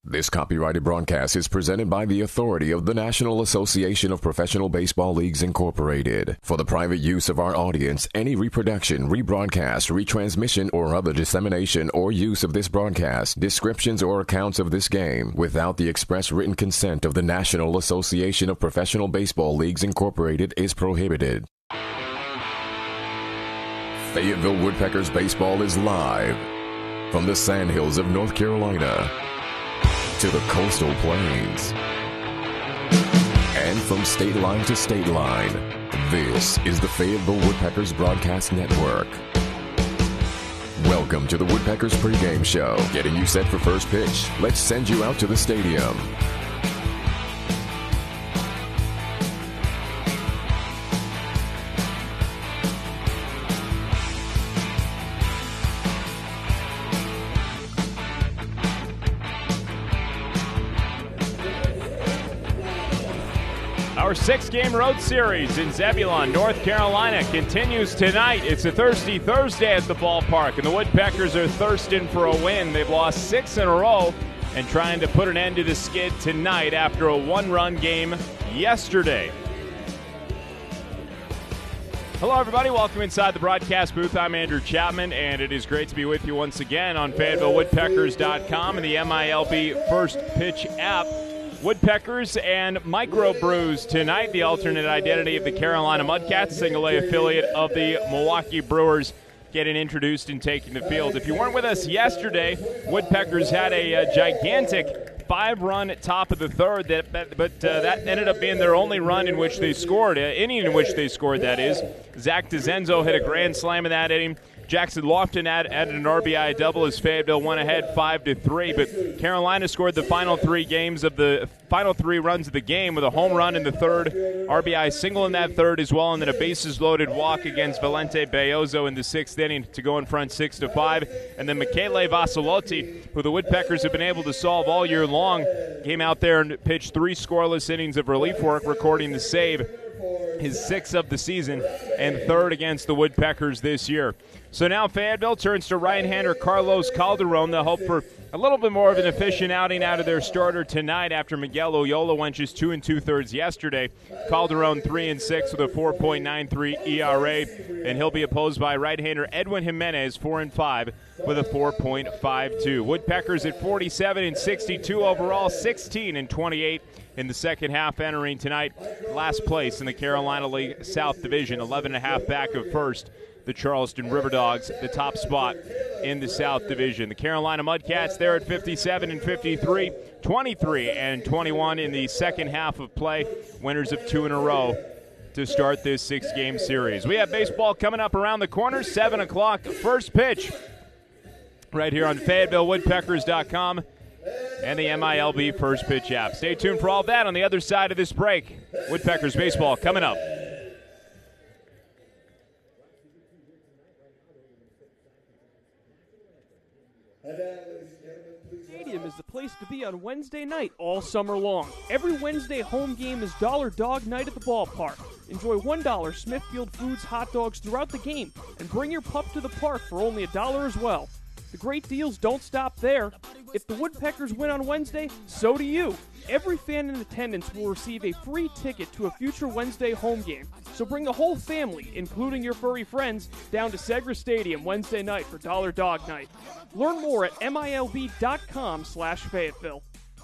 This copyrighted broadcast is presented by the authority of the National Association of Professional Baseball Leagues, Incorporated. For the private use of our audience, any reproduction, rebroadcast, retransmission, or other dissemination or use of this broadcast, descriptions or accounts of this game, without the express written consent of the National Association of Professional Baseball Leagues, Incorporated, is prohibited. Fayetteville Woodpeckers baseball is live from the sandhills of North Carolina to the coastal plains, and from state line to state line. This is the Fayetteville Woodpeckers Broadcast Network. Welcome to the Woodpeckers pregame show, getting you set for first pitch. Let's send you out to the stadium. Our six-game road series in Zebulon, North Carolina continues tonight. It's a thirsty Thursday at the ballpark, and the Woodpeckers are thirsting for a win. They've lost 6 in a row and trying to put an end to the skid tonight after a one-run game yesterday. Hello, everybody. Welcome inside the broadcast booth. I'm Andrew Chapman, and it is great to be with you once again on FayettevilleWoodpeckers.com and the MILB First Pitch app. Woodpeckers and Microbrews tonight, the alternate identity of the Carolina Mudcats, single-A affiliate of the Milwaukee Brewers, getting introduced and taking the field. If you weren't with us yesterday, Woodpeckers had a gigantic 5-run top of the third, but that ended up being their only run in which they scored, inning in which they scored, that is. Zach DeZenzo hit a grand slam in that inning. Jackson Lofton added an RBI double as Fayetteville went ahead 5-3, but Carolina scored the final 3 runs of the game with a home run in the third, RBI single in that third as well, and then a bases-loaded walk against Valente Belloso in the 6th inning to go in front 6-5. And then Michele Vacilotti, who the Woodpeckers have been able to solve all year long, came out there and pitched 3 scoreless innings of relief work, recording the save, his 6th of the season, and 3rd against the Woodpeckers this year. So now Fayetteville turns to right-hander Carlos Calderon. They'll hope for a little bit more of an efficient outing out of their starter tonight after Miguel Oyola went just 2 2/3 yesterday. Calderon 3-6 with a 4.93 ERA, and he'll be opposed by right-hander Edwin Jimenez 4-5 with a 4.52. Woodpeckers at 47-62 overall, 16-28 in the second half, entering tonight last place in the Carolina League South Division, 11.5 back of first. The Charleston River Dogs, the top spot in the South Division. The Carolina Mudcats there at 57-53, 23-21 in the second half of play. Winners of 2 in a row to start this 6-game series. We have baseball coming up around the corner, 7 o'clock, first pitch, right here on FayettevilleWoodpeckers.com and the MILB First Pitch app. Stay tuned for all that on the other side of this break. Woodpeckers baseball coming up. Stadium is the place to be on Wednesday night all summer long. Every Wednesday home game is Dollar Dog Night at the ballpark. Enjoy $1 Smithfield Foods hot dogs throughout the game and bring your pup to the park for only $1 as well. The great deals don't stop there. If the Woodpeckers win on Wednesday, so do you. Every fan in attendance will receive a free ticket to a future Wednesday home game. So bring the whole family, including your furry friends, down to Segra Stadium Wednesday night for Dollar Dog Night. Learn more at MILB.com/Fayetteville.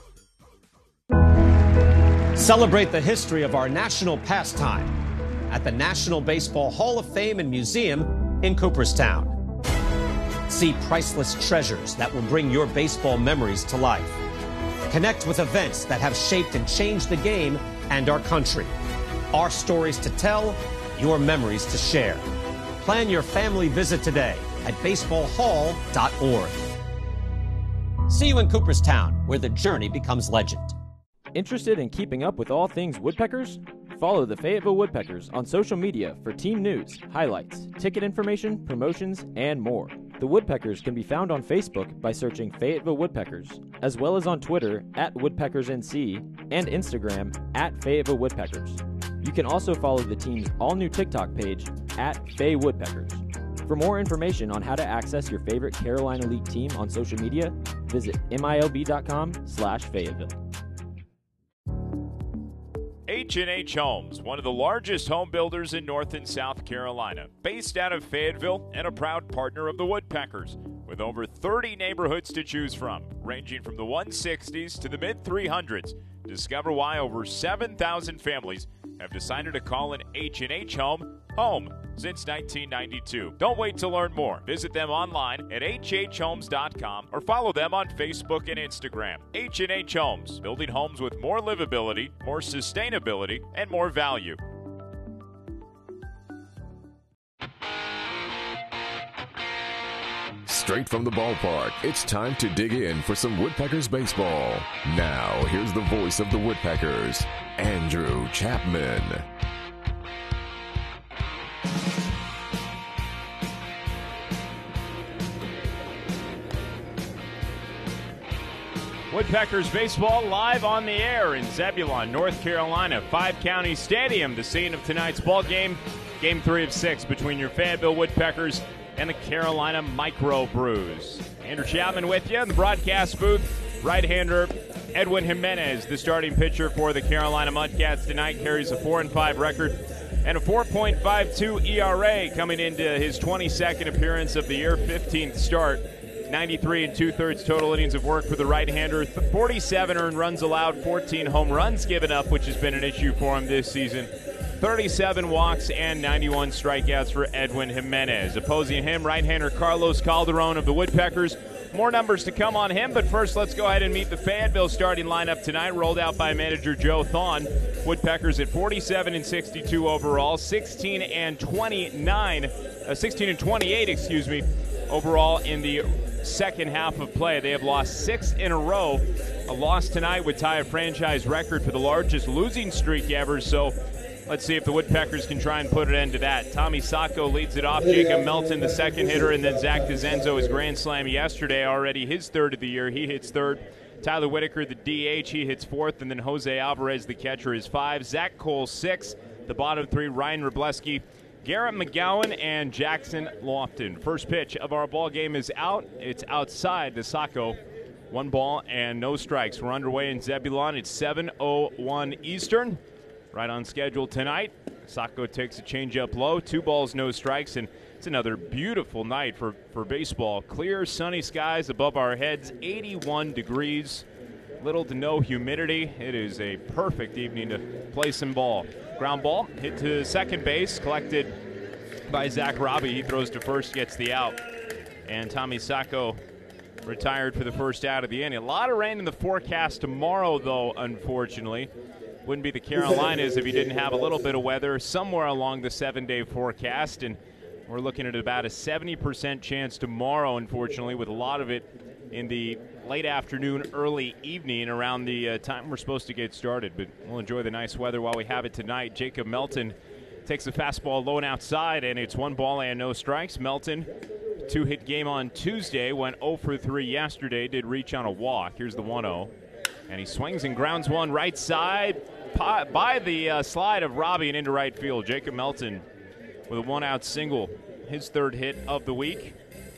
Celebrate the history of our national pastime at the National Baseball Hall of Fame and Museum in Cooperstown. See priceless treasures that will bring your baseball memories to life. Connect with events that have shaped and changed the game and our country. Our stories to tell, your memories to share. Plan your family visit today at baseballhall.org. See you in Cooperstown, where the journey becomes legend. Interested in keeping up with all things Woodpeckers? Follow the Fayetteville Woodpeckers on social media for team news, highlights, ticket information, promotions, and more. The Woodpeckers can be found on Facebook by searching Fayetteville Woodpeckers, as well as on Twitter @WoodpeckersNC and Instagram @Fayetteville Woodpeckers. You can also follow the team's all-new TikTok page @FayWoodpeckers. For more information on how to access your favorite Carolina League team on social media, Visit MILB.com/Fayetteville. H&H Homes, one of the largest home builders in North and South Carolina, based out of Fayetteville and a proud partner of the Woodpeckers, with over 30 neighborhoods to choose from, ranging from the 160s to the mid-300s. Discover why over 7,000 families have decided to call an H&H home since 1992. Don't wait to learn more. Visit them online at hhomes.com or follow them on Facebook and Instagram. H&H Homes, building homes with more livability, more sustainability, and more value. Straight from the ballpark, it's time to dig in for some Woodpeckers baseball. Now, here's the voice of the Woodpeckers, Andrew Chapman. Woodpeckers baseball live on the air in Zebulon, North Carolina. Five County Stadium, the scene of tonight's ball game. Game 3 of 6 between your Fayetteville Woodpeckers and the Carolina Microbrews. Andrew Chapman with you in the broadcast booth. Right-hander Edwin Jimenez, the starting pitcher for the Carolina Mudcats tonight, carries a 4-5 record and a 4.52 ERA coming into his 22nd appearance of the year, 15th start. 93 2/3 total innings of work for the right-hander, 47 earned runs allowed, 14 home runs given up, which has been an issue for him this season. 37 walks and 91 strikeouts for Edwin Jimenez. Opposing him, right-hander Carlos Calderon of the Woodpeckers. More numbers to come on him, but first let's go ahead and meet the Fayetteville starting lineup tonight, rolled out by manager Joe Thon. Woodpeckers at 47-62 overall, 16-28, overall in the second half of play. They have lost 6 in a row. A loss tonight would tie a franchise record for the largest losing streak ever, so let's see if the Woodpeckers can try and put an end to that. Tommy Sacco leads it off, Jacob Melton the second hitter, and then Zach DeZenzo, his grand slam yesterday, already his third of the year. He hits third. Tyler Whitaker, the DH, he hits fourth, and then Jose Alvarez, the catcher, is 5. Zach Cole, 6. The bottom 3, Ryan Wrobleski, Garrett McGowan, and Jackson Lofton. First pitch of our ball game is out. It's outside the Sacco. 1 ball and no strikes. We're underway in Zebulon. It's 7:01 Eastern. Right on schedule tonight. Sacco takes a changeup low. 2 balls, no strikes, and it's another beautiful night for baseball. Clear, sunny skies above our heads, 81 degrees. Little to no humidity. It is a perfect evening to play some ball. Ground ball hit to second base, collected by Zach Robbie. He throws to first, gets the out. And Tommy Sacco retired for the first out of the inning. A lot of rain in the forecast tomorrow, though, unfortunately. Wouldn't be the Carolinas if you didn't have a little bit of weather somewhere along the 7-day forecast. And we're looking at about a 70% chance tomorrow, unfortunately, with a lot of it in the late afternoon, early evening, around the time we're supposed to get started. But we'll enjoy the nice weather while we have it tonight. Jacob Melton takes the fastball low and outside, and it's 1 ball and no strikes. Melton, 2-hit game on Tuesday, went 0 for 3 yesterday, did reach on a walk. Here's the 1-0. And he swings and grounds one right side by the slide of Robbie and into right field. Jacob Melton with a 1-out single, his 3rd hit of the week.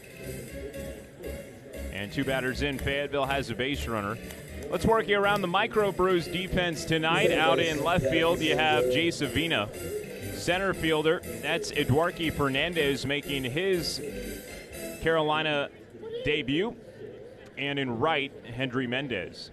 And 2 batters in. Fayetteville has a base runner. Let's work you around the Microbrews defense tonight. Out in left field, you have Jay Savina. Center fielder, that's Eduardo Fernandez making his Carolina debut. And in right, Hendry Mendez.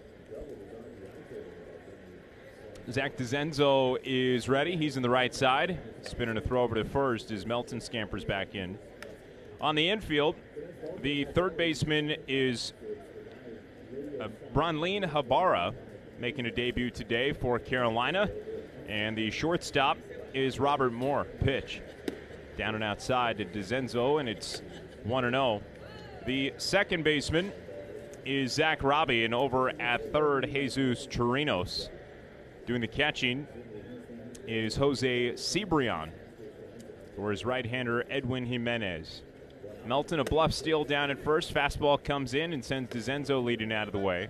Zach DeZenzo is ready. He's in the right side. Spinning a throw over to first as Melton scampers back in. On the infield, the third baseman is Bronlene Habara, making a debut today for Carolina. And the shortstop is Robert Moore. Pitch down and outside to DeZenzo, and it's 1-0. The second baseman is Zach Robbie, and over at third, Jesus Chirinos. Doing the catching is Jose Cibrian for his right-hander Edwin Jimenez. Melton, a bluff steal down at first. Fastball comes in and sends DeZenzo leading out of the way.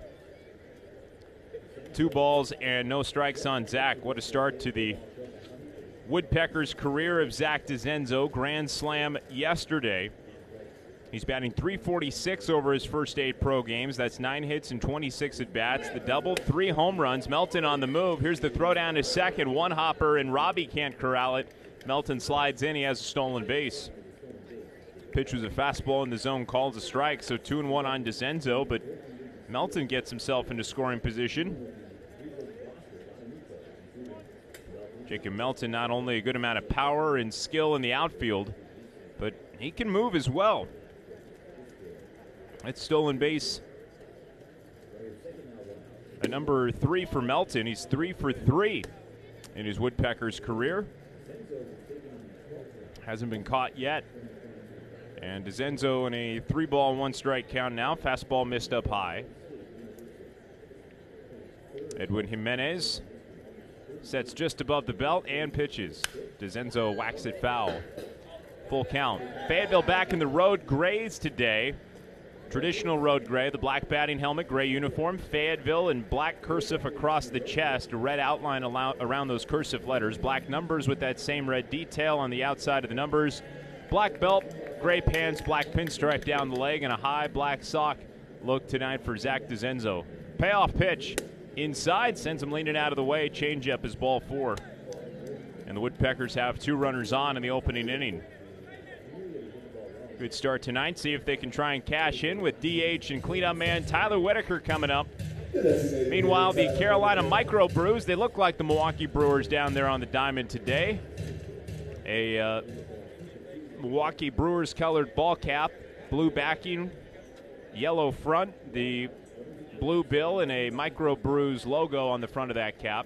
2 balls and no strikes on Zach. What a start to the Woodpeckers' career of Zach DeZenzo. Grand slam yesterday. He's batting .346 over his first 8 pro games. That's 9 hits and 26 at-bats. The double, 3 home runs. Melton on the move. Here's the throw down to second. One hopper, and Robbie can't corral it. Melton slides in. He has a stolen base. Pitch was a fastball in the zone, calls a strike, so 2-1 on DeZenzo, but Melton gets himself into scoring position. Jacob Melton, not only a good amount of power and skill in the outfield, but he can move as well. That's stolen base at number 3 for Melton. He's 3 for 3 in his Woodpeckers career. Hasn't been caught yet. And DeZenzo in a 3-ball, 1-strike count now. Fastball missed up high. Edwin Jimenez sets just above the belt and pitches. DeZenzo whacks it foul. Full count. Fayetteville back in the road grays today. Traditional road gray, the black batting helmet, gray uniform. Fayetteville in black cursive across the chest, a red outline around those cursive letters. Black numbers with that same red detail on the outside of the numbers. Black belt, gray pants, black pinstripe down the leg, and a high black sock look tonight for Zach DeZenzo. Payoff pitch inside, sends him leaning out of the way. Changeup is ball 4. And the Woodpeckers have 2 runners on in the opening inning. Good start tonight. See if they can try and cash in with DH and cleanup man Tyler Whitaker coming up. Meanwhile, the Carolina Micro Brews, they look like the Milwaukee Brewers down there on the diamond today. A Milwaukee Brewers colored ball cap, blue backing, yellow front, the blue bill, and a Micro Brews logo on the front of that cap.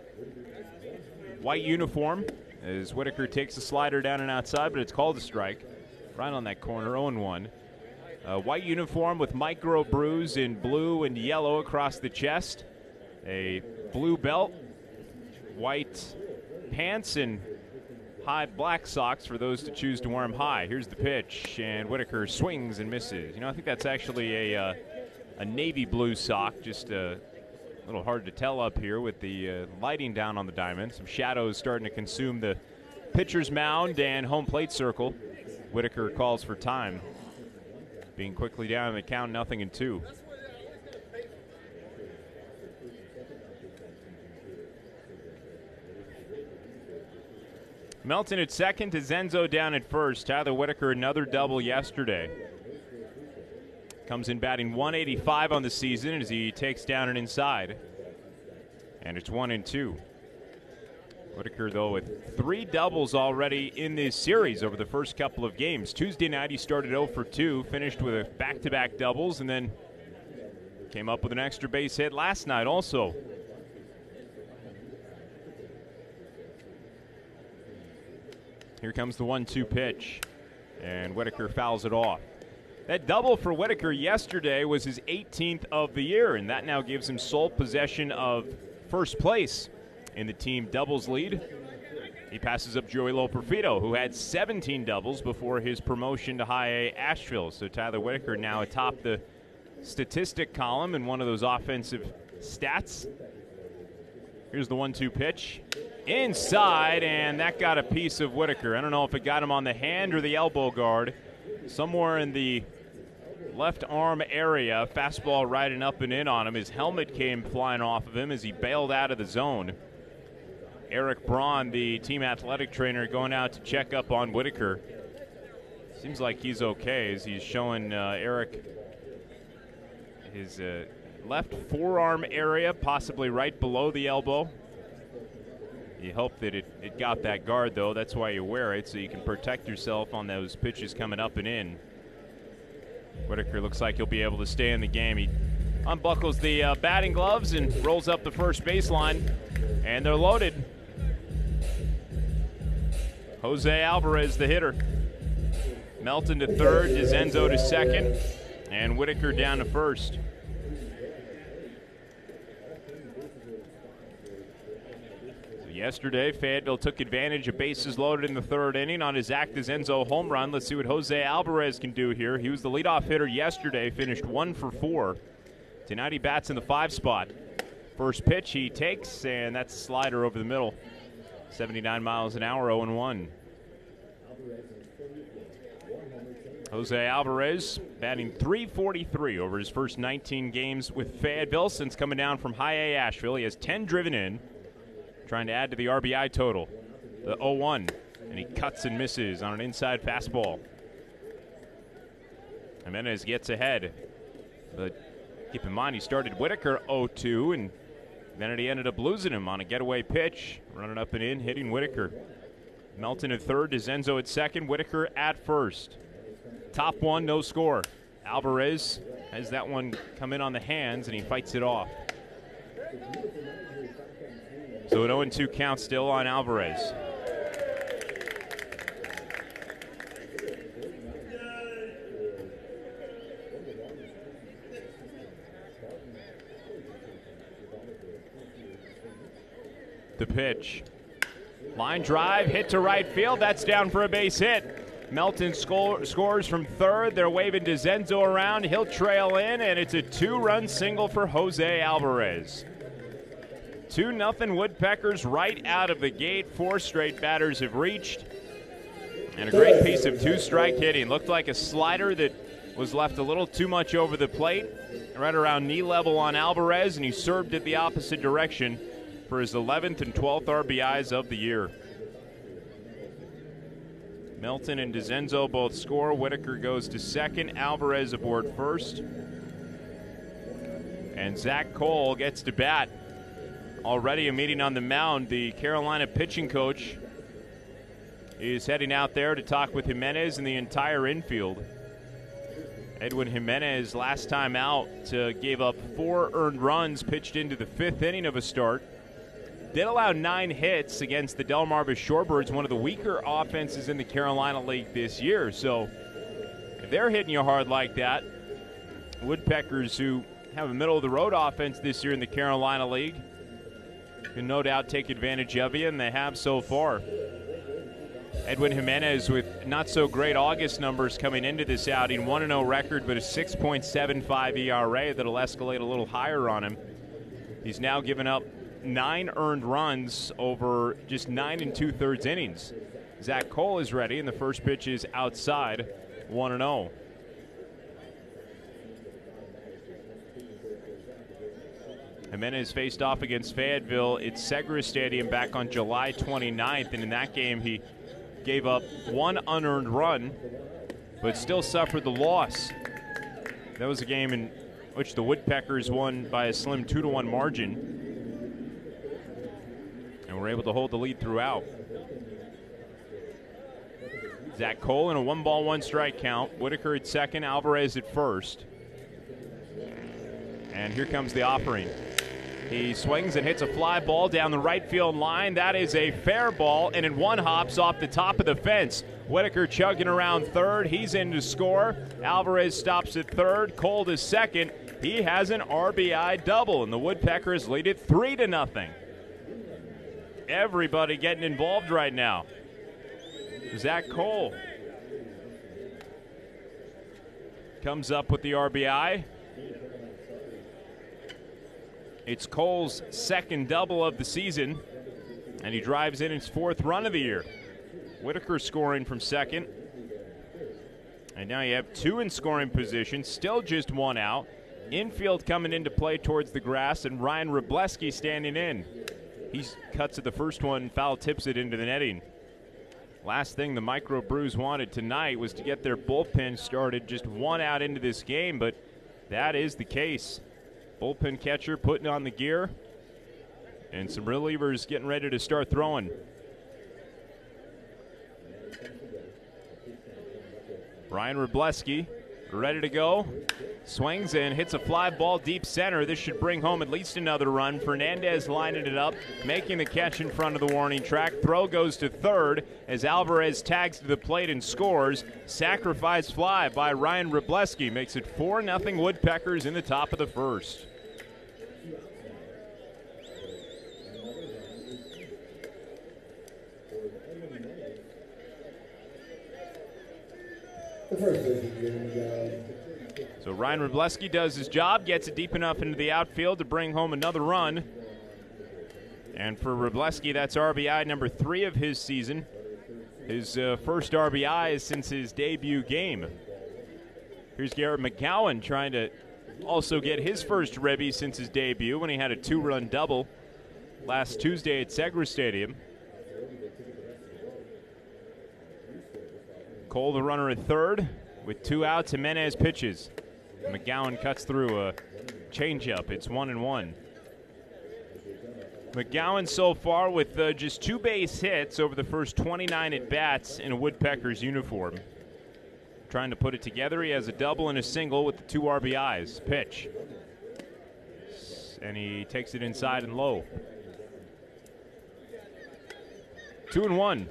White uniform as Whitaker takes a slider down and outside, but it's called a strike. Right on that corner, 0-1. White uniform with Micro Brews in blue and yellow across the chest. A blue belt, white pants, and high black socks for those to choose to wear them high. Here's the pitch, and Whitaker swings and misses. You know, I think that's actually a navy blue sock, just a little hard to tell up here with the lighting down on the diamond. Some shadows starting to consume the pitcher's mound and home plate circle. Whitaker calls for time, being quickly down in the count, 0-2. Melton at second, DeZenzo down at first. Tyler Whitaker, another double yesterday. Comes in batting .185 on the season as he takes down an inside. And it's 1-2. Whitaker, though, with 3 doubles already in this series over the first couple of games. Tuesday night, he started 0 for 2, finished with a back-to-back doubles, and then came up with an extra base hit last night also. Here comes the 1-2 pitch, and Whitaker fouls it off. That double for Whitaker yesterday was his 18th of the year, and that now gives him sole possession of first place in the team doubles lead. He passes up Joey Loperfido, who had 17 doubles before his promotion to High A Asheville. So Tyler Whitaker now atop the statistic column in one of those offensive stats. Here's the 1-2 pitch. Inside, and that got a piece of Whitaker. I don't know if it got him on the hand or the elbow guard. Somewhere in the left arm area, fastball riding up and in on him. His helmet came flying off of him as he bailed out of the zone. Eric Braun, the team athletic trainer, going out to check up on Whitaker. Seems like he's okay as he's showing Eric his left forearm area, possibly right below the elbow. You hope that it got that guard, though. That's why you wear it, so you can protect yourself on those pitches coming up and in. Whitaker looks like he'll be able to stay in the game. He unbuckles the batting gloves and rolls up the first baseline, and they're loaded. Jose Alvarez, the hitter. Melton to third, DeZenzo to second, and Whitaker down to first. Yesterday, Fayetteville took advantage of bases loaded in the third inning on his Zach DeZenzo home run. Let's see what Jose Alvarez can do here. He was the leadoff hitter yesterday, finished 1 for 4. Tonight he bats in the 5 spot. First pitch he takes, and that's a slider over the middle. 79 miles an hour, 0-1. Jose Alvarez batting .343 over his first 19 games with Fayetteville since coming down from High A Asheville. He has 10 driven in, trying to add to the RBI total. The 0-1, and he cuts and misses on an inside fastball. Jimenez gets ahead, but keep in mind he started Whitaker 0-2, and then he ended up losing him on a getaway pitch, running up and in, hitting Whitaker. Melton at third, DeZenzo at second, Whitaker at first. Top one, no score. Alvarez has that one come in on the hands, and he fights it off. So an 0-2 count still on Alvarez. The pitch. Line drive, hit to right field. That's down for a base hit. Melton scores from third. They're waving DeZenzo around. He'll trail in, and it's a 2-run single for Jose Alvarez. 2-0 Woodpeckers right out of the gate. 4 straight batters have reached. And a great piece of 2-strike hitting. Looked like a slider that was left a little too much over the plate, right around knee level on Alvarez, and he served it the opposite direction for his 11th and 12th RBIs of the year. Melton and DeZenzo both score. Whitaker goes to second. Alvarez aboard first. And Zach Cole gets to bat. Already a meeting on the mound. The Carolina pitching coach is heading out there to talk with Jimenez and the entire infield. Edwin Jimenez, last time out, gave up 4 earned runs, pitched into the 5th inning of a start. Did allow 9 hits against the Delmarva Shorebirds, one of the weaker offenses in the Carolina League this year. So if they're hitting you hard like that, Woodpeckers, who have a middle-of-the-road offense this year in the Carolina League, can no doubt take advantage of you, and they have so far. Edwin Jimenez with not-so-great August numbers coming into this outing. 1-0 record, but a 6.75 ERA that'll escalate a little higher on him. He's now given up 9 earned runs over just 9 2/3 innings. Zach Cole is ready, and the first pitch is outside, 1-0. Jimenez faced off against Fayetteville at Segra Stadium back on July 29th, and in that game he gave up 1 unearned run, but still suffered the loss. That was a game in which the Woodpeckers won by a slim 2-1 margin, and were able to hold the lead throughout. Zach Cole in a 1-ball, 1-strike count. Whitaker at second, Alvarez at first. And here comes the offering. He swings and hits a fly ball down the right field line. That is a fair ball, and in one hops off the top of the fence. Whitaker chugging around third. He's in to score. Alvarez stops at third. Cole to second. He has an RBI double, and the Woodpeckers lead it 3-0. Everybody getting involved right now. Zach Cole comes up with the RBI. It's Cole's second double of the season, and he drives in his 4th run of the year. Whitaker scoring from second. And now you have 2 in scoring position, still just 1 out. Infield coming into play towards the grass, and Ryan Wrobleski standing in. He cuts at the first one, foul tips it into the netting. Last thing the Micro Brews wanted tonight was to get their bullpen started just 1 out into this game, but that is the case. Bullpen catcher putting on the gear, and some relievers getting ready to start throwing. Ryan Wrobleski ready to go. Swings and hits a fly ball deep center. This should bring home at least another run. Fernandez lining it up, making the catch in front of the warning track. Throw goes to third as Alvarez tags to the plate and scores. Sacrifice fly by Ryan Wrobleski makes it 4-0 Woodpeckers in the top of the first. So Ryan Wrobleski does his job, gets it deep enough into the outfield to bring home another run. And for Wrobleski, that's RBI number 3 of his season. His first RBI is since his debut game. Here's Garrett McGowan trying to also get his first ribby since his debut when he had a 2-run double last Tuesday at Segra Stadium. Cole, the runner at third, with 2 outs. Jimenez pitches. McGowan cuts through a changeup. It's 1-1. McGowan so far with just 2 base hits over the first 29 at-bats in a Woodpeckers uniform. Trying to put it together. He has a double and a single with the 2 RBIs. Pitch. And he takes it inside and low. 2-1.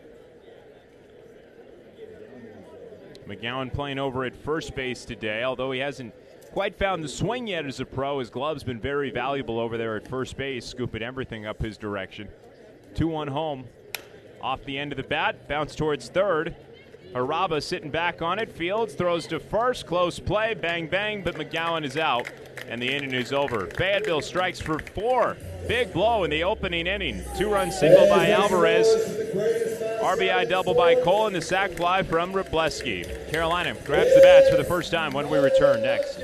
McGowan playing over at first base today, although he hasn't quite found the swing yet as a pro. His glove's been very valuable over there at first base, scooping everything up his direction. 2-1 home. Off the end of the bat, bounce towards third. Haraba sitting back on it. Fields throws to first. Close play. Bang, bang, but McGowan is out, and the inning is over. Fayetteville strikes for 4. Big blow in the opening inning. 2-run single by Alvarez. RBI double by Cole, and the sac fly from Wroblewski. Carolina grabs the bats for the first time when we return next.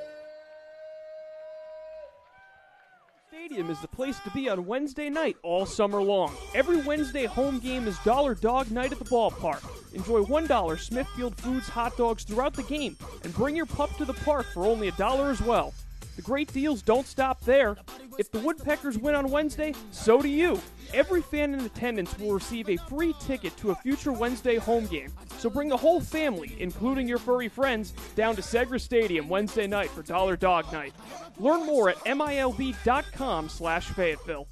Stadium is the place to be on Wednesday night all summer long. Every Wednesday home game is Dollar Dog Night at the ballpark. Enjoy $1 Smithfield Foods hot dogs throughout the game, and bring your pup to the park for only $1 as well. The great deals don't stop there. If the Woodpeckers win on Wednesday, so do you. Every fan in attendance will receive a free ticket to a future Wednesday home game. So bring the whole family, including your furry friends, down to Segra Stadium Wednesday night for Dollar Dog Night. Learn more at milb.com/Fayetteville.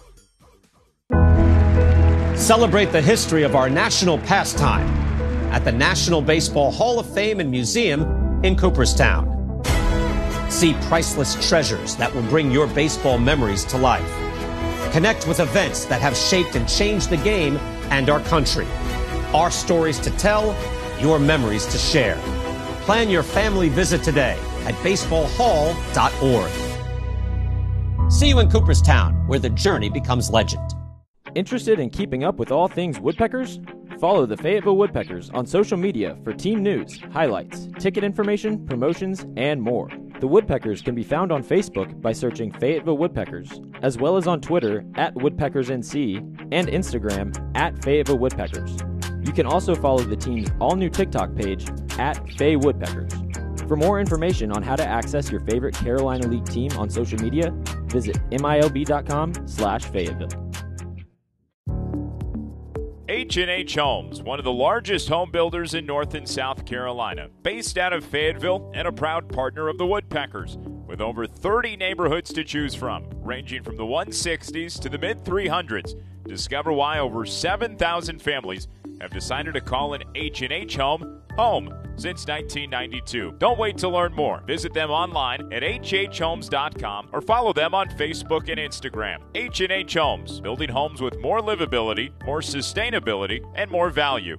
Celebrate the history of our national pastime at the National Baseball Hall of Fame and Museum in Cooperstown. See priceless treasures that will bring your baseball memories to life. Connect with events that have shaped and changed the game and our country. Our stories to tell, your memories to share. Plan your family visit today at baseballhall.org. See you in Cooperstown, where the journey becomes legend. Interested in keeping up with all things Woodpeckers? Follow the Fayetteville Woodpeckers on social media for team news, highlights, ticket information, promotions, and more. The Woodpeckers can be found on Facebook by searching Fayetteville Woodpeckers, as well as on Twitter at WoodpeckersNC and Instagram at Fayetteville Woodpeckers. You can also follow the team's all-new TikTok page at Faye Woodpeckers. For more information on how to access your favorite Carolina League team on social media, visit milb.com/Fayetteville. H&H Homes, one of the largest home builders in North and South Carolina, based out of Fayetteville and a proud partner of the Woodpeckers, with over 30 neighborhoods to choose from, ranging from the 160s to the mid-300s. Discover why over 7,000 families have decided to call an H&H home since 1992. Don't wait to learn more. Visit them online at hhomes.com or follow them on Facebook and Instagram. H&H Homes, building homes with more livability, more sustainability, and more value.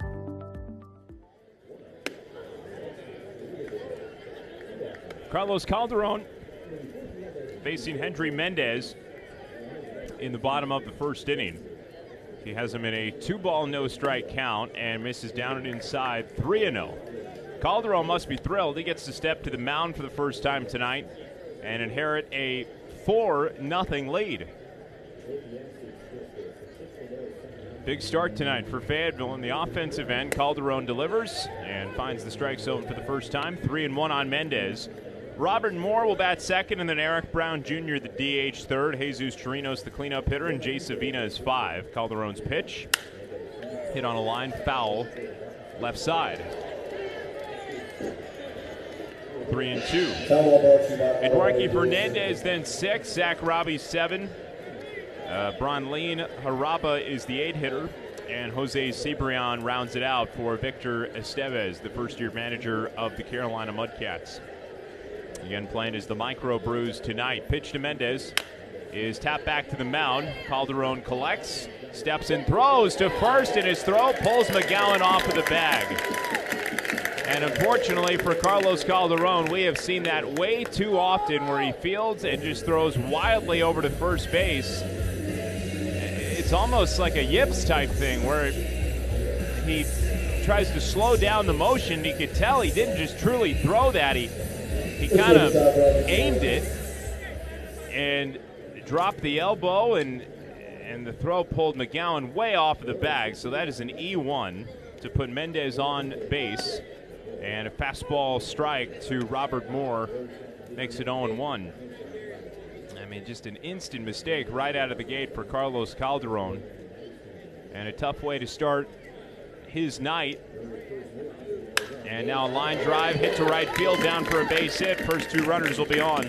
Carlos Calderon facing Hendry Mendez in the bottom of the first inning. He has him in a 2-ball, no-strike count and misses down and inside 3-0. Calderon must be thrilled. He gets to step to the mound for the first time tonight and inherit a 4-0 lead. Big start tonight for Fayetteville in the offensive end. Calderon delivers and finds the strike zone for the first time. 3-1 on Mendez. Robert Moore will bat second, and then Eric Brown Jr. the DH third. Jesus Chirinos the cleanup hitter, and Jay Savina is 5. Calderon's pitch hit on a line, foul, left side. 3-2. Eduardo Fernandez then 6. Zach Robbie 7. Bronleen Haraba is the 8 hitter, and Jose Cibrian rounds it out for Victor Estevez, the first-year manager of the Carolina Mudcats. Again, playing as the Micro Brews tonight. Pitch to Mendez is tapped back to the mound. Calderon collects, steps and throws to first, and his throw pulls McGowan off of the bag. And unfortunately for Carlos Calderon, we have seen that way too often where he fields and just throws wildly over to first base. It's almost like a yips type thing where he tries to slow down the motion. You could tell he didn't just truly throw that. He kind of aimed it and dropped the elbow, and the throw pulled McGowan way off of the bag. So that is an E1 to put Mendez on base. And a fastball strike to Robert Moore makes it 0-1. I mean, just an instant mistake right out of the gate for Carlos Calderon. And a tough way to start his night. And now a line drive, hit to right field, down for a base hit. First two runners will be on.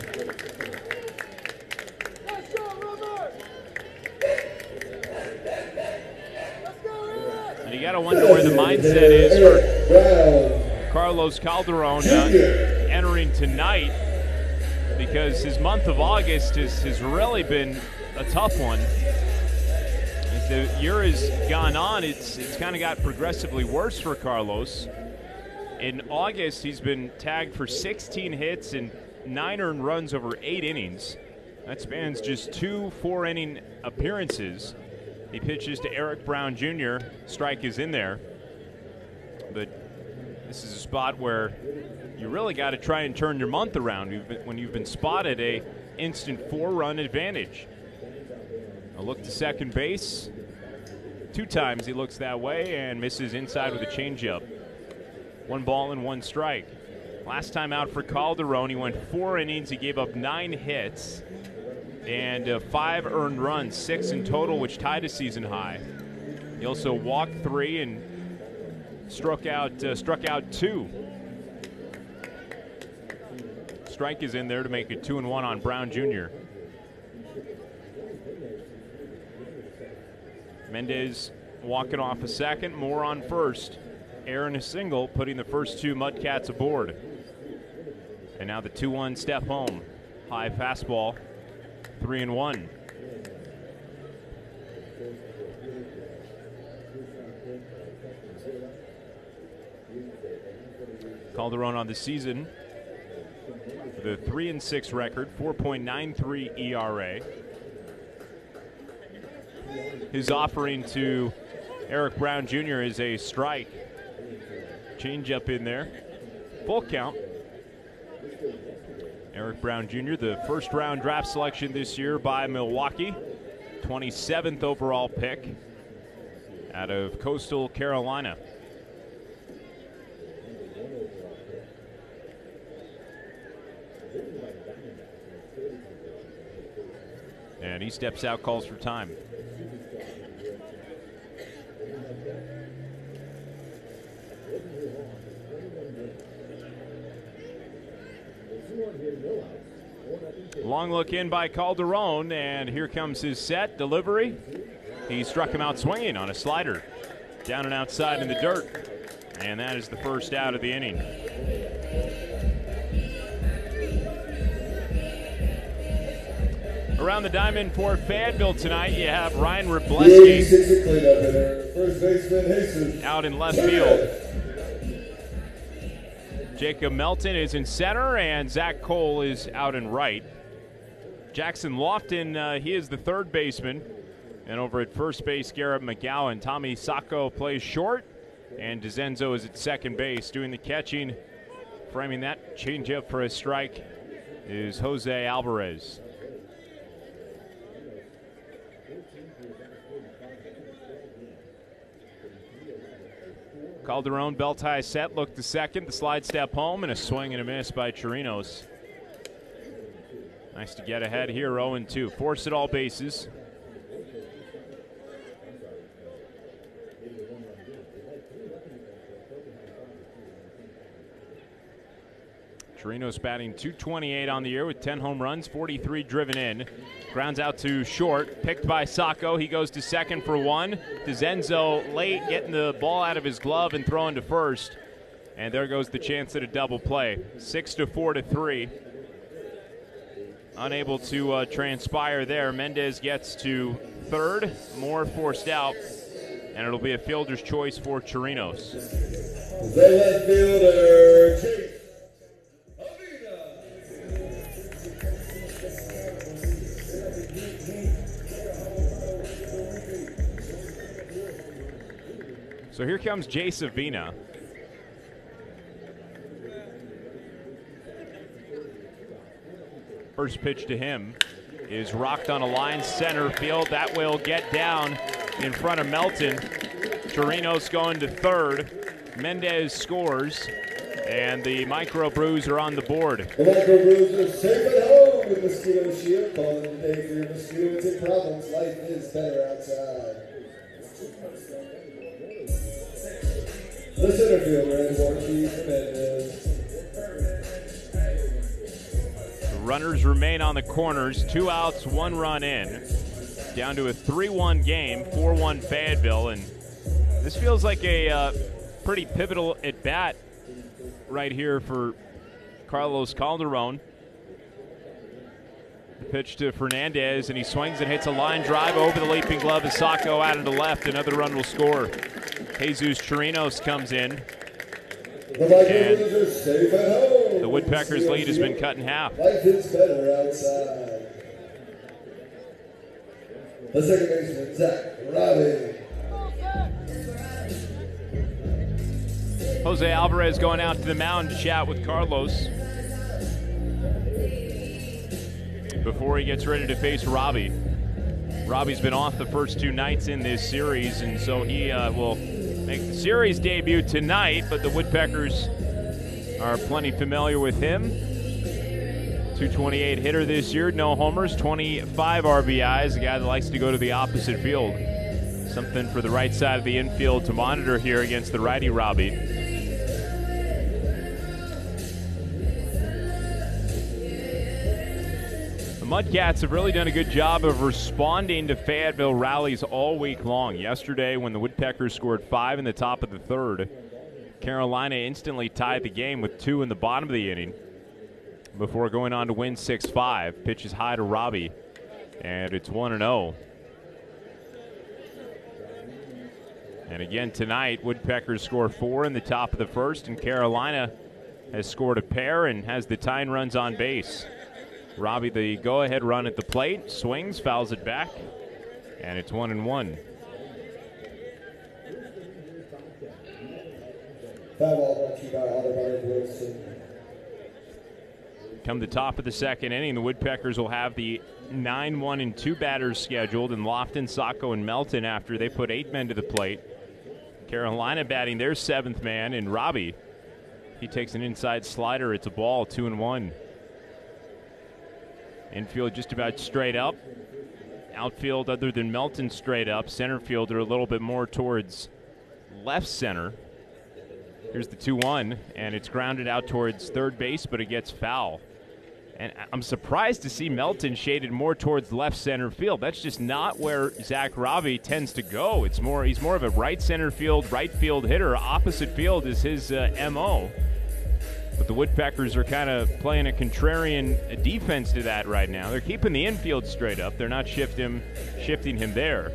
And you got to wonder where the mindset is for Carlos Calderon entering tonight, because his month of August has really been a tough one. As the year has gone on, it's kind of got progressively worse for Carlos. In August, he's been tagged for 16 hits and 9 earned runs over 8 innings. That spans just 2 4-inning appearances. He pitches to Eric Brown Jr. Strike is in there. But this is a spot where you really got to try and turn your month around when you've been spotted a instant 4-run advantage. A look to second base. 2 times he looks that way and misses inside with a changeup. 1 ball and 1 strike. Last time out for Calderon, he went 4 innings. He gave up 9 hits and 5 earned runs, 6 in total, which tied a season high. He also walked 3 and struck out 2. Strike is in there to make it 2-1 on Brown Jr. Mendez walking off a second, Moore on first. Aaron a single, putting the first 2 Mudcats aboard. And now the 2-1 step home. High fastball, 3-1. Calderon on the season with a 3-6 record, 4.93 ERA. His offering to Eric Brown Jr. is a strike. Change-up in there. Full count. Eric Brown Jr., the first-round draft selection this year by Milwaukee. 27th overall pick out of Coastal Carolina. And he steps out, calls for time. Long look in by Calderon, and here comes his set delivery. He struck him out swinging on a slider. Down and outside in the dirt. And that is the first out of the inning. Around the diamond for Fayetteville tonight, you have Ryan Wrobleski out in left field. Jacob Melton is in center, and Zach Cole is out in right. Jackson Lofton, he is the third baseman. And over at first base, Garrett McGowan. Tommy Sacco plays short, and DeZenzo is at second base. Doing the catching, framing that changeup for a strike, is Jose Alvarez. Calderon, belt high set, look to second, the slide step home, and a swing and a miss by Chirinos. Nice to get ahead here, 0-2. Force at all bases. Chirinos batting .228 on the year with 10 home runs, 43 driven in. Grounds out to short, picked by Sacco. He goes to second for 1. DeZenzo late, getting the ball out of his glove and throwing to first. And there goes the chance at a double play. 6-4-3. Unable to transpire there. Mendez gets to third. Moore forced out. And it'll be a fielder's choice for Chirinos. The left fielder, Chase. So here comes Jay Savina. First pitch to him is rocked on a line center field. That will get down in front of Melton. Chirinos going to third. Mendez scores, and the Microbrews are on the board. The Microbrews are safe at home with Mosquito Shield. Call them today for your mosquito problems. Life is better outside. The center fielder is Ortiz Mendez. The runners remain on the corners. 2 outs, 1 run in. Down to a 3-1 game, 4-1 Fayetteville, and this feels like a pretty pivotal at bat right here for Carlos Calderon. The pitch to Fernandez, and he swings and hits a line drive over the leaping glove of Sacco out into left. Another run will score. Jesus Chirinos comes in, The Microbrews are safe at home. the Woodpeckers' lead has been cut in half. Life is better outside. The second baseman, Zach Robbie. Jose Alvarez going out to the mound to chat with Carlos before he gets ready to face Robbie. Robbie's been off the first 2 nights in this series, and so he will make the series debut tonight, but the Woodpeckers are plenty familiar with him. 228 hitter this year, no homers, 25 RBIs, a guy that likes to go to the opposite field. Something for the right side of the infield to monitor here against the righty Robbie. The Mudcats have really done a good job of responding to Fayetteville rallies all week long. Yesterday, when the Woodpeckers scored 5 in the top of the third, Carolina instantly tied the game with 2 in the bottom of the inning before going on to win 6-5. Pitches high to Robbie, and it's 1-0. And again tonight, Woodpeckers score 4 in the top of the first, and Carolina has scored a pair and has the tying runs on base. Robbie, the go-ahead run at the plate, swings, fouls it back, and it's 1-1. Foul ball brought to you by Audubon Wilson. Come the top of the second inning, the Woodpeckers will have the 9-1-2 batters scheduled, and Lofton, Sacco, and Melton after they put 8 men to the plate. Carolina batting their 7th man, and Robbie, he takes an inside slider. It's a ball, 2-1. Infield just about straight up. Outfield, other than Melton, straight up. Center fielder a little bit more towards left center. Here's the 2-1, and it's grounded out towards third base, but it gets foul. And I'm surprised to see Melton shaded more towards left center field. That's just not where Zach Robbie tends to go. He's more of a right center field, right field hitter. Opposite field is his MO. But the Woodpeckers are kind of playing a contrarian defense to that right now. They're keeping the infield straight up. They're not shifting him there.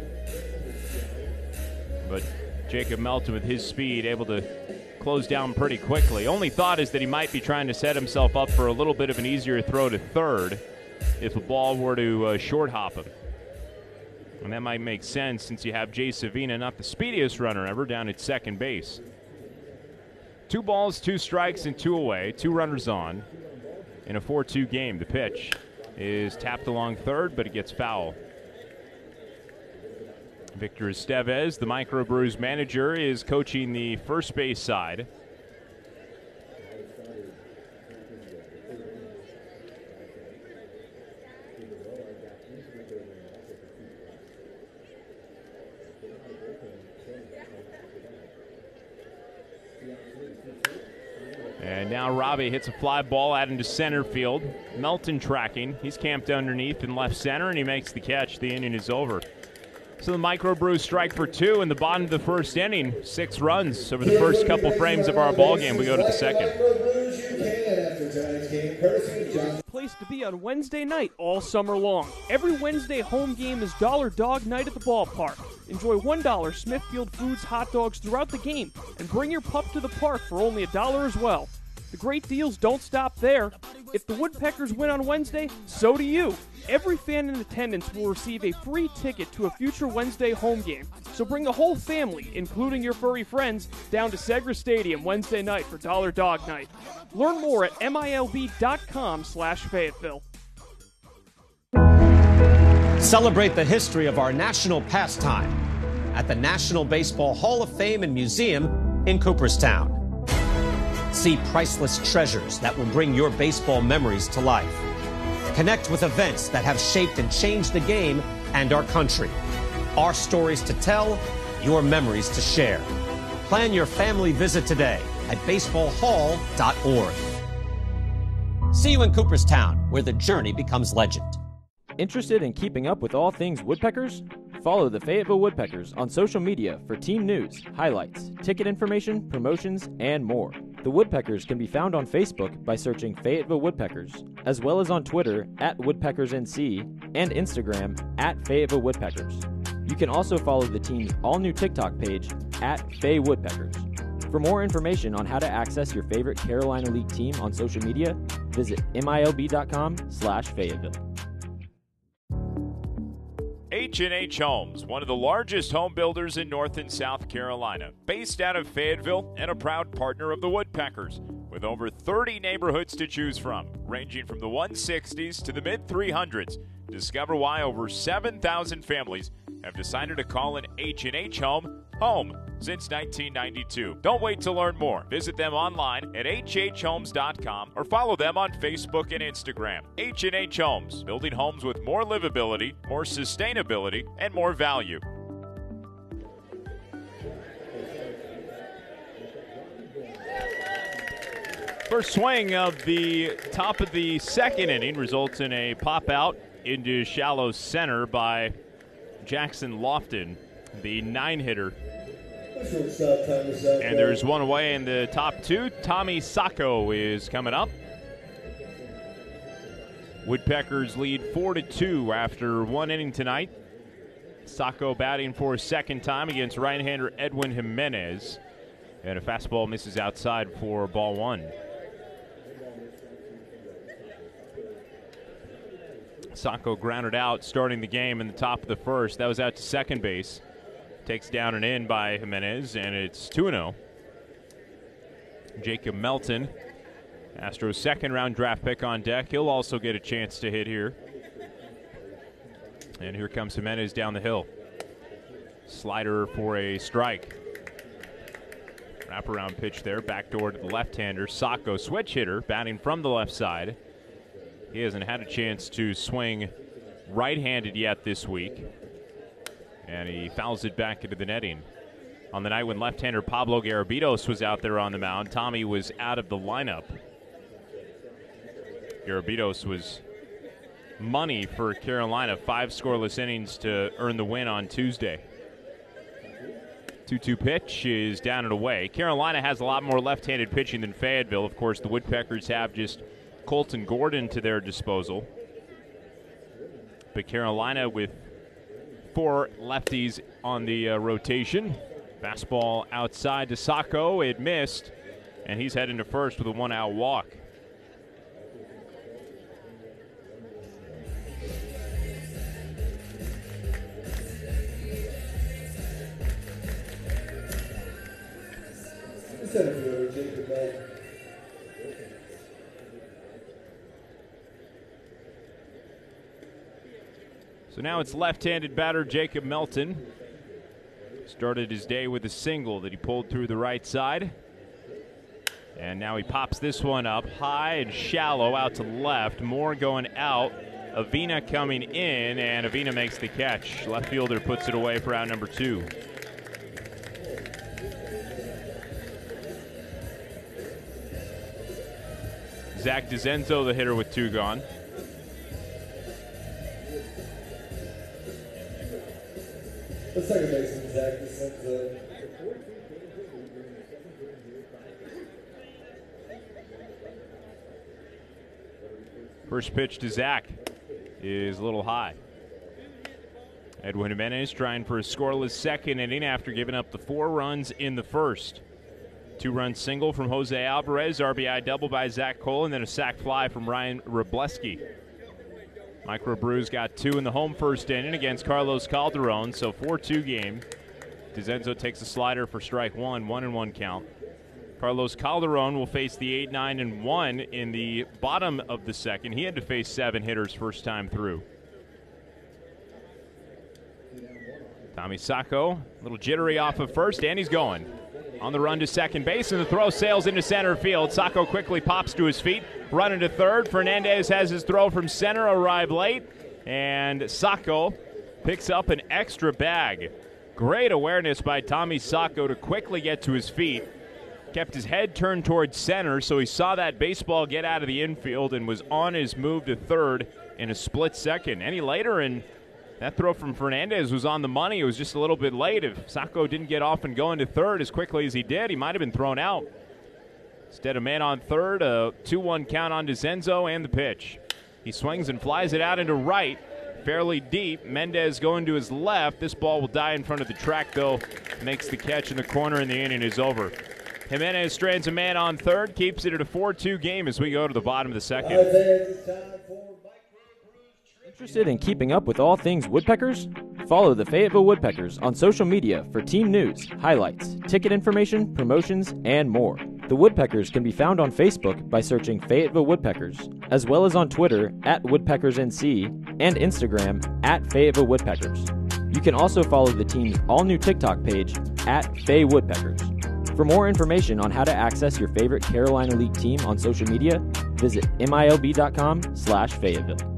But Jacob Melton, with his speed, able to close down pretty quickly. Only thought is that he might be trying to set himself up for a little bit of an easier throw to third if a ball were to short hop him. And that might make sense since you have Jay Savina, not the speediest runner ever, down at second base. 2 balls, 2 strikes, and 2 away. 2 runners on in a 4-2 game. The pitch is tapped along third, but it gets foul. Victor Estevez, the Microbrews manager, is coaching the first base side. And now Robbie hits a fly ball out into center field. Melton tracking. He's camped underneath in left center, and he makes the catch. The inning is over. So the Microbrews strike for 2 in the bottom of the first inning. 6 runs over the first couple frames of our ball game. We go to the second. Place to be on Wednesday night all summer long. Every Wednesday home game is Dollar Dog Night at the ballpark. Enjoy $1 Smithfield Foods hot dogs throughout the game, and bring your pup to the park for only $1 as well. The great deals don't stop there. If the Woodpeckers win on Wednesday, so do you. Every fan in attendance will receive a free ticket to a future Wednesday home game. So bring the whole family, including your furry friends, down to Segra Stadium Wednesday night for Dollar Dog Night. Learn more at MILB.com/Fayetteville. Celebrate the history of our national pastime at the National Baseball Hall of Fame and Museum in Cooperstown. See priceless treasures that will bring your baseball memories to life. Connect with events that have shaped and changed the game and our country. Our stories to tell, your memories to share. Plan your family visit today at baseballhall.org. See you in Cooperstown, where the journey becomes legend. Interested in keeping up with all things Woodpeckers? Follow the Fayetteville Woodpeckers on social media for team news, highlights, ticket information, promotions, and more. The Woodpeckers can be found on Facebook by searching Fayetteville Woodpeckers, as well as on Twitter @WoodpeckersNC and Instagram @Fayetteville Woodpeckers. You can also follow the team's all-new TikTok page @FayWoodpeckers. For more information on how to access your favorite Carolina League team on social media, visit MILB.com/Fayetteville. H&H Homes, one of the largest home builders in North and South Carolina, based out of Fayetteville and a proud partner of the Woodpeckers, with over 30 neighborhoods to choose from, ranging from the 160s to the mid-300s. Discover why over 7,000 families have decided to call an H&H home home since 1992. Don't wait to learn more. Visit them online at hhomes.com or follow them on Facebook and Instagram. H&H Homes, building homes with more livability, more sustainability, and more value. First swing of the top of the second inning results in a pop out into shallow center by Jackson Lofton, the 9-hitter. And there's one away in the top two. Tommy Sacco is coming up. Woodpeckers lead 4-2 after one inning tonight. Sacco batting for a second time against right-hander Edwin Jimenez. And a fastball misses outside for ball one. Sacco grounded out starting the game in the top of the first. That was out to second base. Takes down and in by Jimenez, and it's 2-0. Jacob Melton, Astros second-round draft pick on deck. He'll also get a chance to hit here. And here comes Jimenez down the hill. Slider for a strike. Wraparound pitch there, backdoor to the left-hander. Sacco, switch hitter, batting from the left side. He hasn't had a chance to swing right-handed yet this week. And he fouls it back into the netting. On the night when left-hander Pablo Garabitos was out there on the mound, Tommy was out of the lineup. Garabitos was money for Carolina. 5 scoreless innings to earn the win on Tuesday. 2-2 pitch is down and away. Carolina has a lot more left-handed pitching than Fayetteville. Of course, the Woodpeckers have just Colton Gordon to their disposal. But Carolina with 4 lefties on the rotation. Fastball outside to Sacco. It missed, and he's heading to first with a 1-out walk. So now it's left-handed batter Jacob Melton. Started his day with a single that he pulled through the right side. And now he pops this one up high and shallow out to left. Moore going out. Avina coming in, and Avina makes the catch. Left fielder puts it away for out number 2. Zach DeZenzo, the hitter, with 2 gone. The second baseman, Zach DeZenzo. First pitch to Zach is a little high. Edwin Jimenez trying for a scoreless second inning after giving up the 4 runs in the first. 2-run single from Jose Alvarez, RBI double by Zach Cole, and then a sac fly from Ryan Wrobleski. Microbrews got 2 in the home first inning against Carlos Calderon, so 4-2 game. DeZenzo takes a slider for strike 1, 1-1 count. Carlos Calderon will face the 8-9-1 in the bottom of the second. He had to face 7 hitters first time through. Tommy Sacco, a little jittery off of first, and he's going. On the run to second base, and the throw sails into center field. Sacco quickly pops to his feet, running to third. Fernandez has his throw from center arrive late, and Sacco picks up an extra bag. Great awareness by Tommy Sacco to quickly get to his feet. Kept his head turned towards center, so he saw that baseball get out of the infield and was on his move to third in a split second. Any later, and that throw from Fernandez was on the money. It was just a little bit late. If Sacco didn't get off and go into third as quickly as he did, he might have been thrown out. Instead, a man on third, a 2-1 count on DeZenzo, and the pitch. He swings and flies it out into right, fairly deep. Mendez going to his left. This ball will die in front of the track, though. Makes the catch in the corner, and the inning is over. Jimenez strands a man on third, keeps it at a 4-2 game as we go to the bottom of the second. Interested in keeping up with all things Woodpeckers? Follow the Fayetteville Woodpeckers on social media for team news, highlights, ticket information, promotions, and more. The Woodpeckers can be found on Facebook by searching Fayetteville Woodpeckers, as well as on Twitter @WoodpeckersNC and Instagram @Fayetteville Woodpeckers. You can also follow the team's all-new TikTok page @FayWoodpeckers. For more information on how to access your favorite Carolina League team on social media, visit milb.com/Fayetteville.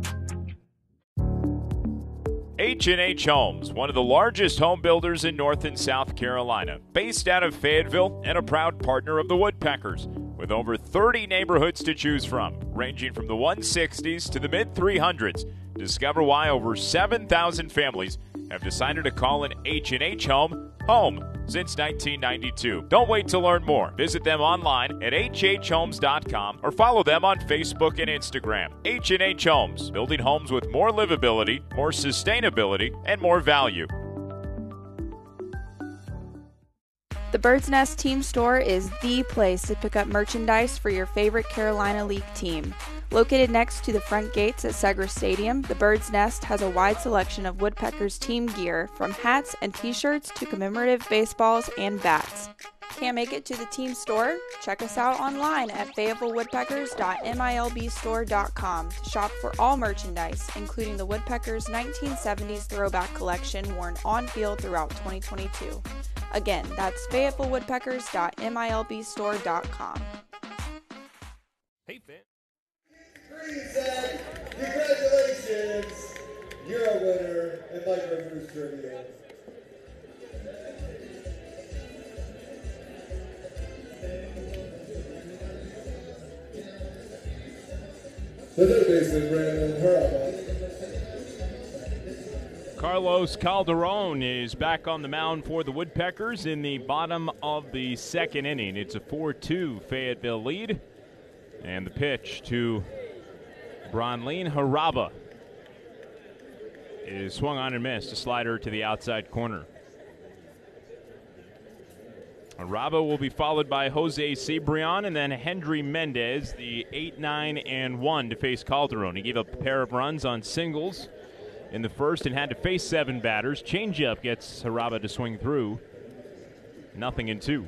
H&H Homes, one of the largest home builders in North and South Carolina, based out of Fayetteville and a proud partner of the Woodpeckers, with over 30 neighborhoods to choose from, ranging from the 160s to the mid-300s. Discover why over 7,000 families have decided to call an H&H home home since 1992. Don't wait to learn more. Visit them online at hhhomes.com or follow them on Facebook and Instagram. H&H Homes, building homes with more livability, more sustainability, and more value. The Bird's Nest Team Store is the place to pick up merchandise for your favorite Carolina League team. Located next to the front gates at Segra Stadium, the Bird's Nest has a wide selection of Woodpeckers team gear, from hats and t-shirts to commemorative baseballs and bats. Can't make it to the team store? Check us out online at fayettevillewoodpeckers.milbstore.com to shop for all merchandise, including the Woodpeckers 1970s throwback collection worn on field throughout 2022. Again, that's fayettevillewoodpeckers.milbstore.com. Hey, fan. Congratulations! You're a winner in Microbrews Trivia. The third baseman, Brandon Haraba. Carlos Calderon is back on the mound for the Woodpeckers in the bottom of the second inning. It's a 4-2 Fayetteville lead. And the pitch to Bronlene Haraba is swung on and missed. A slider to the outside corner. Haraba will be followed by Jose Cibrian and then Hendry Mendez, the 8-9-1 to face Calderon. He gave up a pair of runs on singles in the first and had to face 7 batters. Changeup gets Haraba to swing through. 0-2.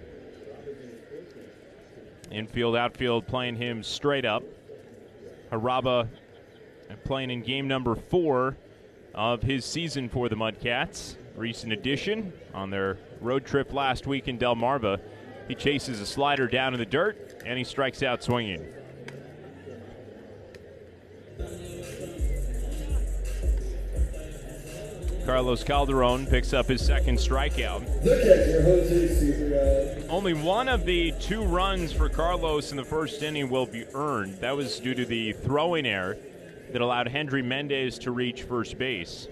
Infield, outfield playing him straight up. Haraba playing in game number 4 of his season for the Mudcats. Recent addition on their road trip last week in Delmarva. He chases a slider down in the dirt, and he strikes out swinging. Carlos Calderon picks up his second strikeout. Only one of the 2 runs for Carlos in the first inning will be earned. That was due to the throwing error that allowed Hendry Mendez to reach first base.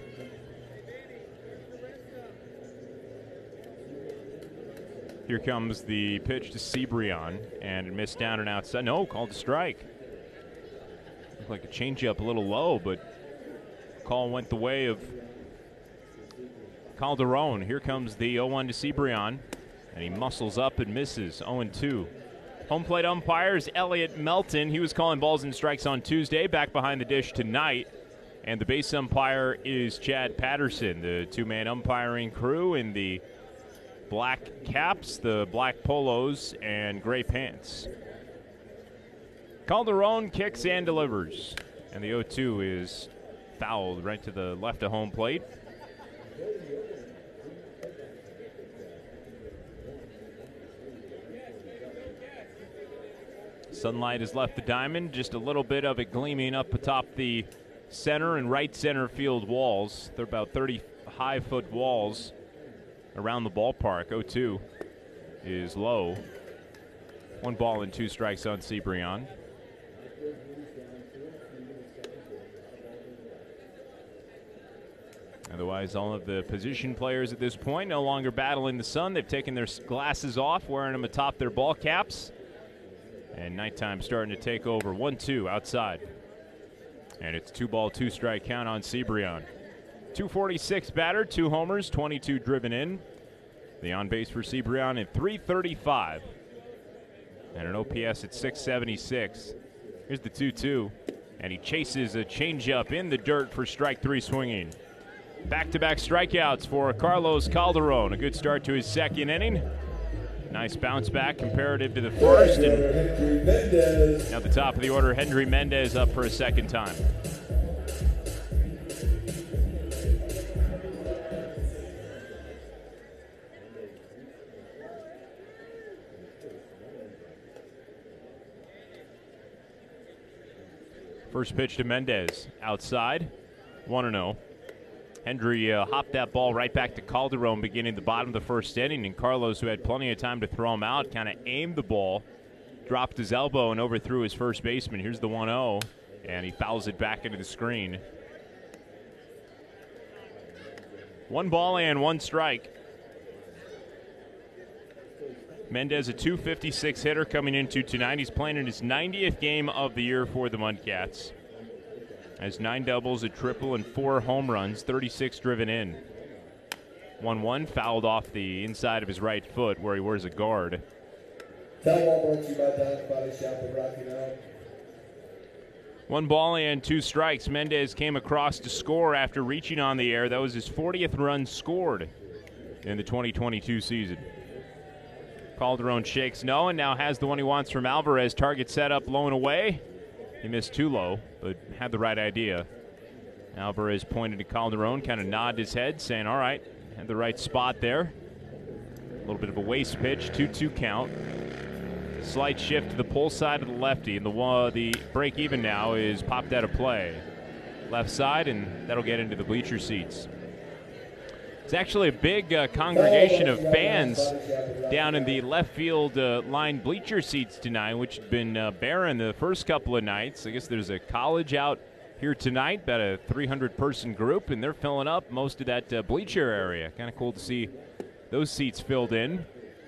Here comes the pitch to Cibrian, and it missed down and outside. No, called a strike. Looked like a changeup a little low, but call went the way of Calderon. Here comes the 0-1 to Cibrian. And he muscles up and misses, 0-2. Home plate umpire is Elliot Melton. He was calling balls and strikes on Tuesday, back behind the dish tonight. And the base umpire is Chad Patterson, the two-man umpiring crew in the black caps, the black polos, and gray pants. Calderon kicks and delivers. And the 0-2 is fouled right to the left of home plate. Sunlight has left the diamond, just a little bit of it gleaming up atop the center and right center field walls. They're about 30 high-foot walls around the ballpark. 0-2 is low. 1 ball and 2 strikes on Cibrian. Otherwise, all of the position players at this point no longer battling the sun. They've taken their glasses off, wearing them atop their ball caps. And nighttime starting to take over. 1-2 outside. And it's 2 ball, 2 strike count on Cibrian. 246 batter, 2 homers, 22 driven in. The on base for Cibrian at 335. And an OPS at 676. Here's the 2-2. And he chases a changeup in the dirt for strike 3 swinging. Back-to-back strikeouts for Carlos Calderon. A good start to his second inning. Nice bounce back comparative to the first. And at the top of the order, Hendry Mendez up for a second time. First pitch to Mendez, outside, 1-0. Hendry hopped that ball right back to Calderon beginning the bottom of the first inning, and Carlos, who had plenty of time to throw him out, kind of aimed the ball, dropped his elbow, and overthrew his first baseman. Here's the 1-0, and he fouls it back into the screen. 1 ball and 1 strike. Mendez, a .256 hitter coming into tonight. He's playing in his 90th game of the year for the Mudcats. Has 9 doubles, a triple, and 4 home runs, 36 driven in. 1-1, fouled off the inside of his right foot where he wears a guard. Foul ball brought to you by Don's Body Shop in Rocky Mount. 1 ball and 2 strikes. Mendez came across to score after reaching on the air. That was his 40th run scored in the 2022 season. Calderon shakes no and now has the one he wants from Alvarez. Target set up low and away. He missed too low, but had the right idea. Alvarez pointed to Calderon, kind of nodded his head, saying, all right, had the right spot there. A little bit of a waste pitch, 2-2 count. Slight shift to the pull side of the lefty, and the break even now is popped out of play. Left side, and that'll get into the bleacher seats. It's actually a big congregation of fans down in the left field line bleacher seats tonight, which had been barren the first couple of nights. I guess there's a college out here tonight, about a 300-person group, and they're filling up most of that bleacher area. Kind of cool to see those seats filled in.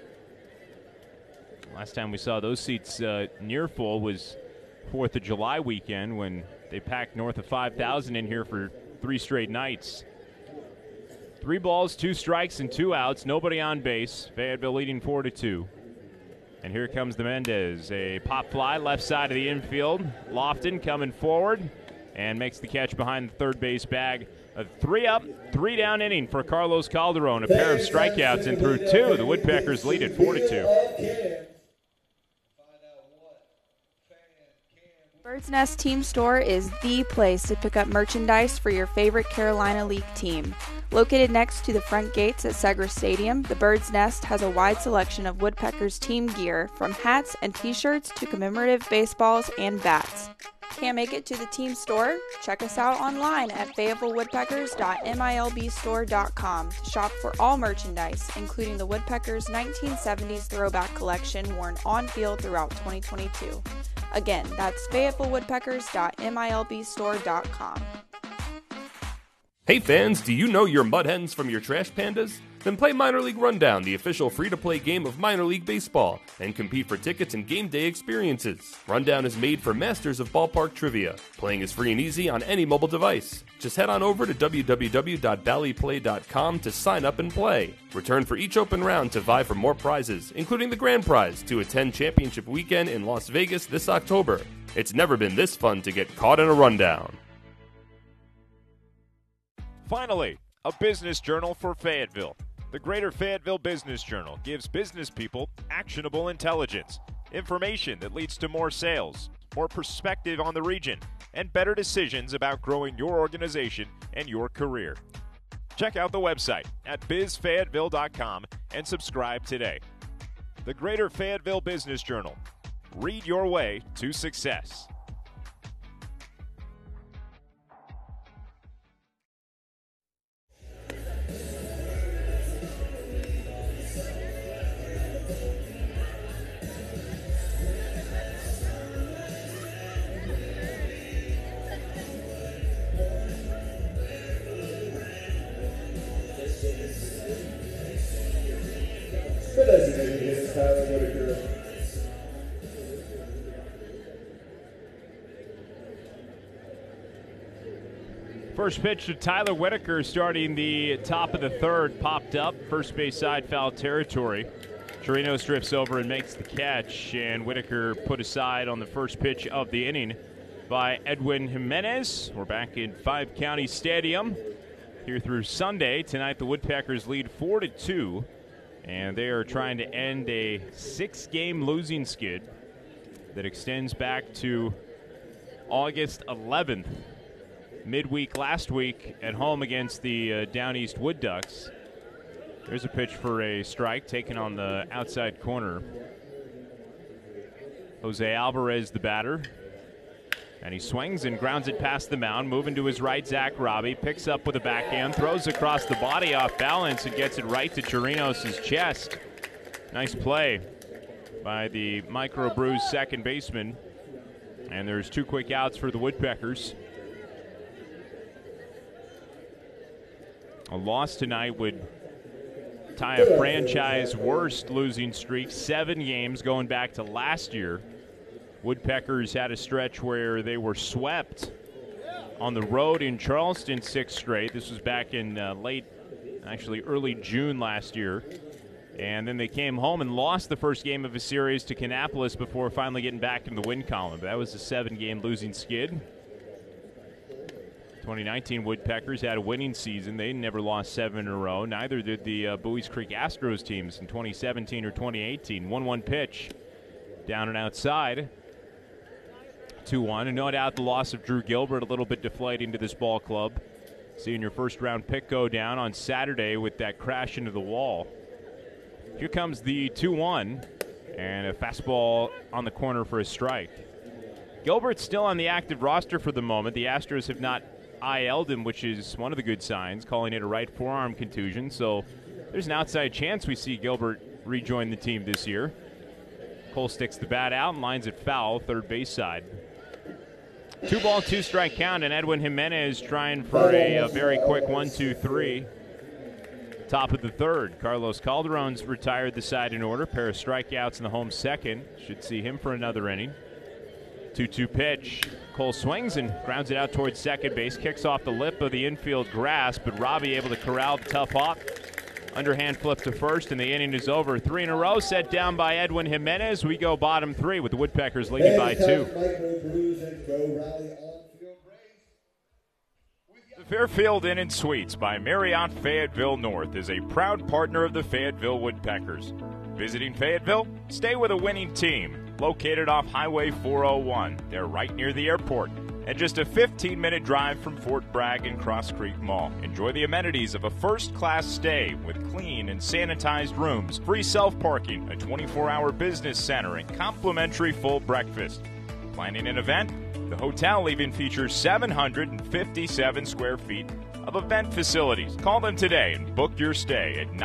Last time we saw those seats near full was 4th of July weekend when they packed north of 5,000 in here for 3 straight nights. 3 balls, 2 strikes, and 2 outs. Nobody on base. Fayetteville leading 4-2. And here comes the Mendez. A pop fly left side of the infield. Lofton coming forward and makes the catch behind the third base bag. A 3 up, 3 down inning for Carlos Calderon. A pair of strikeouts and through 2. The Woodpeckers lead at 4-2. Bird's Nest Team Store is the place to pick up merchandise for your favorite Carolina League team. Located next to the front gates at Segra Stadium, the Bird's Nest has a wide selection of Woodpeckers team gear, from hats and t-shirts to commemorative baseballs and bats. Can't make it to the team store? Check us out online at fayettevillewoodpeckers.milbstore.com to shop for all merchandise, including the Woodpeckers 1970s throwback collection worn on field throughout 2022. Again, that's fayettevillewoodpeckers.milbstore.com. Hey fans, do you know your mud hens from your trash pandas? Then play Minor League Rundown, the official free-to-play game of minor league baseball, and compete for tickets and game day experiences. Rundown is made for masters of ballpark trivia. Playing is free and easy on any mobile device. Just head on over to www.valleyplay.com to sign up and play. Return for each open round to vie for more prizes, including the grand prize to attend Championship Weekend in Las Vegas this October. It's never been this fun to get caught in a rundown. Finally, a business journal for Fayetteville. The Greater Fayetteville Business Journal gives business people actionable intelligence, information that leads to more sales, more perspective on the region, and better decisions about growing your organization and your career. Check out the website at bizfayetteville.com and subscribe today. The Greater Fayetteville Business Journal. Read your way to success. The designated hitter, Tyler Whitaker. First pitch to Tyler Whitaker starting the top of the third, popped up. First base side foul territory. Chirinos drifts over and makes the catch, and Whitaker put aside on the first pitch of the inning by Edwin Jimenez. We're back in Five County Stadium here through Sunday. Tonight the Woodpeckers lead 4-2. And they are trying to end a 6-game losing skid that extends back to August 11th. Midweek last week at home against the Down East Wood Ducks. There's a pitch for a strike taken on the outside corner. Jose Alvarez, the batter. And he swings and grounds it past the mound. Moving to his right, Zach Robbie. Picks up with a backhand. Throws across the body off balance and gets it right to Chirinos' chest. Nice play by the Micro Brews second baseman. And there's 2 quick outs for the Woodpeckers. A loss tonight would tie a franchise worst losing streak. 7 games going back to last year. Woodpeckers had a stretch where they were swept on the road in Charleston 6 straight. This was back in early June last year. And then they came home and lost the first game of a series to Kannapolis before finally getting back in the win column. That was a 7-game losing skid. 2019 Woodpeckers had a winning season. They never lost 7 in a row. Neither did the Buies Creek Astros teams in 2017 or 2018. 1-1 pitch down and outside. 2-1, and no doubt the loss of Drew Gilbert a little bit deflating to this ball club. Seeing your first-round pick go down on Saturday with that crash into the wall. Here comes the 2-1, and a fastball on the corner for a strike. Gilbert's still on the active roster for the moment. The Astros have not IL'd him, which is one of the good signs, calling it a right forearm contusion. So there's an outside chance we see Gilbert rejoin the team this year. Cole sticks the bat out and lines it foul, third base side. 2-ball, 2-strike count, and Edwin Jimenez trying for a very quick 1-2-3. Top of the third. Carlos Calderon's retired the side in order. Pair of strikeouts in the home second. Should see him for another inning. 2-2 pitch. Cole swings and grounds it out towards second base. Kicks off the lip of the infield grass, but Robbie able to corral the tough hop. Underhand flip to first, and the inning is over. 3 in a row set down by Edwin Jimenez. We go bottom 3 with the Woodpeckers leading by 2. The Fairfield Inn and Suites by Marriott Fayetteville North is a proud partner of the Fayetteville Woodpeckers. Visiting Fayetteville? Stay with a winning team. Located off Highway 401. They're right near the airport. And just a 15-minute drive from Fort Bragg and Cross Creek Mall. Enjoy the amenities of a first-class stay with clean and sanitized rooms, free self-parking, a 24-hour business center, and complimentary full breakfast. Planning an event? The hotel even features 757 square feet of event facilities. Call them today and book your stay at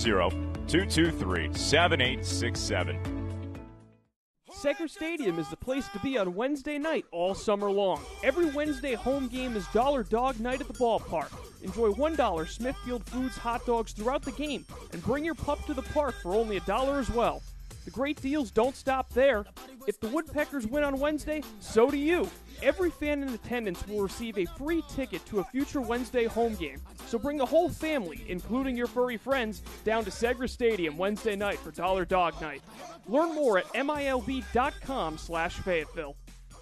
910-223-7867. Segra Stadium is the place to be on Wednesday night all summer long. Every Wednesday home game is Dollar Dog Night at the ballpark. Enjoy $1 Smithfield Foods hot dogs throughout the game, and bring your pup to the park for only $1 as well. The great deals don't stop there. If the Woodpeckers win on Wednesday, so do you. Every fan in attendance will receive a free ticket to a future Wednesday home game. So bring the whole family, including your furry friends, down to Segra Stadium Wednesday night for Dollar Dog Night. Learn more at milb.com/Fayetteville.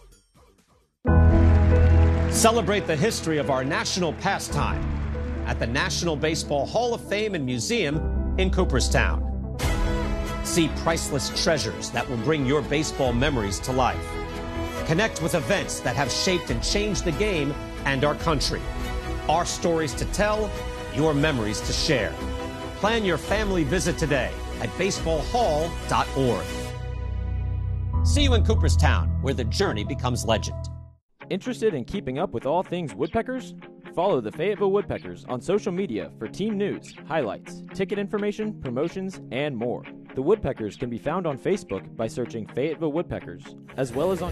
Celebrate the history of our national pastime at the National Baseball Hall of Fame and Museum in Cooperstown. See priceless treasures that will bring your baseball memories to life. Connect with events that have shaped and changed the game and our country. Our stories to tell, your memories to share. Plan your family visit today at baseballhall.org. See you in Cooperstown, where the journey becomes legend. Interested in keeping up with all things Woodpeckers? Follow the Fayetteville Woodpeckers on social media for team news, highlights, ticket information, promotions, and more. The Woodpeckers can be found on Facebook by searching Fayetteville Woodpeckers, as well as on...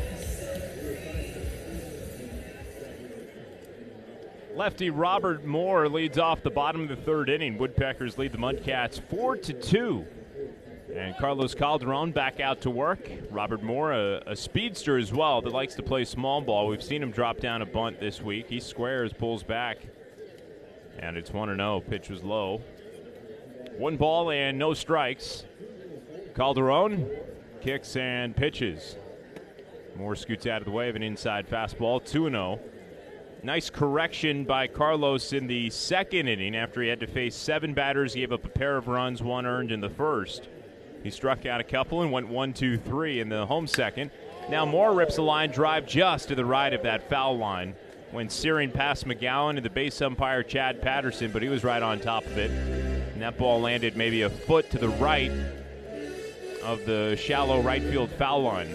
Lefty Robert Moore leads off the bottom of the third inning. Woodpeckers lead the Mudcats 4-2. And Carlos Calderon back out to work. Robert Moore, a speedster as well that likes to play small ball. We've seen him drop down a bunt this week. He squares, pulls back. And it's 1-0. Pitch was low. 1 ball and no strikes. Calderon kicks and pitches. Moore scoots out of the way of an inside fastball. 2-0. Nice correction by Carlos in the second inning after he had to face 7 batters. He gave up a pair of runs, 1 earned in the first. He struck out a couple and went 1-2-3 in the home second. Now Moore rips a line drive just to the right of that foul line when searing past McGowan and the base umpire Chad Patterson, but he was right on top of it. And that ball landed maybe a foot to the right of the shallow right field foul line.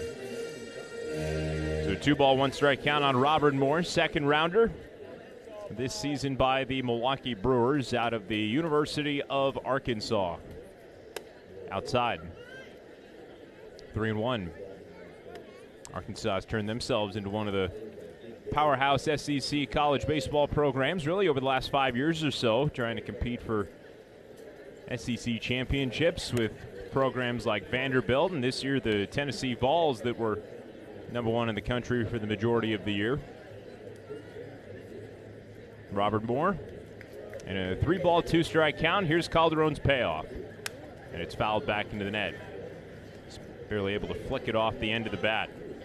So 2-ball, 1-strike count on Robert Moore, second rounder this season by the Milwaukee Brewers out of the University of Arkansas. Outside. 3-1. Arkansas has turned themselves into one of the powerhouse SEC college baseball programs really over the last 5 years or so, trying to compete for SEC championships with programs like Vanderbilt, and this year the Tennessee Vols that were #1 in the country for the majority of the year. Robert Moore and a 3-ball, 2-strike count. Here's Calderon's payoff. And it's fouled back into the net. He's barely able to flick it off the end of the bat.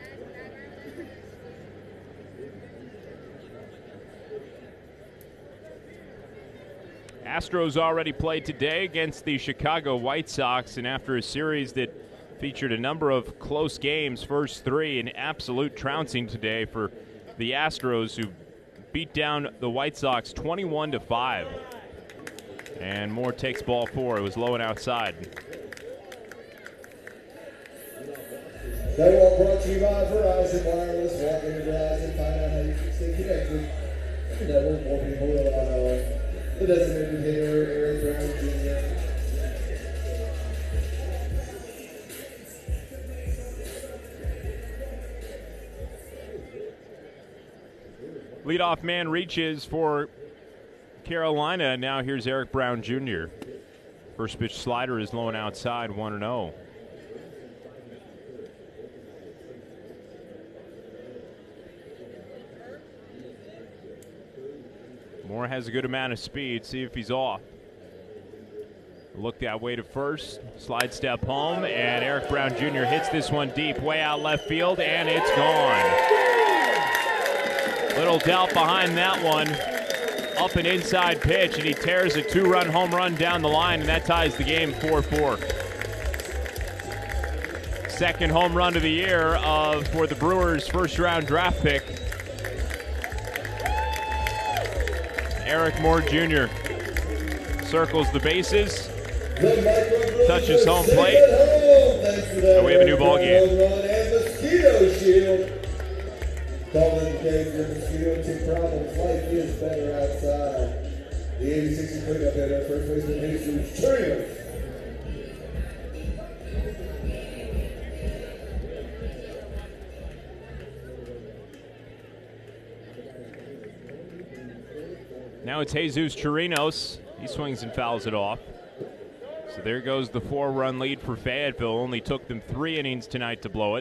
Astros already played today against the Chicago White Sox, and after a series that featured a number of close games, first 3, an absolute trouncing today for the Astros, who beat down the White Sox 21-5. And Moore takes ball 4. It was low and outside. That walk brought to you by Verizon Wireless. Walk into Verizon, find out how you can stay connected. And that will more people rely on. The designated hitter, Eric Brown Jr. Leadoff man reaches for Carolina. Now here's Eric Brown Jr. First pitch slider is low and outside, 1-0. Moore has a good amount of speed. See if he's off. Look that way to first. Slide step home, and Eric Brown Jr. hits this one deep, way out left field, and it's gone. Little doubt behind that one. Up an inside pitch, and he tears a 2-run home run down the line, and that ties the game 4-4. Second home run of the year for the Brewers' first-round draft pick. Eric Moore Jr. circles the bases, touches home plate, and we have a new ball game. Calling today for mosquito tick problems. Life is better outside. The 86 cleanup hitter, first baseman Jesus Turner. Now it's Jesus Chirinos. He swings and fouls it off. So there goes the 4-run lead for Fayetteville. Only took them 3 innings tonight to blow it.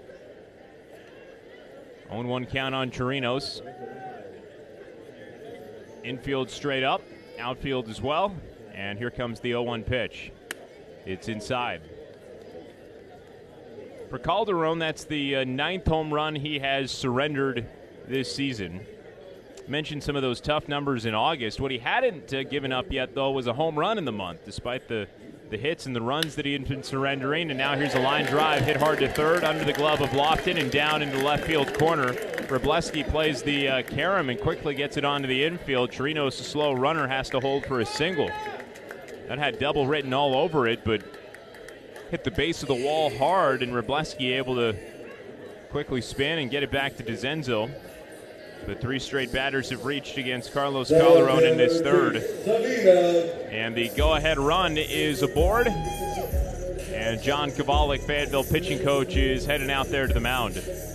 0-1 count on Chirinos. Infield straight up, outfield as well. And here comes the 0-1 pitch. It's inside. For Calderon, that's the 9th home run he has surrendered this season. Mentioned some of those tough numbers in August. What he hadn't given up yet, though, was a home run in the month, despite the hits and the runs that he had been surrendering. And now here's a line drive, hit hard to third, under the glove of Lofton and down into left field corner. Wroblewski plays the carom and quickly gets it onto the infield. Chirinos, a slow runner, has to hold for a single. That had double written all over it, but hit the base of the wall hard, and Wroblewski able to quickly spin and get it back to DeZenzo. The 3 straight batters have reached against Carlos Calderon in this third. And the go-ahead run is aboard. And John Kovalik, Fayetteville pitching coach, is heading out there to the mound.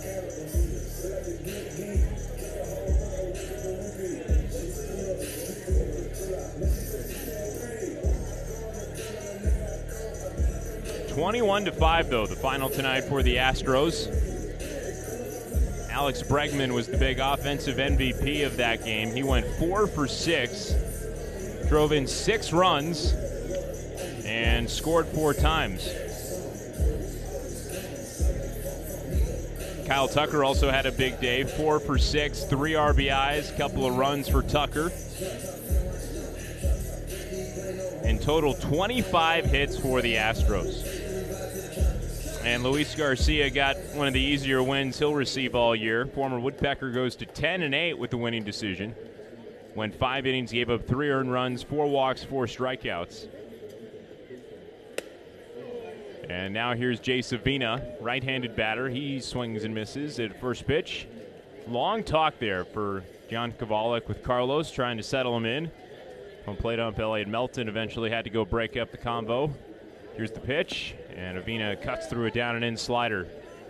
(21-5) though, the final tonight for the Astros. Alex Bregman was the big offensive MVP of that game. He went 4 for 6, drove in 6 runs, and scored 4 times. Kyle Tucker also had a big day, 4 for 6, 3 RBIs, couple of runs for Tucker. In total, 25 hits for the Astros. And Luis Garcia got one of the easier wins he'll receive all year. Former Woodpecker goes to 10-8 with the winning decision. Went 5 innings, gave up 3 earned runs, 4 walks, 4 strikeouts. And now here's Jay Savina, right-handed batter. He swings and misses at first pitch. Long talk there for John Kovalik with Carlos trying to settle him in. Home plate ump Elliot Melton eventually had to go break up the combo. Here's the pitch, and Avina cuts through a down and in slider.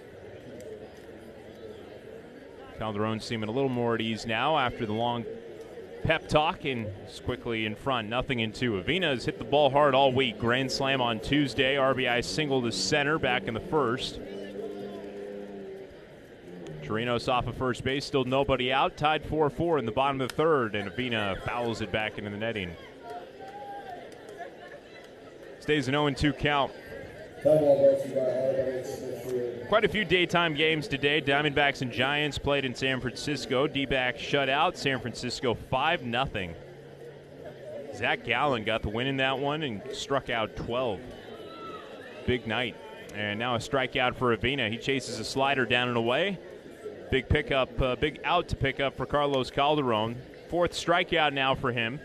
Calderon seeming a little more at ease now after the long pep talk, and is quickly in front, 0-2. Avina has hit the ball hard all week. Grand slam on Tuesday, RBI single to center back in the first. Chirinos off of first base, still nobody out, tied 4-4 in the bottom of the third, and Avina fouls it back into the netting. Stays an 0-2 count. Quite a few daytime games today. Diamondbacks and Giants played in San Francisco. D-backs shut out San Francisco 5-0. Zach Gallen got the win in that one and struck out 12. Big night. And now a strikeout for Avina. He chases a slider down and away. Big pickup, big out to pick up for Carlos Calderon. 4th strikeout now for him.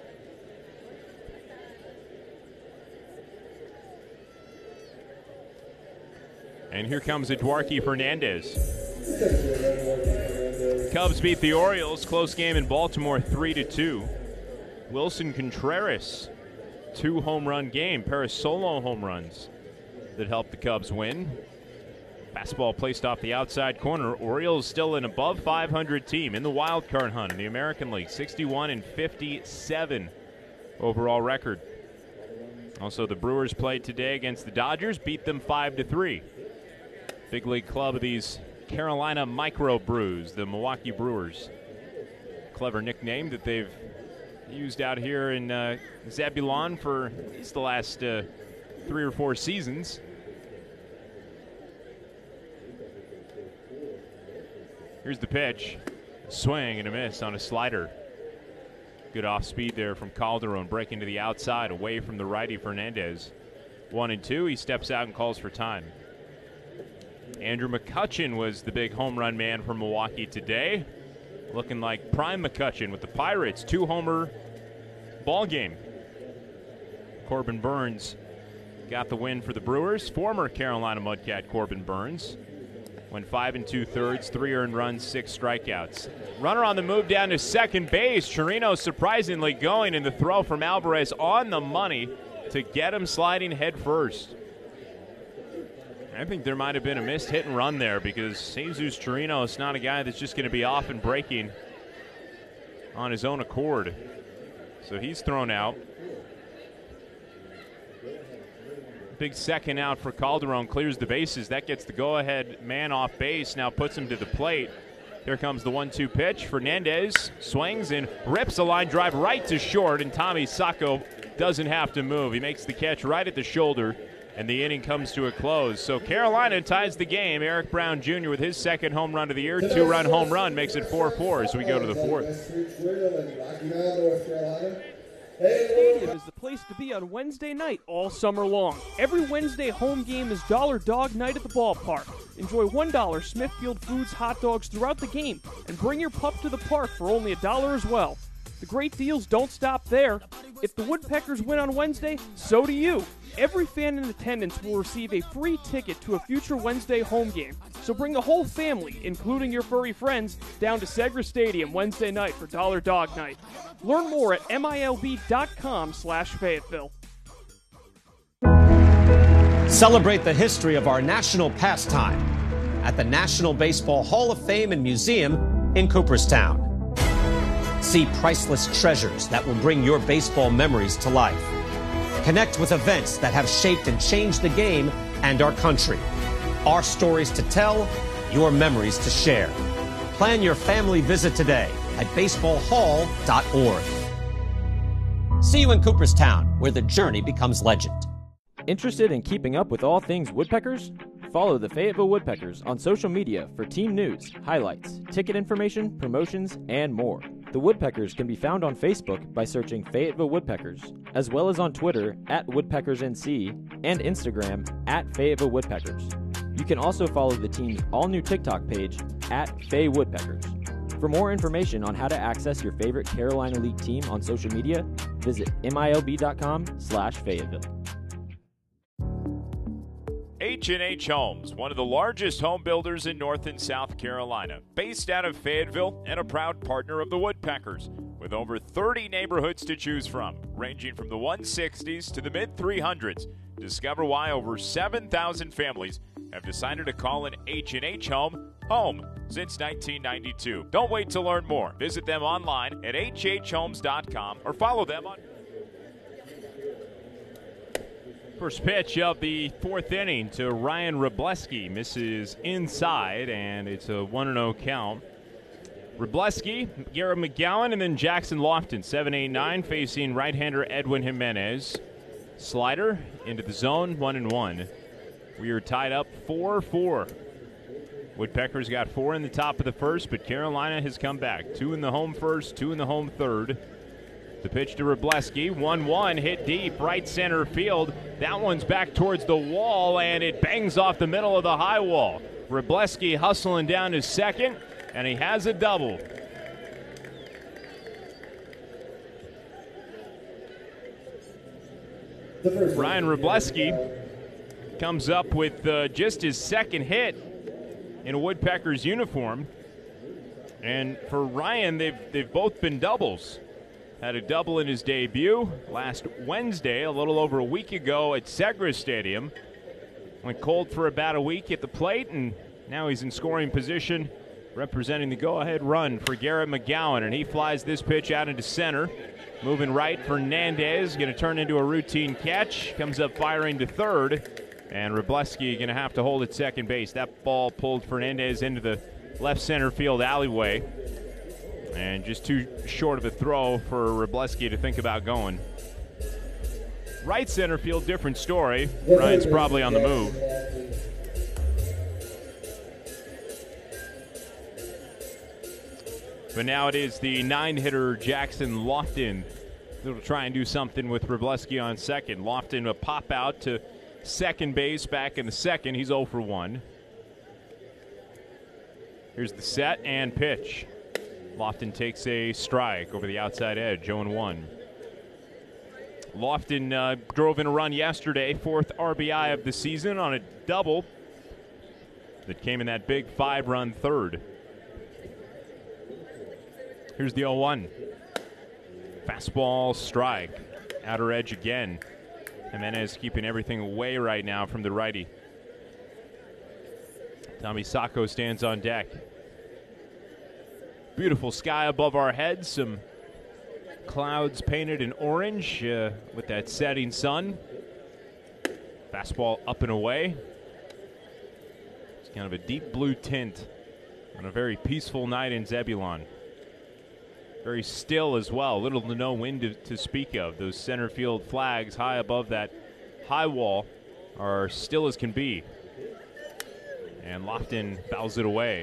And here comes Eduardo Fernandez. Cubs beat the Orioles. Close game in Baltimore, 3-2. Wilson Contreras, 2 home run game. Pair of solo home runs that helped the Cubs win. Fastball placed off the outside corner. Orioles still an above 500 team in the wild card hunt in the American League. 61-57 overall record. Also, the Brewers played today against the Dodgers, beat them 5-3. Big league club of these Carolina Micro Brews, the Milwaukee Brewers. Clever nickname that they've used out here in Zebulon for at least the last 3 or 4 seasons. Here's the pitch. Swing and a miss on a slider. Good off speed there from Calderon, breaking to the outside away from the righty Fernandez. 1-2, he steps out and calls for time. Andrew McCutchen was the big home run man for Milwaukee today. Looking like prime McCutchen with the Pirates. 2-homer ball game. Corbin Burns got the win for the Brewers. Former Carolina Mudcat Corbin Burns. Went 5 2/3, 3 earned runs, 6 strikeouts. Runner on the move down to second base. Chirinos surprisingly going, and the throw from Alvarez on the money to get him sliding head first. I think there might have been a missed hit and run there because Jesus Chirinos is not a guy that's just going to be off and breaking on his own accord. So he's thrown out. Big second out for Calderon, clears the bases. That gets the go-ahead man off base, now puts him to the plate. Here comes the 1-2 pitch. Fernandez swings and rips a line drive right to short, and Tommy Sacco doesn't have to move. He makes the catch right at the shoulder, and the inning comes to a close. So Carolina ties the game. Eric Brown Jr. with his second home run of the year, two-run home run, makes it 4-4 as we go to the fourth. Stadium is the place to be on Wednesday night all summer long. Every Wednesday home game is Dollar Dog Night at the ballpark. Enjoy $1 Smithfield Foods hot dogs throughout the game and bring your pup to the park for only $1 as well. The great deals don't stop there. If the Woodpeckers win on Wednesday, so do you. Every fan in attendance will receive a free ticket to a future Wednesday home game. So bring the whole family, including your furry friends, down to Segra Stadium Wednesday night for Dollar Dog Night. Learn more at milb.com/Fayetteville. Celebrate the history of our national pastime at the National Baseball Hall of Fame and Museum in Cooperstown. See priceless treasures that will bring your baseball memories to life. Connect with events that have shaped and changed the game and our country. Our stories to tell, your memories to share. Plan your family visit today at baseballhall.org. See you in Cooperstown, where the journey becomes legend. Interested in keeping up with all things Woodpeckers? Follow the Fayetteville Woodpeckers on social media for team news, highlights, ticket information, promotions, and more. The Woodpeckers can be found on Facebook by searching Fayetteville Woodpeckers, as well as on Twitter @WoodpeckersNC and Instagram @Fayetteville Woodpeckers. You can also follow the team's all-new TikTok page @FayWoodpeckers. For more information on how to access your favorite Carolina League team on social media, visit milb.com/Fayetteville. H&H Homes, one of the largest home builders in North and South Carolina, based out of Fayetteville and a proud partner of the Woodpeckers, with over 30 neighborhoods to choose from, ranging from the 160s to the mid-300s. Discover why over 7,000 families have decided to call an H&H home home since 1992. Don't wait to learn more. Visit them online at hhomes.com or follow them on. First pitch of the fourth inning to Ryan Wrobleski. Misses inside, and it's a 1-0 count. Wrobleski, Garrett McGowan, and then Jackson Lofton, 7-8-9, facing right-hander Edwin Jimenez. Slider into the zone, 1-1. We are tied up 4-4. Woodpeckers got 4 in the top of the first, but Carolina has come back. 2 in the home first, 2 in the home third. The pitch to Wrobleski, 1-1, hit deep, right center field. That one's back towards the wall, and it bangs off the middle of the high wall. Wrobleski hustling down to second, and he has a double. Ryan Wrobleski comes up with just his second hit in a Woodpeckers uniform. And for Ryan, they've both been doubles. Had a double in his debut last Wednesday, a little over a week ago at Segra Stadium. Went cold for about a week at the plate, and now he's in scoring position, representing the go-ahead run for Garrett McGowan, and he flies this pitch out into center. Moving right, Fernandez going to turn into a routine catch. Comes up firing to third, and Wrobleski going to have to hold at second base. That ball pulled Fernandez into the left center field alleyway. And just too short of a throw for Wrobleski to think about going. Right center field, different story. Ryan's probably on the move. But now it is the 9-hitter Jackson Lofton that'll try and do something with Wrobleski on second. Lofton a pop out to second base back in the second. He's 0 for 1. Here's the set and pitch. Lofton takes a strike over the outside edge, 0-1. Lofton drove in a run yesterday, 4th RBI of the season on a double that came in that big 5-run third. Here's the 0-1. Fastball strike, outer edge again. Jimenez keeping everything away right now from the righty. Tommy Sacco stands on deck. Beautiful sky above our heads, some clouds painted in orange with that setting sun. Fastball up and away. It's kind of a deep blue tint on a very peaceful night in Zebulon. Very still as well. Little to no wind to speak of. Those center field flags high above that high wall are still as can be. And Lofton fouls it away.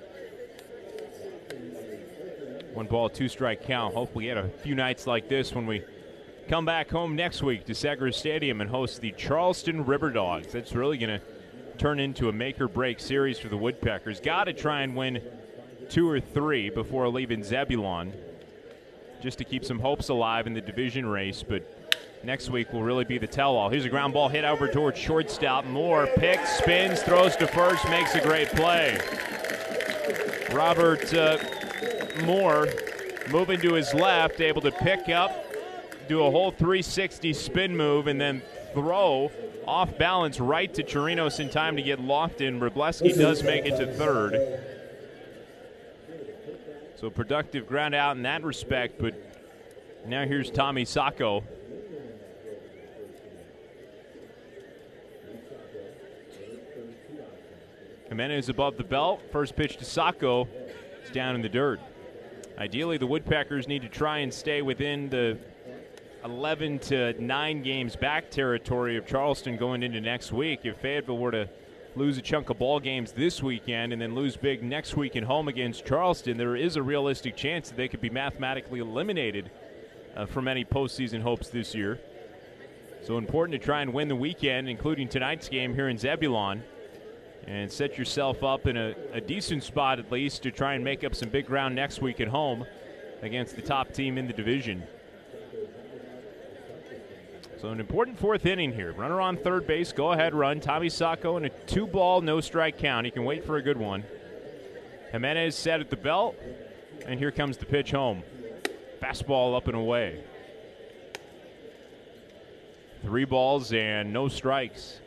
1 ball, 2 strike count. Hopefully get a few nights like this when we come back home next week to Segra Stadium and host the Charleston River Dogs. That's really going to turn into a make-or-break series for the Woodpeckers. Got to try and win 2 or 3 before leaving Zebulon, just to keep some hopes alive in the division race. But next week will really be the tell-all. Here's a ground ball hit over towards shortstop. Moore picks, spins, throws to first, makes a great play. Robert Moore moving to his left, able to pick up, do a whole 360 spin move, and then throw off balance right to Chirinos in time to get Lofton. Wrobleski does make it to third. So productive ground out in that respect, but now here's Tommy Sacco. Jimenez above the belt. First pitch to Sacco. It's down in the dirt. Ideally, the Woodpeckers need to try and stay within the 11 to 9 games back territory of Charleston going into next week. If Fayetteville were to lose a chunk of ball games this weekend and then lose big next week at home against Charleston, there is a realistic chance that they could be mathematically eliminated from any postseason hopes this year. So important to try and win the weekend, including tonight's game here in Zebulon, and set yourself up in a decent spot at least to try and make up some big ground next week at home against the top team in the division. So an important 4th inning here. Runner on third base, go-ahead run. Tommy Sacco in a 2-ball, no-strike count. He can wait for a good one. Jimenez set at the belt, and here comes the pitch home. Fastball up and away. 3 balls and no strikes.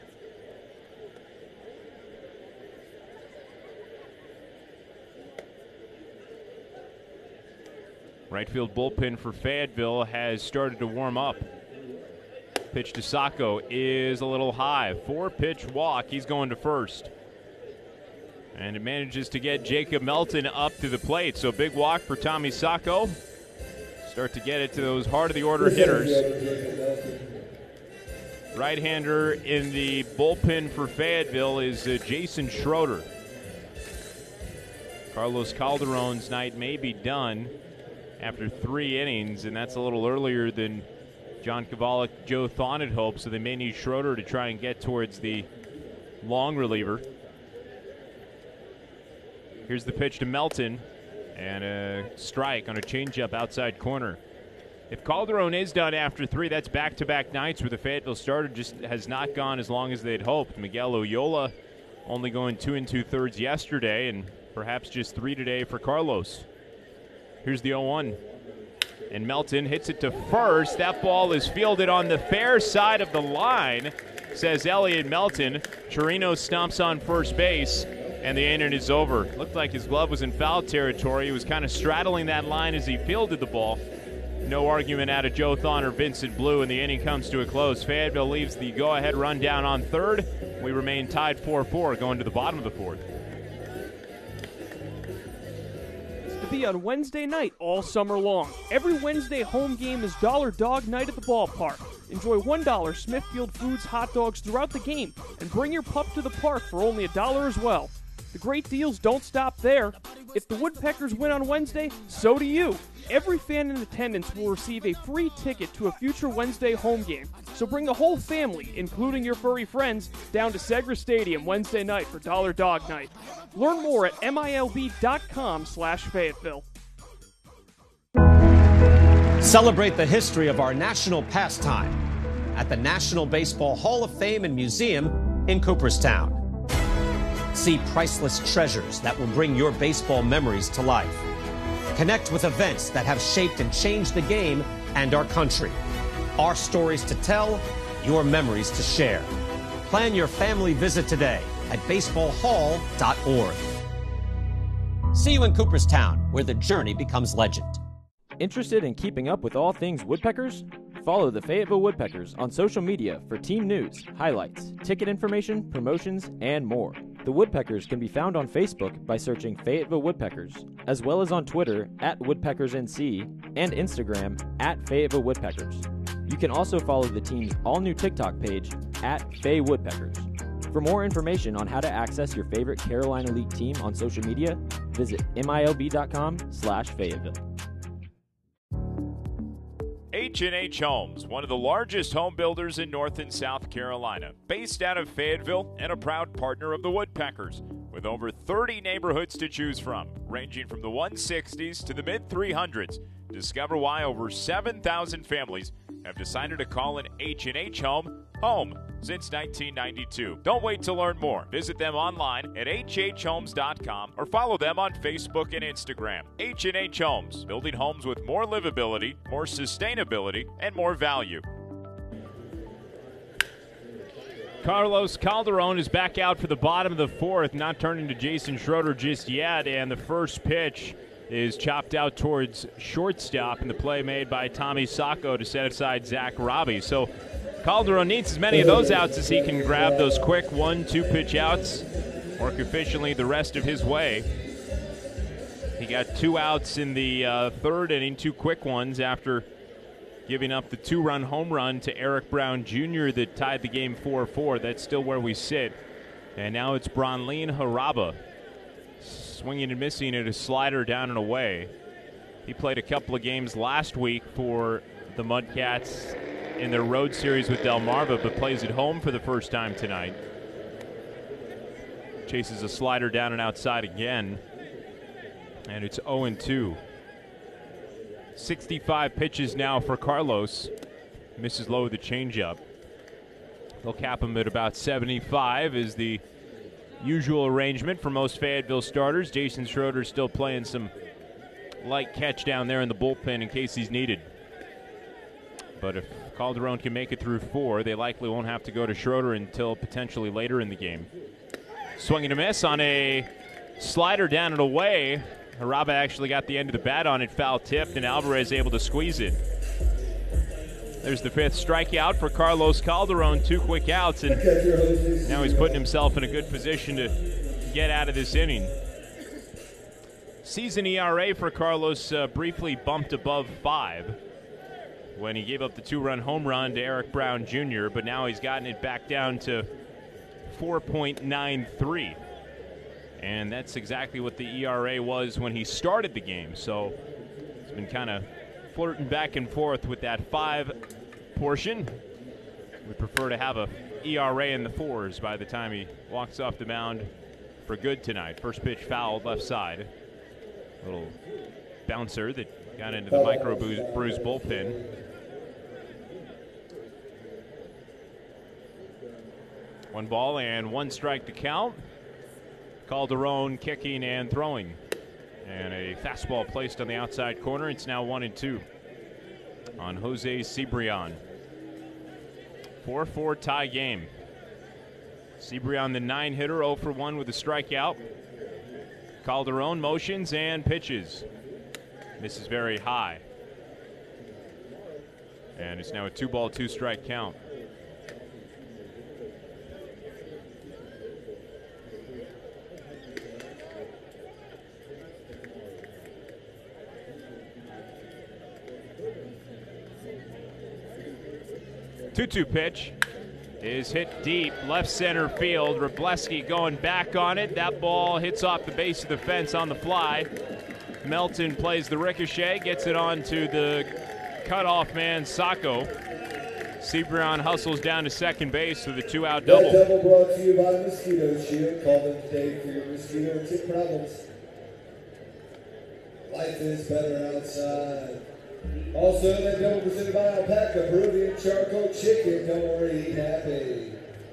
Right field bullpen for Fayetteville has started to warm up. Pitch to Sacco is a little high. 4-pitch walk. He's going to first. And it manages to get Jacob Melton up to the plate. So big walk for Tommy Sacco. Start to get it to those heart-of-the-order hitters. Right-hander in the bullpen for Fayetteville is Jason Schroeder. Carlos Calderon's night may be done after 3 innings, and that's a little earlier than John Kovalik, Joe Thon had hoped, so they may need Schroeder to try and get towards the long reliever. Here's the pitch to Melton, and a strike on a changeup outside corner. If Calderon is done after 3, that's back-to-back nights where the Fayetteville starter just has not gone as long as they'd hoped. Miguel Oyola only going 2 2/3 yesterday, and perhaps just 3 today for Carlos. Here's the 0-1. And Melton hits it to first. That ball is fielded on the fair side of the line, says Elliot Melton. Chirinos stomps on first base, and the inning is over. Looked like his glove was in foul territory. He was kind of straddling that line as he fielded the ball. No argument out of Joe Thon or Vincent Blue, and the inning comes to a close. Fayetteville leaves the go-ahead run down on third. We remain tied 4-4 going to the bottom of the 4th. Be on Wednesday night all summer long. Every Wednesday home game is Dollar Dog Night at the ballpark. Enjoy $1 Smithfield Foods hot dogs throughout the game and bring your pup to the park for only $1 as well. The great deals don't stop there. If the Woodpeckers win on Wednesday, so do you. Every fan in attendance will receive a free ticket to a future Wednesday home game. So bring the whole family, including your furry friends, down to Segra Stadium Wednesday night for Dollar Dog Night. Learn more at milb.com/Fayetteville. Celebrate the history of our national pastime at the National Baseball Hall of Fame and Museum in Cooperstown. See priceless treasures that will bring your baseball memories to life. Connect with events that have shaped and changed the game and our country. Our stories to tell, your memories to share. Plan your family visit today at baseballhall.org. See you in Cooperstown, where the journey becomes legend. Interested in keeping up with all things Woodpeckers? Follow the Fayetteville Woodpeckers on social media for team news, highlights, ticket information, promotions, and more. The Woodpeckers can be found on Facebook by searching Fayetteville Woodpeckers, as well as on Twitter @WoodpeckersNC and Instagram @Fayetteville Woodpeckers. You can also follow the team's all-new TikTok page @FayWoodpeckers. For more information on how to access your favorite Carolina League team on social media, visit milb.com/Fayetteville. H&H Homes, one of the largest home builders in North and South Carolina, based out of Fayetteville and a proud partner of the Woodpeckers, with over 30 neighborhoods to choose from, ranging from the 160s to the mid-300s. Discover why over 7,000 families have decided to call an H&H home since 1992. Don't wait to learn more. Visit them online at hhhomes.com or follow them on Facebook and Instagram. H&H Homes, building homes with more livability, more sustainability, and more value. Carlos Calderon is back out for the bottom of the fourth, not turning to Jason Schroeder just yet, and the first pitch is chopped out towards shortstop, and the play made by Tommy Sacco to set aside Zach Robbie. So Calderon needs as many of those outs as he can grab, those quick 1-2 pitch outs, work efficiently the rest of his way. He got 2 outs in the third inning, 2 quick ones after giving up the 2-run home run to Eric Brown Jr. that tied the game 4-4. That's still where we sit. And now it's Bronleen Haraba swinging and missing at a slider down and away. He played a couple of games last week for the Mudcats in their road series with Delmarva, but plays at home for the first time tonight. Chases a slider down and outside again, and it's 0-2. 65 pitches now for Carlos. Misses low with the changeup. They'll cap him at about 75 is the usual arrangement for most Fayetteville starters. Jason Schroeder still playing some light catch down there in the bullpen in case he's needed. But if Calderon can make it through 4, they likely won't have to go to Schroeder until potentially later in the game. Swinging a miss on a slider down and away. Haraba actually got the end of the bat on it, foul tipped, and Alvarez able to squeeze it. There's the 5th strikeout for Carlos Calderon, 2 quick outs, and now he's putting himself in a good position to get out of this inning. Season ERA for Carlos briefly bumped above 5 when he gave up the 2-run home run to Eric Brown Jr., but now he's gotten it back down to 4.93. And that's exactly what the ERA was when he started the game. So it's been kind of flirting back and forth with that 5 portion. We prefer to have a ERA in the 4s by the time he walks off the mound for good tonight. First pitch fouled left side. Little bouncer that got into the micro-bruise bullpen. One ball and 1 strike to count. Calderon kicking and throwing. And a fastball placed on the outside corner. It's now 1-2 on Jose Cibrian. 4-4 tie game. Cibrian, the 9-hitter, 0 for 1 with a strikeout. Calderon motions and pitches. Misses very high. And it's now a 2-ball, 2-strike count. Two-two pitch is hit deep, left center field. Wrobleski going back on it. That ball hits off the base of the fence on the fly. Melton plays the ricochet, gets it on to the cutoff man, Sacco. Cibrian hustles down to second base with a 2-out double. That double brought to you by Mosquito Shield. Call them today for your mosquito and tick problems. Life is better outside. Also, that double presented by Alpaca Peruvian Charcoal Chicken. Don't worry, eat happy.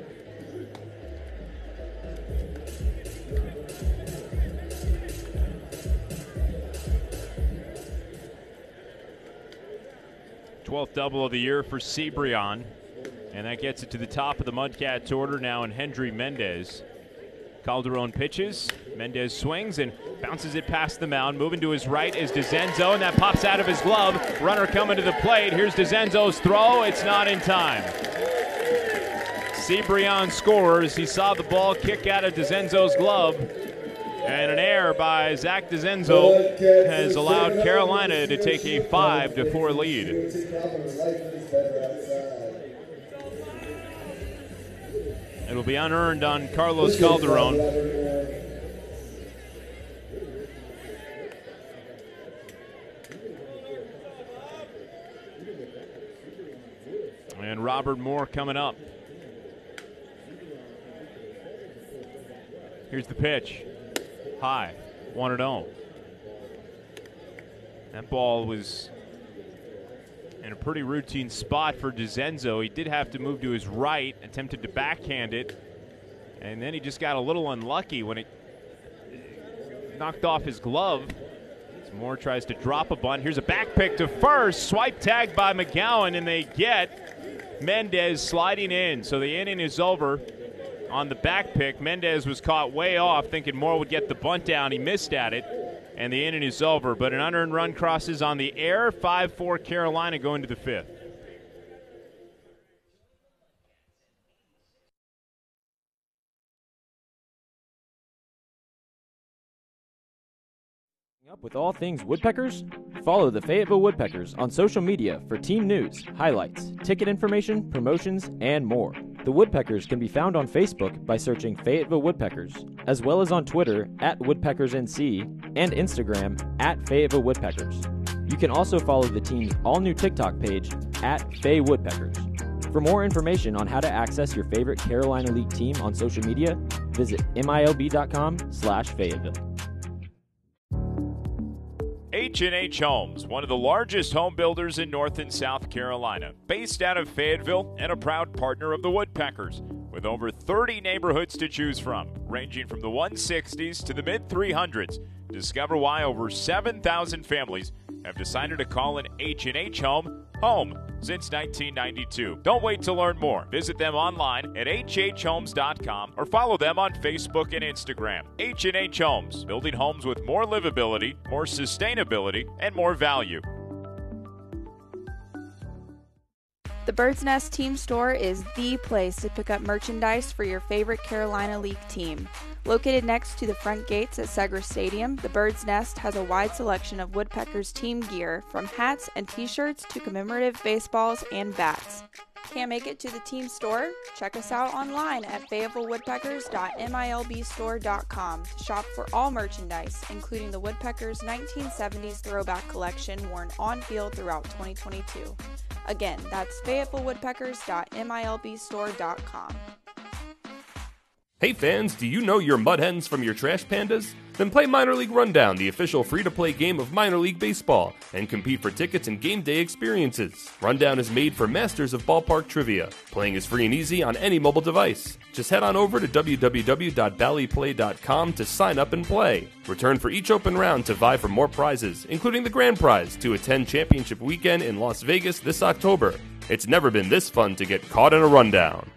Twelfth double of the year for Cibrian, and that gets it to the top of the Mudcats order now in Hendry Mendez. Calderon pitches, Mendez swings, and bounces it past the mound. Moving to his right is DeZenzo, and that pops out of his glove. Runner coming to the plate. Here's DeZenzo's throw. It's not in time. Cibrian scores. He saw the ball kick out of DeZenzo's glove. And an error by Zach DeZenzo has allowed Carolina to take a 5-4 lead. It'll be unearned on Carlos Calderon. And Robert Moore coming up. Here's the pitch. High, 1-0. That ball was in a pretty routine spot for DeZenzo. He did have to move to his right, attempted to backhand it, and then he just got a little unlucky when it knocked off his glove. Moore tries to drop a bunt. Here's a back pick to first. Swipe tag by McGowan, and they get Mendez sliding in. So the inning is over. On the back pick, Mendez was caught way off, thinking Moore would get the bunt down. He missed at it, and the inning is over. But an unearned run crosses on the air. 5-4 Carolina going to the fifth. Up with all things Woodpeckers? Follow the Fayetteville Woodpeckers on social media for team news, highlights, ticket information, promotions, and more. The Woodpeckers can be found on Facebook by searching Fayetteville Woodpeckers, as well as on Twitter @WoodpeckersNC and Instagram @Fayetteville Woodpeckers. You can also follow the team's all-new TikTok page @FayWoodpeckers. For more information on how to access your favorite Carolina League team on social media, visit milb.com/Fayetteville. H&H Homes, one of the largest home builders in North and South Carolina, based out of Fayetteville and a proud partner of the Woodpeckers, with over 30 neighborhoods to choose from, ranging from the 160s to the mid-300s. Discover why over 7,000 families have decided to call an H&H home since 1992. Don't wait to learn more. Visit them online at hhomes.com or follow them on Facebook and Instagram. H&H Homes, building homes with more livability, more sustainability, and more value. The Bird's Nest Team Store is the place to pick up merchandise for your favorite Carolina League team. Located next to the front gates at Segra Stadium, the Bird's Nest has a wide selection of Woodpeckers team gear, from hats and t-shirts to commemorative baseballs and bats. Can't make it to the team store? Check us out online at fayettevillewoodpeckers.milbstore.com to shop for all merchandise, including the Woodpeckers 1970s throwback collection worn on field throughout 2022. Again, that's fayettevillewoodpeckers.milbstore.com. Hey fans, do you know your Mud Hens from your Trash Pandas? Then play Minor League Rundown, the official free-to-play game of minor league baseball, and compete for tickets and game day experiences. Rundown is made for masters of ballpark trivia. Playing is free and easy on any mobile device. Just head on over to www.ballyplay.com to sign up and play. Return for each open round to vie for more prizes, including the grand prize to attend championship weekend in Las Vegas this October. It's never been this fun to get caught in a rundown.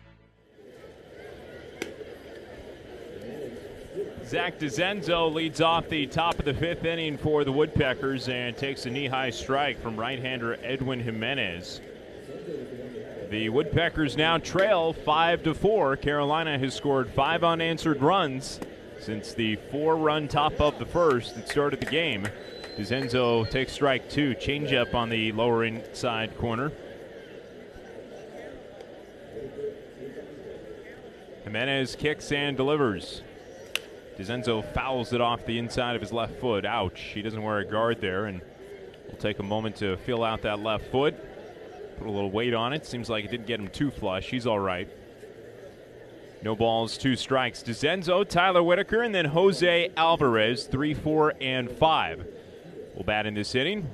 Zach DeZenzo leads off the top of the fifth inning for the Woodpeckers and takes a knee-high strike from right-hander Edwin Jimenez. The Woodpeckers now trail 5-4. Carolina has scored 5 unanswered runs since the 4-run top of the first that started the game. DeZenzo takes strike 2, changeup on the lower inside corner. Jimenez kicks and delivers. DeZenzo fouls it off the inside of his left foot. Ouch. He doesn't wear a guard there, and we'll take a moment to feel out that left foot. Put a little weight on it. Seems like it didn't get him too flush. He's all right. No balls, 2 strikes. DeZenzo, Tyler Whitaker, and then Jose Alvarez, 3, 4, and 5. Will bat in this inning.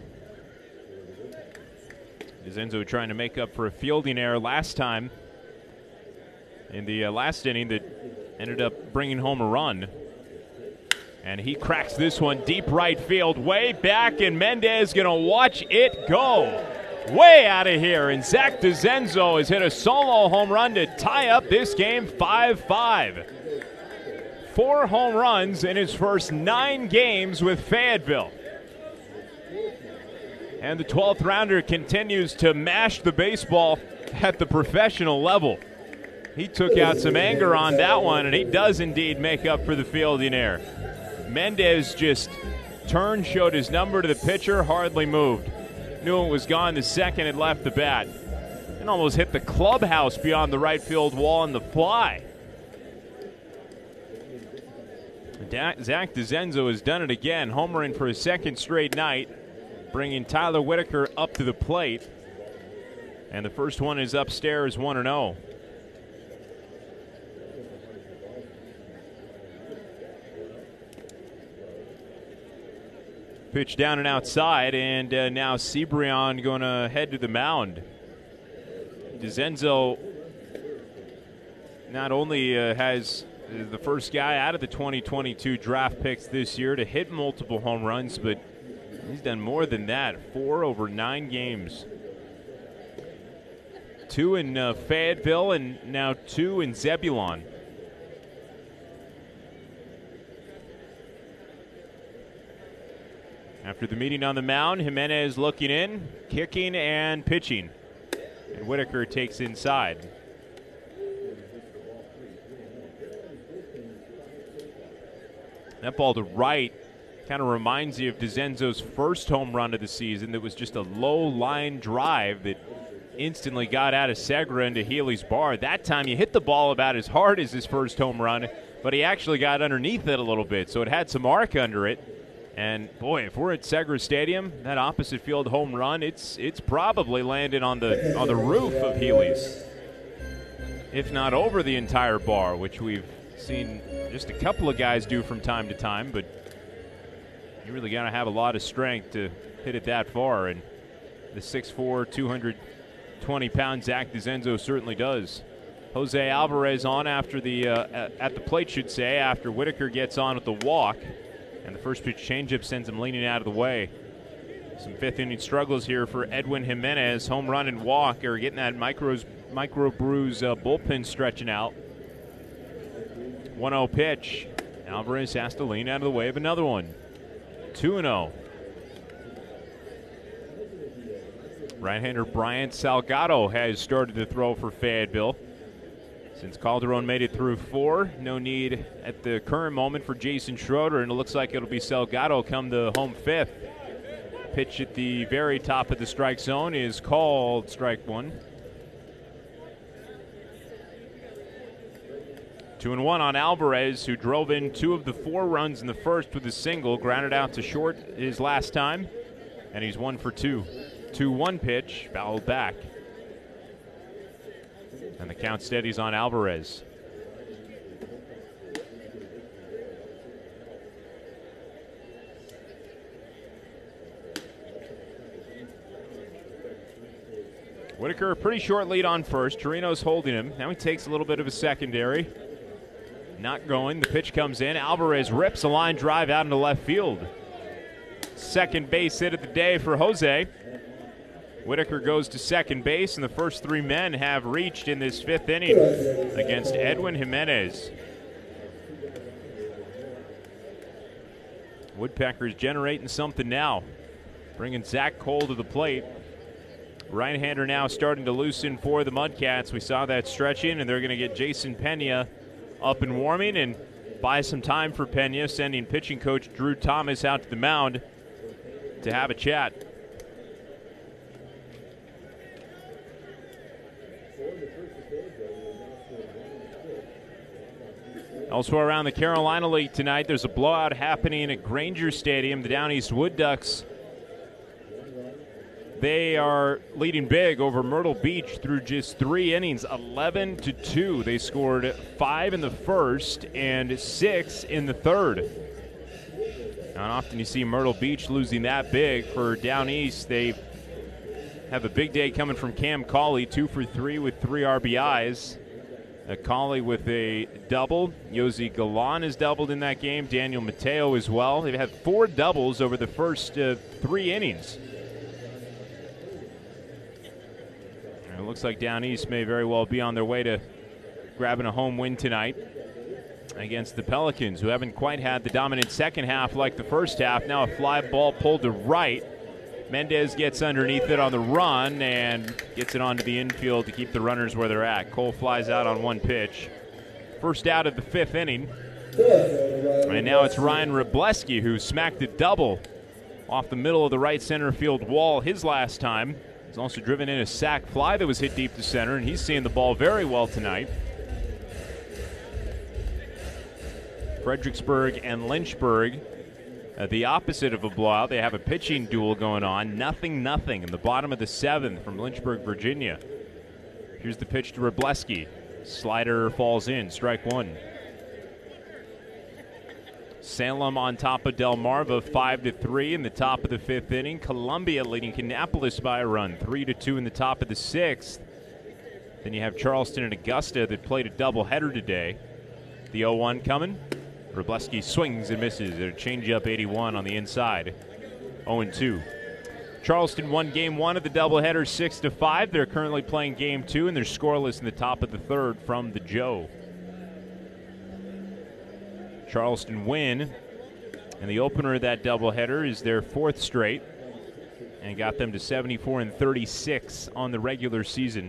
DeZenzo trying to make up for a fielding error last time in the last inning that ended up bringing home a run. And he cracks this one deep right field, way back, and Mendez going to watch it go way out of here. And Zach DeZenzo has hit a solo home run to tie up this game 5-5. 4 home runs in his first 9 games with Fayetteville. And the 12th rounder continues to mash the baseball at the professional level. He took out some anger on that one, and he does indeed make up for the fielding error. Mendez just turned, showed his number to the pitcher, hardly moved. Knew it was gone the second it left the bat. And almost hit the clubhouse beyond the right field wall on the fly. Zach DeZenzo has done it again, homering for his second straight night, bringing Tyler Whitaker up to the plate. And the first one is upstairs, 1-0. Pitch down and outside, and now Cebrian going to head to the mound. DeZenzo not only has the first guy out of the 2022 draft picks this year to hit multiple home runs, but he's done more than that. 4 over 9 games. 2 in Fayetteville and now 2 in Zebulon. After the meeting on the mound, Jimenez looking in, kicking and pitching. And Whitaker takes inside. That ball to right kind of reminds you of DeZenzo's first home run of the season. That was just a low line drive that instantly got out of Segra into Healy's bar. That time you hit the ball about as hard as his first home run, but he actually got underneath it a little bit, so it had some arc under it. And boy, if we're at Segra Stadium, that opposite field home run, it's probably landed on the roof of Healy's, if not over the entire bar, which we've seen just a couple of guys do from time to time. But you really got to have a lot of strength to hit it that far, and the 6'4", 220-pound Zach DeZenzo certainly does. Jose Alvarez on after the at the plate, should say, after Whitaker gets on with the walk. And the first pitch changeup sends him leaning out of the way. Some fifth-inning struggles here for Edwin Jimenez. Home run and walk are getting that Microbrews bullpen stretching out. 1-0 pitch. Alvarez has to lean out of the way of another one. 2-0. Right-hander Bryant Salgado has started to throw for Fayetteville. Since Calderon made it through 4, no need at the current moment for Jason Schroeder, and it looks like it'll be Salgado come the home 5th. Pitch at the very top of the strike zone is called strike 1. 2-1 on Alvarez, who drove in 2 of the 4 runs in the first with a single, grounded out to short his last time, and he's 1 for 2. 2-1 pitch, fouled back. And the count steadies on Alvarez. Whitaker, a pretty short lead on first. Torino's holding him. Now he takes a little bit of a secondary. Not going. The pitch comes in. Alvarez rips a line drive out into left field. Second base hit of the day for Jose. Whitaker goes to second base, and the first 3 men have reached in this 5th inning against Edwin Jimenez. Woodpeckers generating something now, bringing Zach Cole to the plate. Right-hander now starting to loosen for the Mudcats. We saw that stretching, and they're going to get Jason Pena up and warming and buy some time for Pena, sending pitching coach Drew Thomas out to the mound to have a chat. Elsewhere around the Carolina League tonight, there's a blowout happening at Granger Stadium. The Down East Wood Ducks, they are leading big over Myrtle Beach through just 3 innings, 11-2. They scored 5 in the first and 6 in the third. Not often you see Myrtle Beach losing that big. For Down East, they have a big day coming from Cam Cauley, 2 for 3 with 3 RBIs. Cauley with a double. Yosi Galan has doubled in that game. Daniel Mateo as well. They've had 4 doubles over the first 3 innings. And it looks like Down East may very well be on their way to grabbing a home win tonight. against the Pelicans, who haven't quite had the dominant second half like the first half. Now a fly ball pulled to right. Mendez gets underneath it on the run and gets it onto the infield to keep the runners where they're at. Cole flies out on one pitch. First out of the fifth inning. And now it's Ryan Wrobleski, who smacked a double off the middle of the right center field wall his last time. He's also driven in a sac fly that was hit deep to center, and he's seeing the ball very well tonight. Fredericksburg and Lynchburg, the opposite of a blowout. They have a pitching duel going on. 0-0 in the bottom of the seventh from Lynchburg, Virginia. Here's the pitch to Wrobleski. Slider falls in, strike one. Salem on top of Delmarva, 5-3 in the top of the fifth inning. Columbia leading Kannapolis by a run, 3-2 in the top of the sixth. Then you have Charleston and Augusta that played a doubleheader today. The 0-1 coming. Wrobleski swings and misses at a changeup 81 on the inside. 0-2. Charleston won game one of the doubleheader 6-5. They're currently playing game two, and they're scoreless in the top of the third from the Joe. Charleston win, and the opener of that doubleheader is their fourth straight, and got them to 74-36 on the regular season.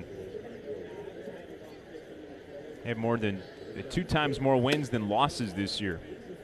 They have more than 2 times more wins than losses this year.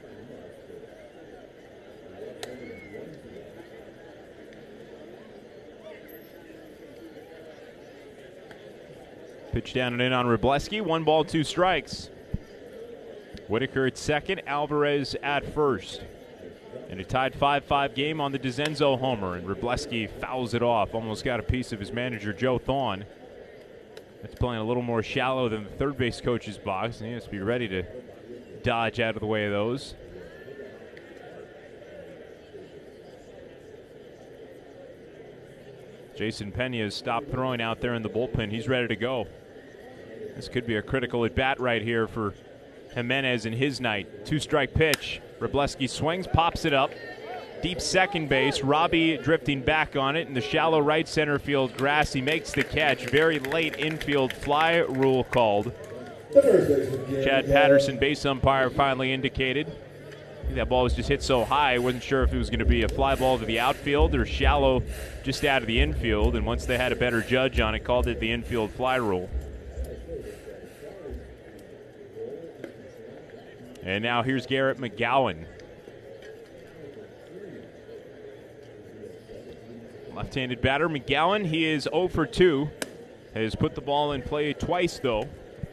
Pitch down and in on Wrobleski. 1 ball, 2 strikes. Whitaker at second, Alvarez at first. And a tied 5-5 game on the DeZenzo homer, and Wrobleski fouls it off. Almost got a piece of his manager, Joe Thorne. That's playing a little more shallow than the third base coach's box, and he has to be ready to dodge out of the way of those. Jason Pena has stopped throwing out there in the bullpen. He's ready to go. This could be a critical at-bat right here for Jimenez in his night. 2-strike pitch. Wrobleski swings, pops it up. Deep second base. Robbie drifting back on it in the shallow right center field grass. He makes the catch. Very late infield fly rule called. Chad Patterson, base umpire, finally indicated. I think that ball was just hit so high, I wasn't sure if it was going to be a fly ball to the outfield or shallow just out of the infield. And once they had a better judge on it, called it the infield fly rule. And now here's Garrett McGowan. Left-handed batter, McGowan, he is 0 for 2. Has put the ball in play twice, though.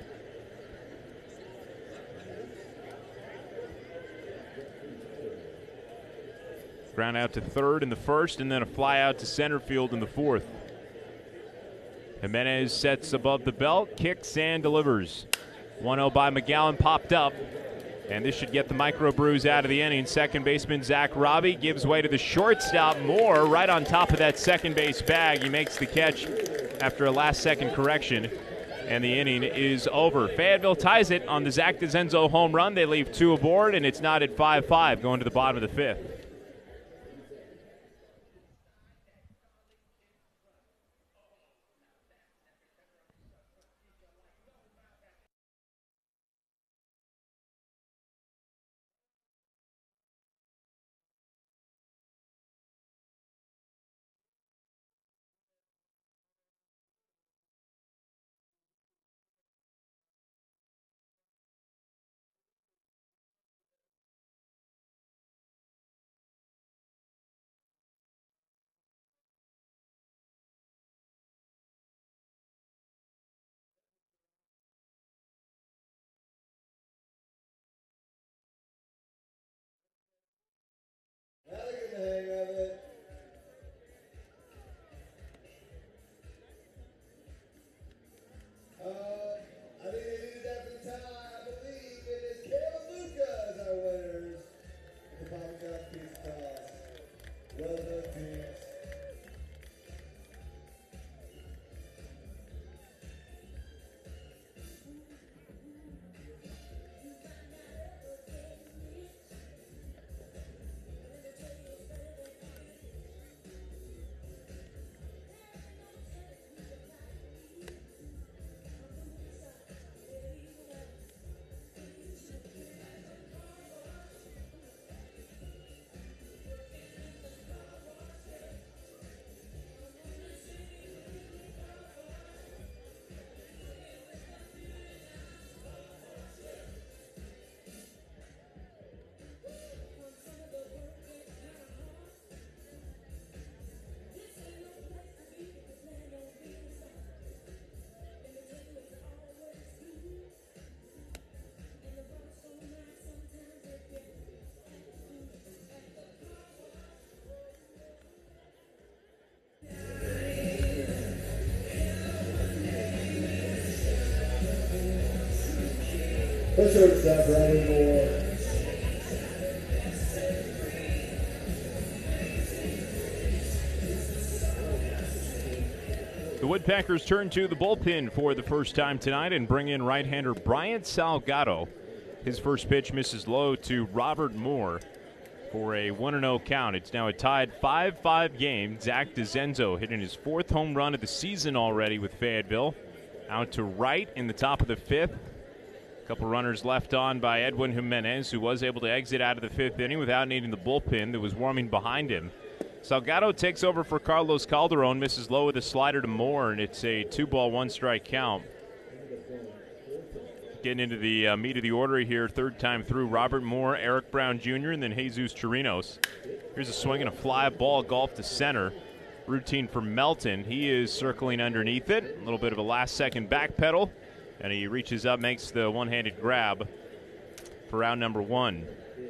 Ground out to third in the first, and then a fly out to center field in the fourth. Jimenez sets above the belt, kicks and delivers. 1-0 by McGowan, popped up. And this should get the microbrews out of the inning. Second baseman Zach Robbie gives way to the shortstop Moore right on top of that second base bag. He makes the catch after a last-second correction, and the inning is over. Fayetteville ties it on the Zach DeZenzo home run. They leave 2 aboard, and it's not at 5-5 going to the bottom of the fifth. I think they needed that for the tie. I believe it is Caleb Lucas, our winners. The Papa John's Pizza Toss. Well done, teams. For shortstop, Robert Moore. The Woodpeckers turn to the bullpen for the first time tonight and bring in right-hander Bryant Salgado. His first pitch misses low to Robert Moore for a 1-0 count. It's now a tied 5-5 game. Zach DeZenzo hitting his 4th home run of the season already with Fayetteville. Out to right in the top of the 5th. A couple runners left on by Edwin Jimenez, who was able to exit out of the 5th inning without needing the bullpen that was warming behind him. Salgado takes over for Carlos Calderon, misses low with a slider to Moore, and it's a 2-ball, 1-strike count. Getting into the meat of the order here, third time through, Robert Moore, Eric Brown Jr., and then Jesus Chirinos. Here's a swing and a fly ball golf to center. Routine for Melton. He is circling underneath it. A little bit of a last-second back pedal, and he reaches up, makes the one-handed grab for round number 1.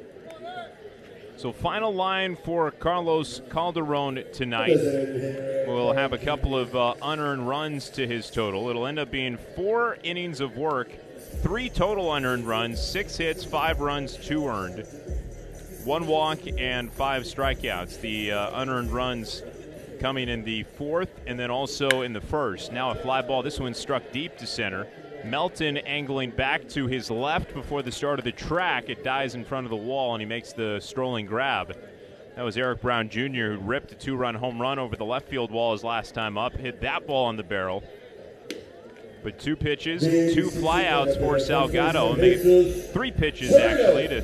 So final line for Carlos Calderon tonight. We'll have a couple of unearned runs to his total. It'll end up being 4 innings of work, 3 total unearned runs, 6 hits, 5 runs, 2 earned, 1 walk, and 5 strikeouts. The unearned runs coming in the 4th and then also in the 1st. Now a fly ball. This one struck deep to center. Melton angling back to his left before the start of the track. It dies in front of the wall, and he makes the strolling grab. That was Eric Brown Jr., who ripped a 2-run home run over the left field wall his last time up, hit that ball on the barrel. But 2 pitches, 2 flyouts for Salgado, and maybe 3 pitches, actually, to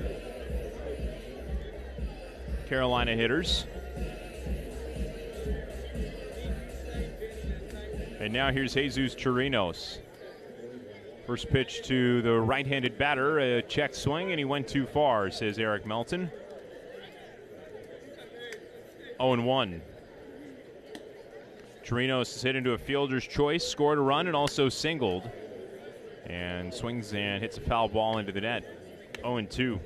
Carolina hitters. And now here's Jesus Chirinos. First pitch to the right-handed batter, a check swing, and he went too far, says Eric Melton. 0-1. Chirinos is hit into a fielder's choice, scored a run, and also singled. And swings and hits a foul ball into the net. 0-2.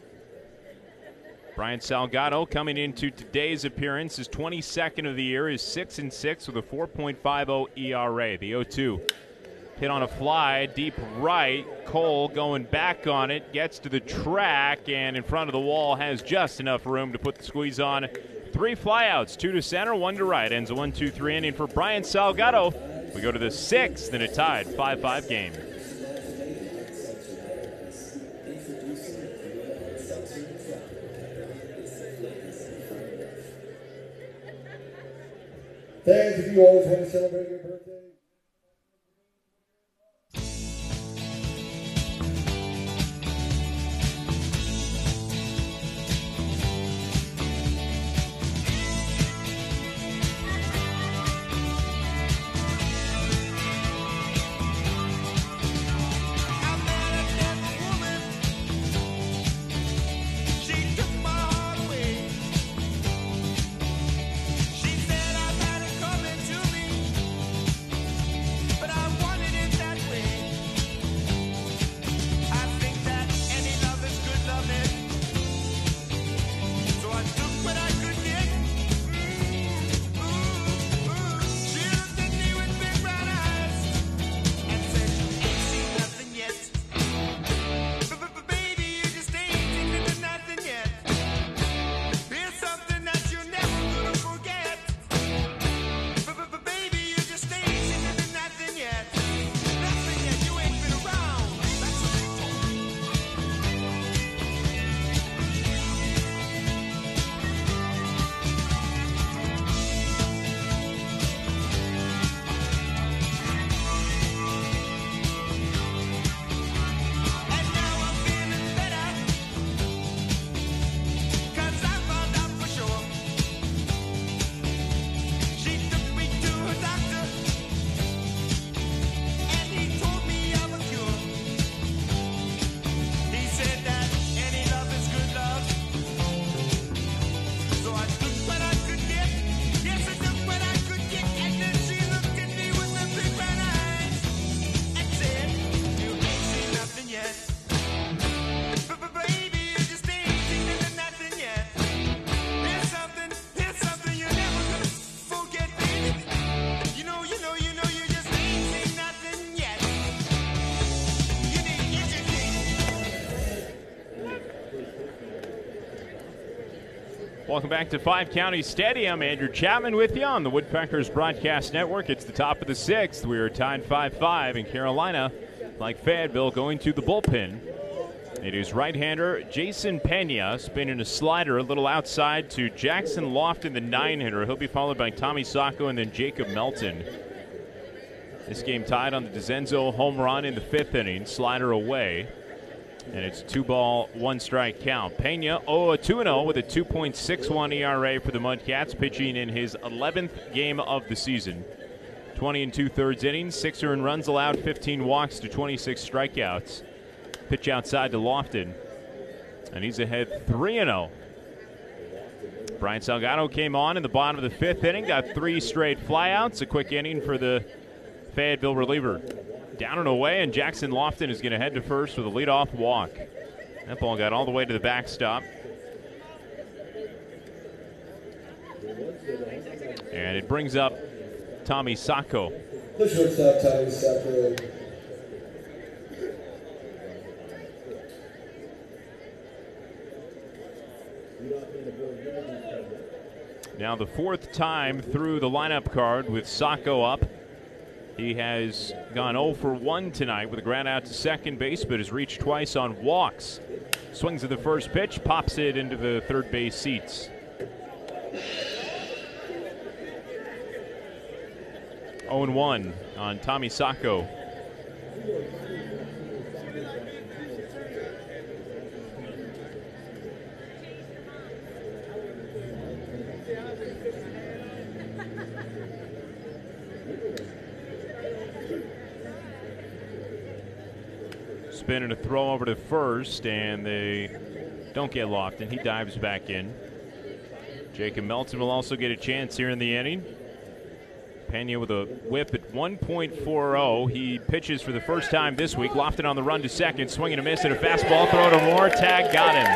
Bryant Salgado coming into today's appearance, his 22nd of the year, is 6-6 with a 4.50 ERA. The 0-2. Hit on a fly, deep right. Cole going back on it, gets to the track, and in front of the wall has just enough room to put the squeeze on. 3 flyouts, 2 to center, 1 to right. Ends a 1-2-3 inning for Bryant Salgado. We go to the 6th in a tied 5-5 game. Fans, if you always want to celebrate your birthday. Welcome back to Five County Stadium. Andrew Chapman with you on the Woodpeckers Broadcast Network. It's the top of the sixth. We are tied 5-5 in Carolina, like Fayetteville, going to the bullpen. It is right-hander Jason Pena spinning a slider a little outside to Jackson Lofton, the 9-hitter. He'll be followed by Tommy Sacco and then Jacob Melton. This game tied on the DeZenzo home run in the 5th inning. Slider away. And it's 2-ball, 1-strike count. Pena 2-0 with a 2.61 ERA for the Mudcats, pitching in his 11th game of the season. 20 2/3 innings, 6 earned runs allowed, 15 walks to 26 strikeouts. Pitch outside to Lofton, and he's ahead 3-0. Brian Salgado came on in the bottom of the 5th inning, got 3 straight flyouts. A quick inning for the Fayetteville reliever. Down and away, and Jackson Lofton is going to head to first with a leadoff walk. That ball got all the way to the backstop. And it brings up Tommy Sacco. The shortstop, Tommy Sacco. Now the 4th time through the lineup card with Sacco up. He has gone 0 for 1 tonight with a ground out to second base, but has reached twice on walks. Swings at the first pitch, pops it into the third base seats. 0-1 on Tommy Sacco. Spin and a throw over to first, and they don't get Lofton. He dives back in. Jacob Melton will also get a chance here in the inning. Pena with a whip at 1.40. He pitches for the first time this week. Lofton on the run to second, swing and a miss, and a fastball throw to Moore. Tag got him.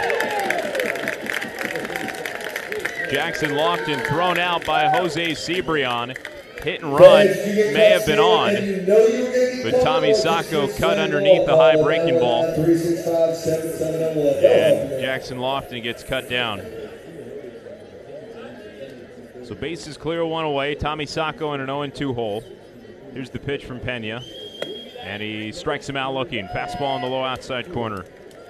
Jackson Lofton thrown out by Jose Cebrian. Hit and run may have been on, but Tommy Sacco cut underneath the high breaking ball, and Jackson Lofton gets cut down. So bases clear, 1 away. Tommy Sacco in an 0-2 hole. Here's the pitch from Pena, and he strikes him out looking. Fastball in the low outside corner.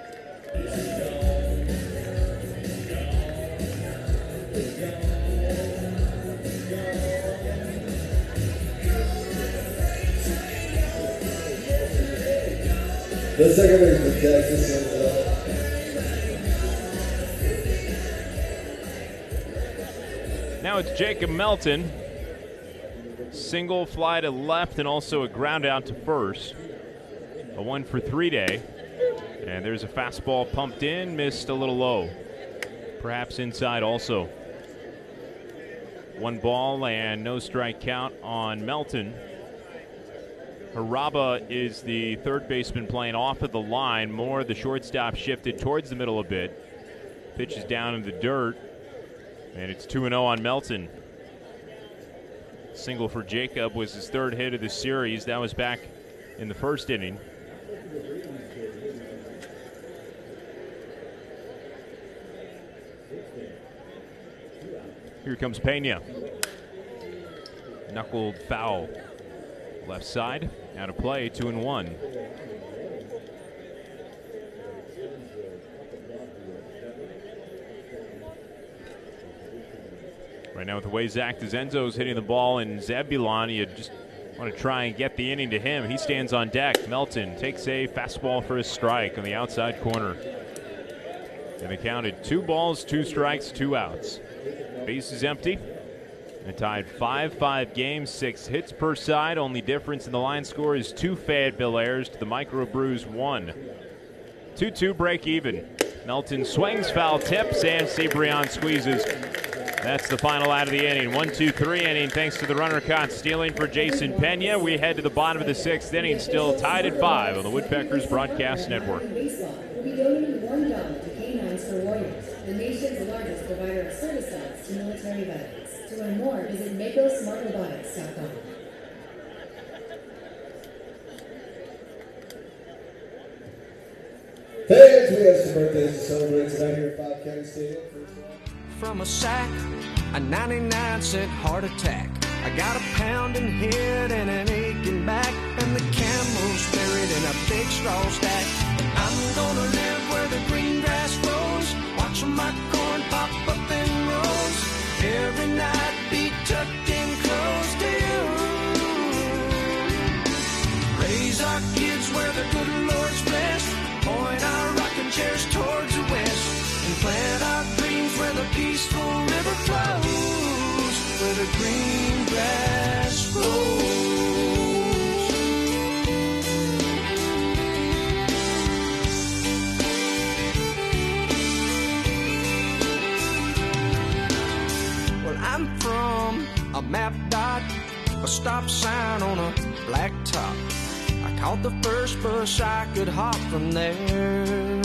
The second baseman, Jackson. Now it's Jacob Melton. Single fly to left and also a ground out to first. A 1 for 3 day. And there's a fastball pumped in, missed a little low. Perhaps inside also. 1 ball and no strike count on Melton. Haraba is the third baseman playing off of the line. Moore, the shortstop, shifted towards the middle a bit. Pitch is down in the dirt, and it's 2-0 on Melton. Single for Jacob was his 3rd hit of the series. That was back in the 1st inning. Here comes Pena. Knuckled foul. Left side, out of play, 2-1. Right now with the way Zach DeZenzo is hitting the ball and Zebulon, you just want to try and get the inning to him. He stands on deck. Melton takes a fastball for a strike on the outside corner. And they counted 2 balls, 2 strikes, 2 outs. Base is empty. And tied 5-5 games, 6 hits per side. Only difference in the line score is 2 Fayetteville errors to the Micro Brews 1. 2-2 break even. Melton swings, foul tips, and Cebrian squeezes. That's the final out of the inning. 1-2-3 inning thanks to the runner caught stealing for Jason Pena. We head to the bottom of the 6th inning, still tied at 5 on the Woodpeckers Broadcast Network. Baseball will be donating $1 to Canines for Warriors, the nation's largest provider of services to military veterans. To learn more, visit MakoSmartRobotics.com. Fans, we have some birthdays to celebrate tonight here at Five County Stadium. from a sack, a 99-cent heart attack. I got a pounding head and an aching back, and the camel's buried in a big straw stack. I'm gonna live where the green grass grows, watching my corn pop up in rows. Every night be tucked in close to you. Raise our kids where the good Lord's blessed, point our rocking chairs towards the west, and plant our dreams where the peaceful river flows, where the green grass grows. Well, I'm from a map dot, a stop sign on a black top. I caught the first bus I could hop from there.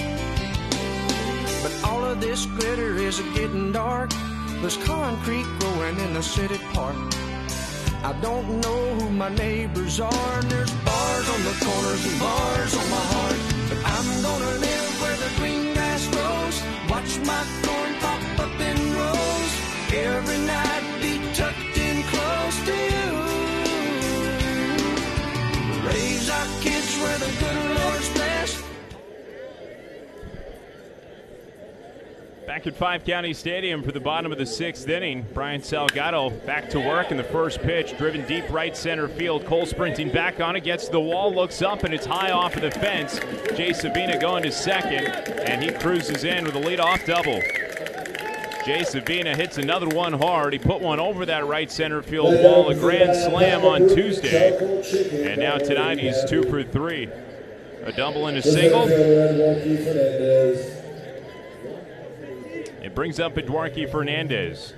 But all of this glitter is getting dark. There's concrete growing in the city park. I don't know who my neighbors are, and there's bars on the corners and bars on my heart. But I'm gonna live where the green grass grows, watch my corn pop up in rows. Every night be tucked in close to you. Raise our kids where the good Lord's blessed. Back at Five County Stadium for the bottom of the sixth inning. Brian Salgado back to work in the first pitch, driven deep right center field. Cole sprinting back on it, gets to the wall, looks up, and it's high off of the fence. Jay Savina going to second, and he cruises in with a leadoff double. Jay Savina hits another one hard. He put one over that right center field wall, a grand slam on Tuesday. And now tonight he's 2 for 3. A double and a single. It brings up Eduardo Fernandez.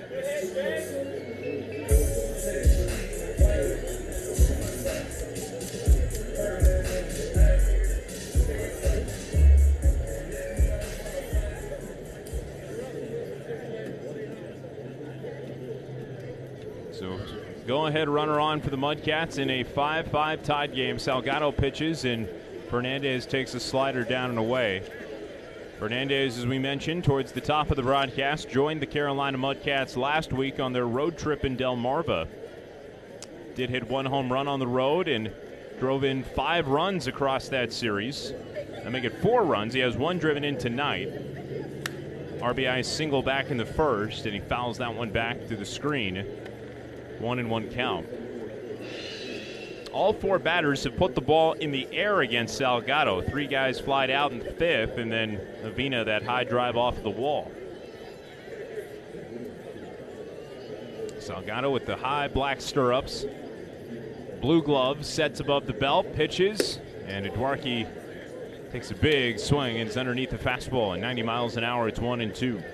So go-ahead runner on for the Mudcats in a 5-5 tied game. Salgado pitches, and Fernandez takes a slider down and away. Fernandez, as we mentioned, towards the top of the broadcast, joined the Carolina Mudcats last week on their road trip in Delmarva. Did hit one home run on the road and drove in 5 runs across that series. That make it 4 runs. He has 1 driven in tonight. RBI single back in the first, and he fouls that one back to the screen. 1-1 count. All 4 batters have put the ball in the air against Salgado. 3 guys flied out in the 5th, and then Avina that high drive off the wall. Salgado with the high black stirrups. Blue gloves, sets above the belt, pitches, and Eduardo takes a big swing, and it's underneath the fastball. At 90 miles an hour, it's 1-2.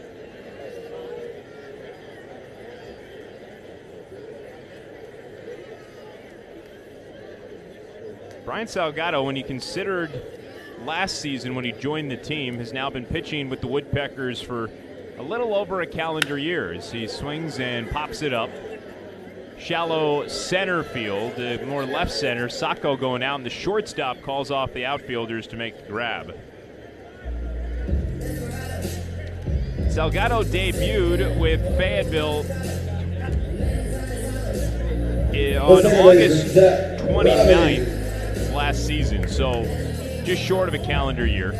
Brian Salgado, when he considered last season when he joined the team, has now been pitching with the Woodpeckers for a little over a calendar year as he swings and pops it up. Shallow center field, more left center. Sacco going out, and the shortstop calls off the outfielders to make the grab. Salgado debuted with Fayetteville on August 29th. Last season, so just short of a calendar year.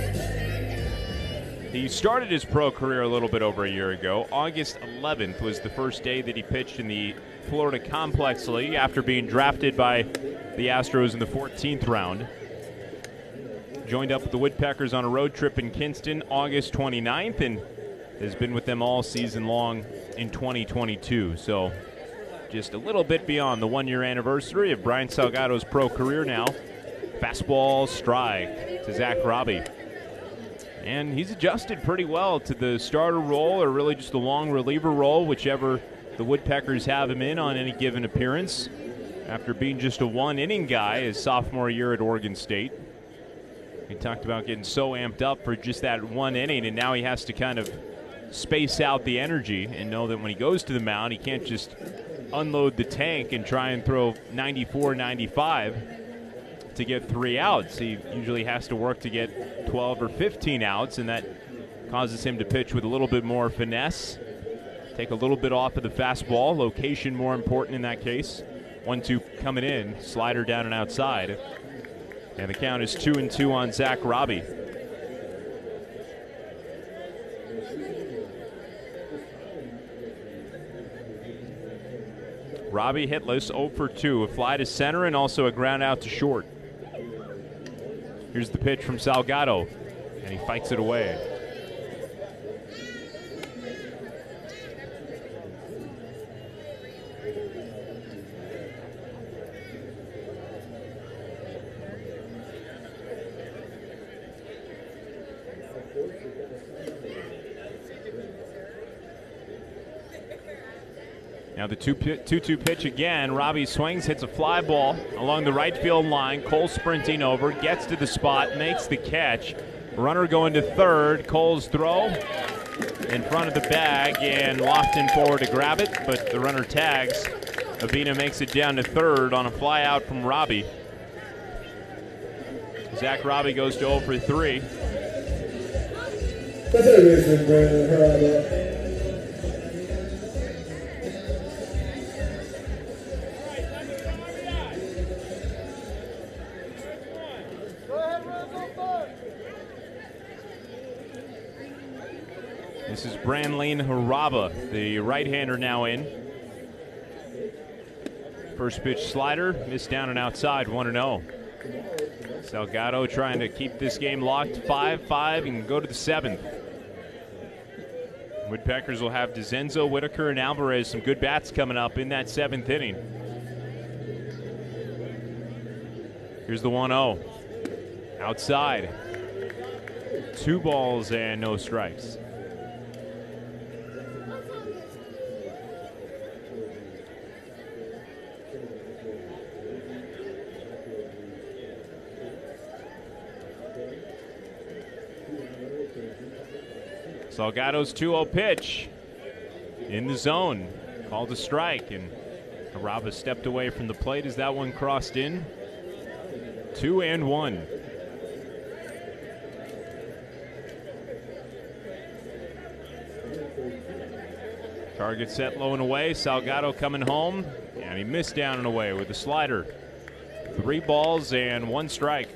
He started his pro career a little bit over a year ago. August 11th was the first day that he pitched in the Florida Complex League after being drafted by the Astros in the 14th round. Joined up with the Woodpeckers on a road trip in Kinston August 29th and has been with them all season long in 2022. So just a little bit beyond the 1-year anniversary of Brian Salgado's pro career now. Fastball strike to Zach Robbie. And he's adjusted pretty well to the starter role, or really just the long reliever role, whichever the Woodpeckers have him in on any given appearance, after being just a 1-inning guy his sophomore year at Oregon State. He talked about getting so amped up for just that 1 inning, and now he has to kind of space out the energy and know that when he goes to the mound, he can't just unload the tank and try and throw 94, 95 to get 3 outs. He usually has to work to get 12 or 15 outs, and that causes him to pitch with a little bit more finesse. Take a little bit off of the fastball. Location more important in that case. 1-2 coming in. Slider down and outside. And the count is 2-2 on Zach Robbie. Robbie hitless, 0 for 2. A fly to center and also a ground out to short. Here's the pitch from Salgado, and he fights it away. Now the 2-2 pitch again. Robbie swings, hits a fly ball along the right field line. Cole sprinting over, gets to the spot, makes the catch. Runner going to third. Cole's throw in front of the bag, and Lofton forward to grab it, but the runner tags. Avina makes it down to third on a fly out from Robbie. Zach Robbie goes to 0 for 3. This is Branlene Haraba, the right-hander now in. First pitch slider, missed down and outside, 1-0. Salgado trying to keep this game locked, 5-5, and go to the 7th. Woodpeckers will have DeZenzo, Whitaker, and Alvarez, some good bats coming up in that 7th inning. Here's the 1-0. Outside. 2 balls and no strikes. Salgado's 2-0 pitch in the zone. Called a strike, and Haraba stepped away from the plate as that one crossed in. 2-1. Target set low and away. Salgado coming home, and he missed down and away with a slider. 3 balls and 1 strike.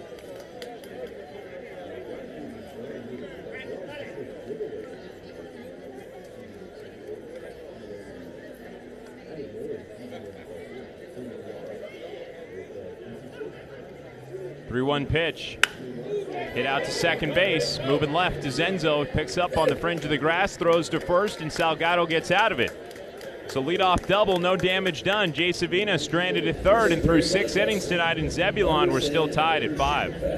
One pitch. Hit out to second base. Moving left to DeZenzo. Picks up on the fringe of the grass. Throws to first, and Salgado gets out of it. So leadoff double, no damage done. Jay Savina stranded at third, and through 6 innings tonight in Zebulon, we're still tied at 5. Our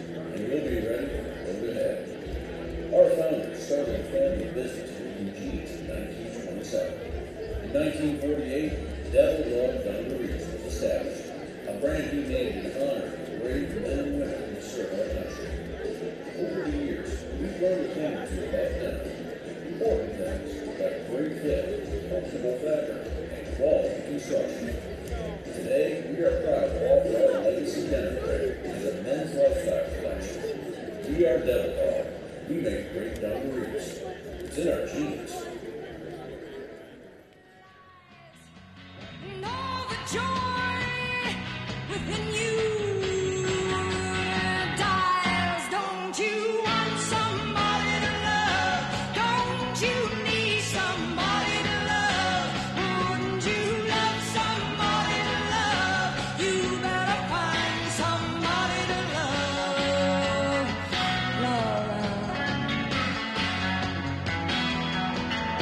founders started a family business in Eugene in 1927. In 1948, Devil Dog Dungarees was established, a brand he made in honor of the brave men and women who serve our country. Over the years, we've learned a thing or two about them. Important things like great fit, comfortable fabric, and quality construction. Today, we are proud to offer our legacy demonstrator as a men's lifestyle collection. We are Devil Dog. We make great dungarees. It's in our genes. Know the joy within you. Dials, don't you want somebody to love? Don't you need somebody to love? Wouldn't you love somebody to love? You better find somebody to love. Love.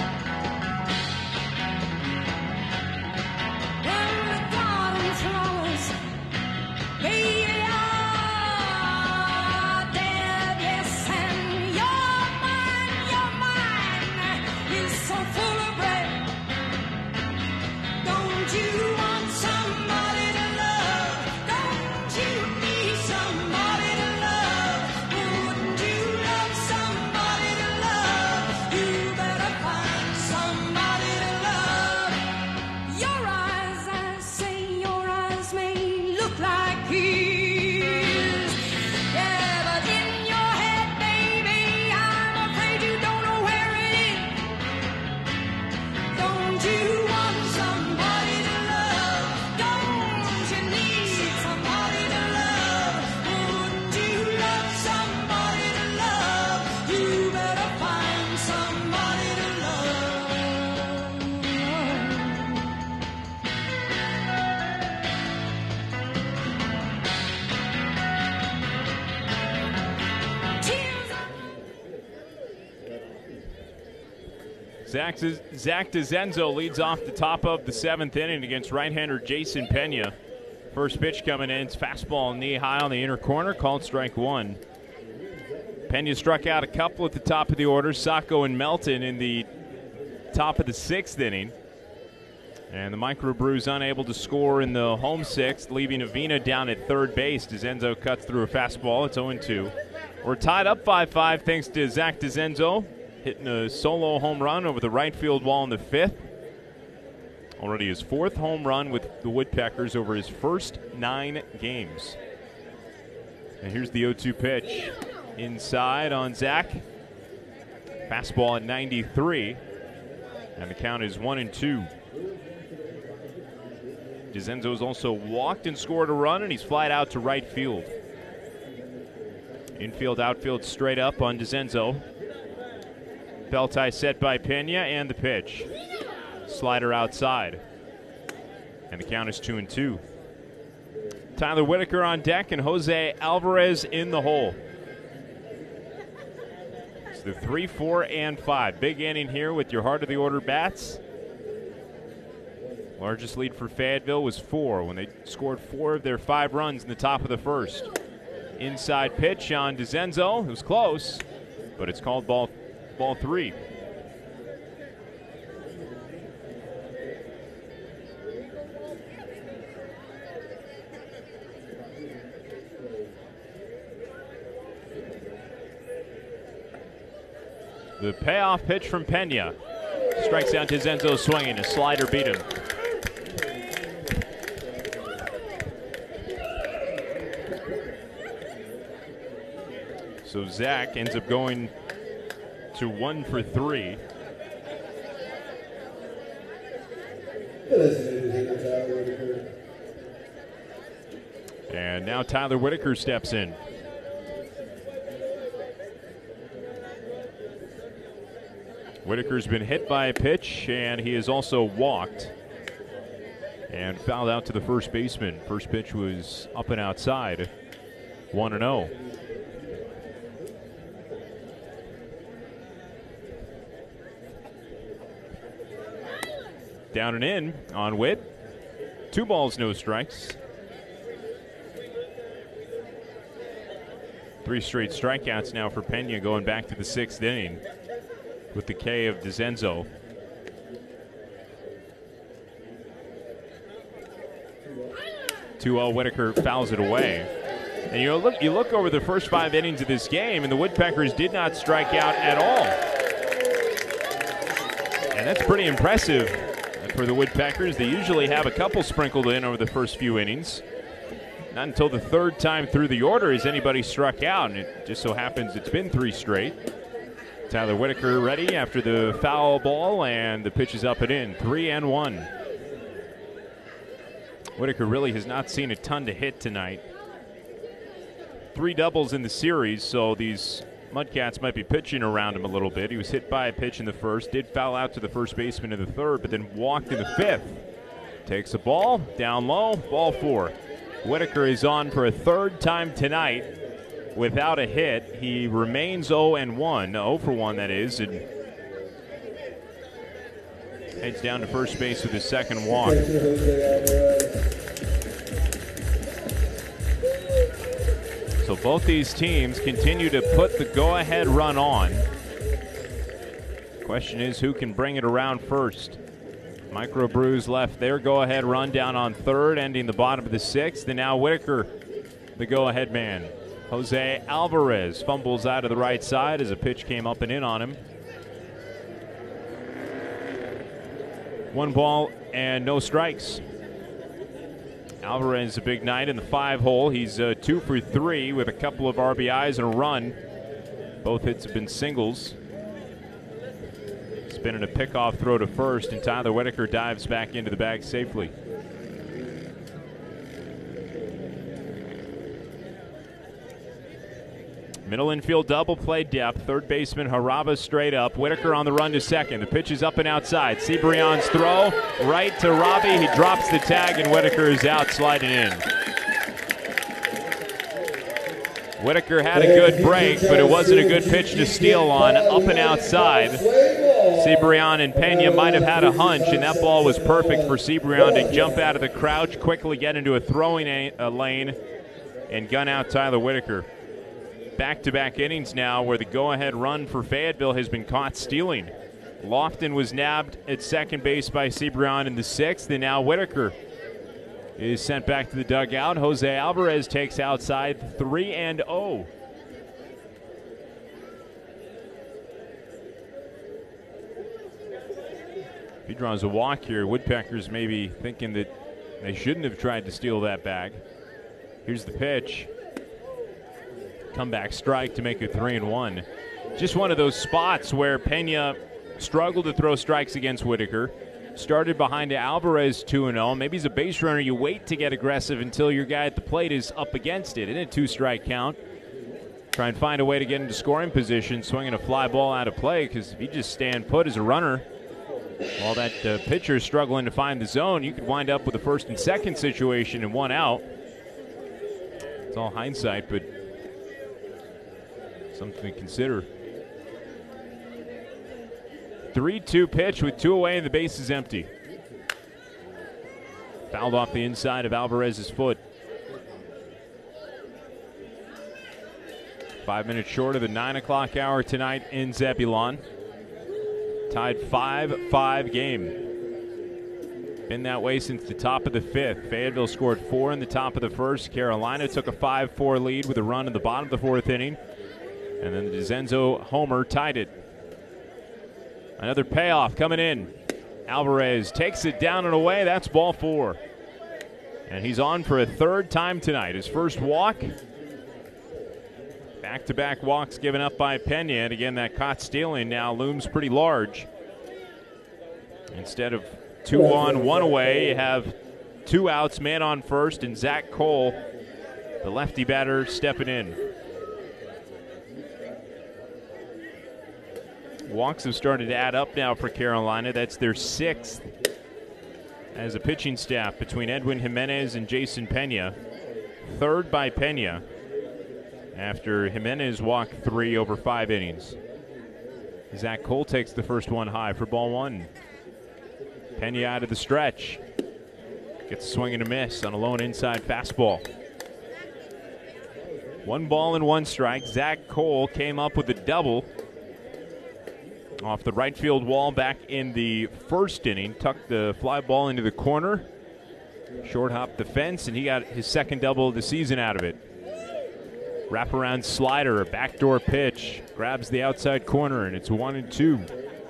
Zach DeZenzo leads off the top of the 7th inning against right-hander Jason Pena. First pitch coming in, it's fastball knee high on the inner corner, called strike one. Pena struck out a couple at the top of the order, Sacco and Melton in the top of the 6th inning. And the Microbrews unable to score in the home 6th, leaving Avina down at third base. DeZenzo cuts through a fastball. It's 0-2. We're tied up 5-5 thanks to Zach DeZenzo hitting a solo home run over the right field wall in the 5th. Already his 4th home run with the Woodpeckers over his first 9 games. And here's the 0-2 pitch. Inside on Zach. Fastball at 93. And the count is 1-2. DeZenzo's also walked and scored a run, and he's flied out to right field. Infield, outfield straight up on DeZenzo. Belt tie set by Pena, and the pitch. Slider outside. And the count is 2-2. Tyler Whitaker on deck and Jose Alvarez in the hole. It's the 3, 4, and 5. Big inning here with your heart of the order bats. Largest lead for Fayetteville was 4 when they scored 4 of their 5 runs in the top of the 1st. Inside pitch on DeZenzo. It was close, but it's called ball 3. The payoff pitch from Pena. Strikes out DeZenzo swinging. A slider beat him. So Zach ends up going to 1 for 3. And now Tyler Whitaker steps in. Whitaker's been hit by a pitch, and he has also walked and fouled out to the first baseman. First pitch was up and outside, 1-0. Down and in on Witt. 2 balls, no strikes. 3 straight strikeouts now for Pena going back to the 6th inning with the K of DeZenzo. Whitaker fouls it away. And you look over the first 5 innings of this game, and the Woodpeckers did not strike out at all. And that's pretty impressive for the Woodpeckers. They usually have a couple sprinkled in over the first few innings. Not until the 3rd time through the order has anybody struck out, and it just so happens it's been 3 straight. Tyler Whitaker ready after the foul ball, and the pitch is up and in. 3-1. Whitaker really has not seen a ton to hit tonight. 3 doubles in the series, so these Mudcats might be pitching around him a little bit. He was hit by a pitch in the 1st, did foul out to the first baseman in the 3rd, but then walked in the 5th. Takes a ball, down low, ball 4. Whitaker is on for a 3rd time tonight without a hit. He remains 0-1, 0 for 1 that is, and heads down to first base with his 2nd walk. So both these teams continue to put the go-ahead run on. Question is, who can bring it around first? Microbrews left their go-ahead run down on 3rd, ending the bottom of the 6th, and now Whitaker, the go-ahead man. Jose Alvarez fumbles out of the right side as a pitch came up and in on him. 1 ball and no strikes. Alvarez a big night in the 5-hole. He's 2 for 3 with a couple of RBIs and a run. Both hits have been singles. Spinning a pickoff throw to first, and Tyler Whitaker dives back into the bag safely. Middle infield double play depth. 3rd baseman Haraba straight up. Whitaker on the run to 2nd. The pitch is up and outside. Cibrian's throw right to Robbie. He drops the tag, and Whitaker is out, sliding in. Whitaker had a good break, but it wasn't a good pitch to steal on. Up and outside. Cibrian and Pena might have had a hunch, and that ball was perfect for Cibrian to jump out of the crouch, quickly get into a throwing lane, and gun out Tyler Whitaker. Back-to-back innings now where the go-ahead run for Fayetteville has been caught stealing. Lofton was nabbed at second base by Cibrian in the 6th, and now Whitaker is sent back to the dugout. Jose Alvarez takes outside 3-0. If he draws a walk here, Woodpeckers may be thinking that they shouldn't have tried to steal that bag. Here's the pitch. Comeback strike to make it 3-1. Just one of those spots where Pena struggled to throw strikes against Whitaker. Started behind Alvarez 2-0. Maybe he's a base runner. You wait to get aggressive until your guy at the plate is up against it in a 2-strike count. Try and find a way to get into scoring position, swinging a fly ball out of play, because if you just stand put as a runner while that pitcher is struggling to find the zone, you could wind up with a first and second situation and 1 out. It's all hindsight, but something to consider. 3-2 pitch with 2 away and the base is empty. Fouled off the inside of Alvarez's foot. 5 minutes short of the 9 o'clock hour tonight in Zebulon. Tied 5-5 game. Been that way since the top of the 5th. Fayetteville scored 4 in the top of the 1st. Carolina took a 5-4 lead with a run in the bottom of the 4th inning. And then the DeZenzo homer tied it. Another payoff coming in. Alvarez takes it down and away. That's ball 4. And he's on for a 3rd time tonight. His first walk. Back-to-back walks given up by Pena. And again, that caught stealing now looms pretty large. Instead of 2 on, 1 away, you have 2 outs, man on first, and Zach Cole, the lefty batter, stepping in. Walks have started to add up now for Carolina. That's their 6th as a pitching staff between Edwin Jimenez and Jason Pena. 3rd by Pena after Jimenez walked 3 over 5 innings. Zach Cole takes the first one high for ball 1. Pena out of the stretch. Gets a swing and a miss on a lone inside fastball. 1 ball and 1 strike. Zach Cole came up with a double off the right field wall back in the 1st inning. Tucked the fly ball into the corner. Short hopped the fence, and he got his 2nd double of the season out of it. Wraparound slider, a backdoor pitch. Grabs the outside corner, and it's 1-2.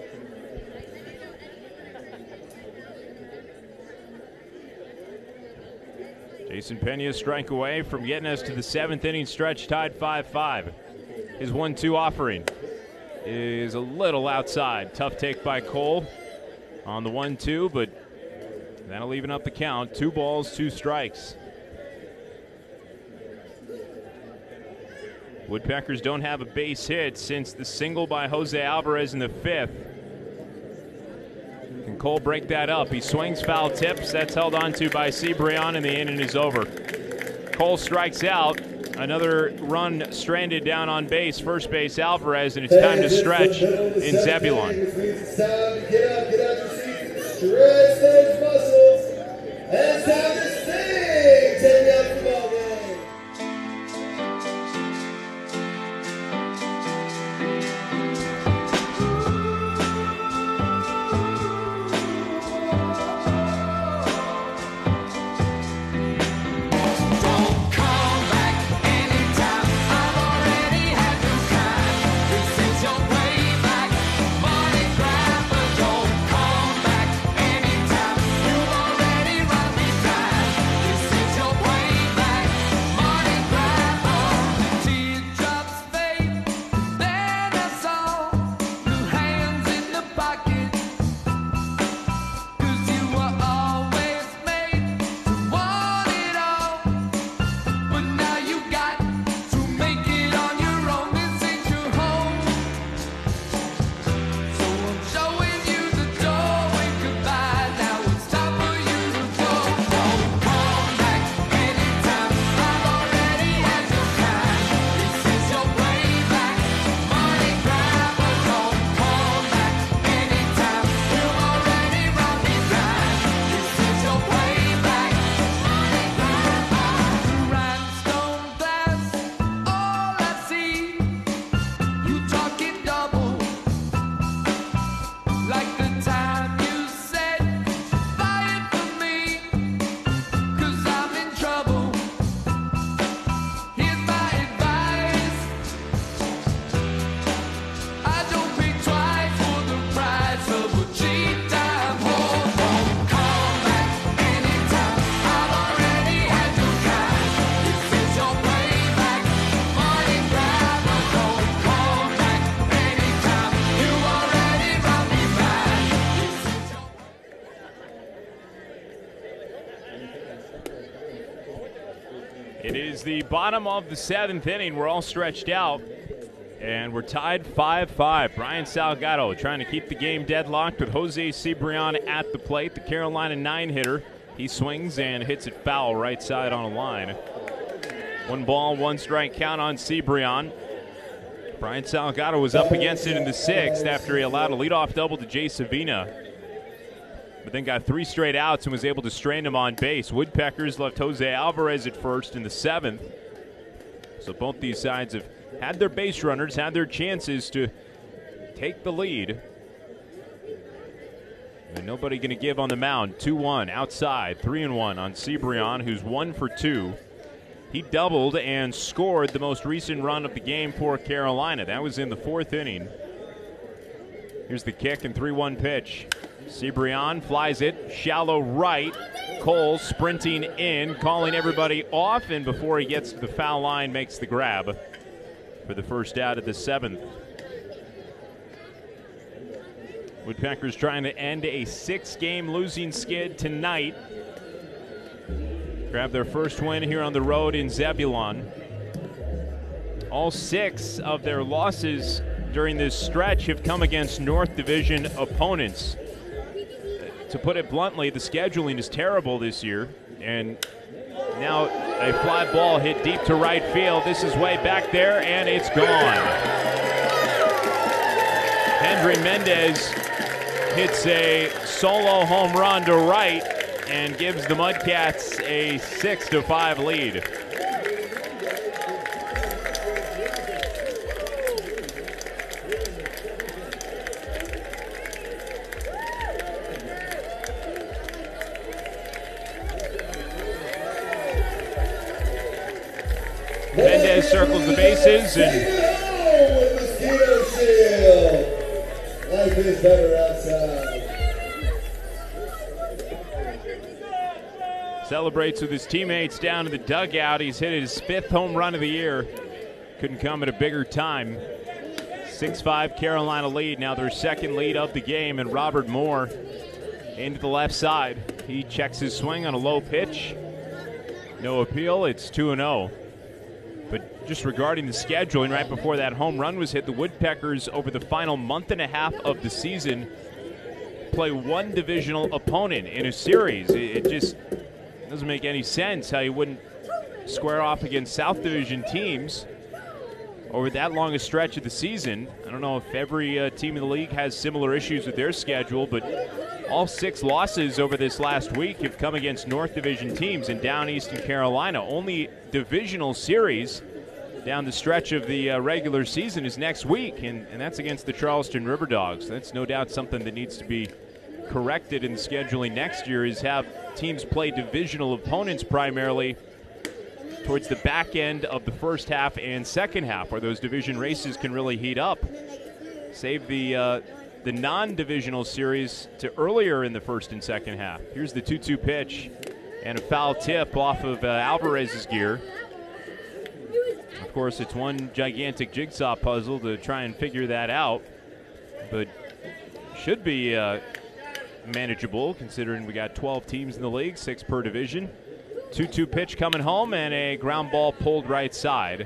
Jason Pena strike away from getting us to the 7th inning stretch, tied 5-5. His 1-2 offering is a little outside. Tough take by Cole on the 1-2, but that'll even up the count. 2 balls, 2 strikes. Woodpeckers don't have a base hit since the single by Jose Alvarez in the 5th. Can Cole break that up? He swings, foul tips. That's held on to by Cibrian, and the inning is over. Cole strikes out. Another run stranded down on base, first base Alvarez, and it's time to stretch in Zebulon. It's time to get out your seats, stretch those muscles, and it's time to sing. Take me out the ball game. is the bottom of the 7th inning. We're all stretched out, and we're tied 5-5. Brian Salgado trying to keep the game deadlocked with Jose Cibrian at the plate, the Carolina 9-hitter. He swings and hits it foul right side on a line. 1 ball, 1 strike count on Cibrian. Brian Salgado was up against it in the 6th after he allowed a leadoff double to Jay Savina, but then got 3 straight outs and was able to strand him on base. Woodpeckers left Jose Alvarez at first in the 7th. So both these sides have had their base runners, had their chances to take the lead. And nobody going to give on the mound. 2-1 outside, 3-1 on Cibrian, who's 1 for 2. He doubled and scored the most recent run of the game for Carolina. That was in the 4th inning. Here's the kick and 3-1 pitch. Cibrian flies it, shallow right. Cole sprinting in, calling everybody off, and before he gets to the foul line, makes the grab for the first out of the 7th. Woodpeckers trying to end a 6-game losing skid tonight. Grab their first win here on the road in Zebulon. All 6 of their losses during this stretch have come against North Division opponents. To put it bluntly, the scheduling is terrible this year, and now a fly ball hit deep to right field. This is way back there, and it's gone. Hendry Mendez hits a solo home run to right and gives the Mudcats a 6-5 lead. Mendez circles the bases and life is better outside. Celebrates with his teammates down in the dugout. He's hit his 5th home run of the year. Couldn't come at a bigger time. 6-5 Carolina lead, now their 2nd lead of the game, and Robert Moore into the left side. He checks his swing on a low pitch. No appeal, it's 2-0. But just regarding the scheduling, right before that home run was hit, the Woodpeckers over the final month and a half of the season play 1 divisional opponent in a series. It just doesn't make any sense how you wouldn't square off against South Division teams over that long a stretch of the season. I don't know if every team in the league has similar issues with their schedule, but all 6 losses over this last week have come against North Division teams in down Eastern Carolina. Only divisional series down the stretch of the regular season is next week, and that's against the Charleston River Dogs. That's no doubt something that needs to be corrected in the scheduling next year, is have teams play divisional opponents primarily towards the back end of the first half and second half, where those division races can really heat up. Save the non-divisional series to earlier in the first and second half. Here's the 2-2 pitch and a foul tip off of Alvarez's gear. Of course, it's one gigantic jigsaw puzzle to try and figure that out, but should be manageable considering we got 12 teams in the league, 6 per division. 2-2 pitch coming home and a ground ball pulled right side.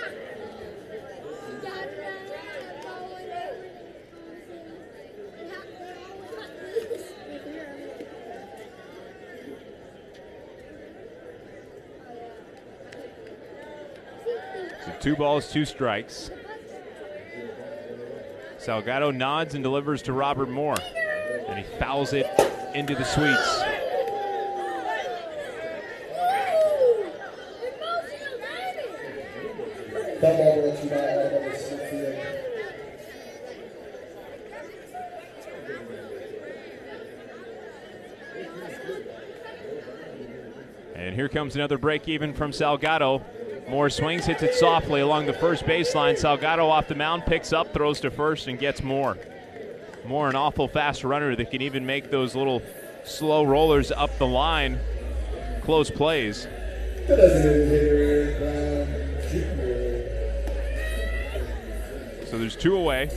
So 2 balls, 2 strikes. Salgado nods and delivers to Robert Moore, and he fouls it into the sweets. That ball brought to you by Alabama Smithfield. And here comes another break even from Salgado. Moore swings, hits it softly along the first baseline. Salgado off the mound, picks up, throws to first, and gets Moore. Moore, an awful fast runner that can even make those little slow rollers up the line. Close plays. So there's 2 away.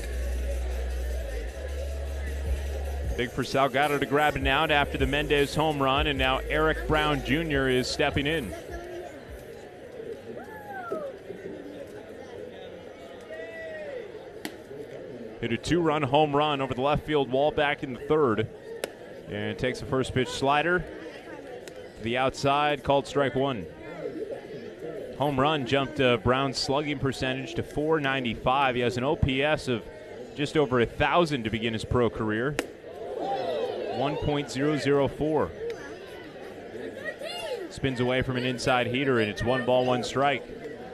Big for Salgado to grab it now after the Mendez home run, and now Eric Brown Jr. is stepping in. hit a 2-run home run over the left field wall back in the third. And takes a first pitch slider to the outside, called strike one. Home run jumped Brown's slugging percentage to .495. He has an OPS of just over 1,000 to begin his pro career. 1.004. Spins away from an inside heater, and it's 1 ball, 1 strike.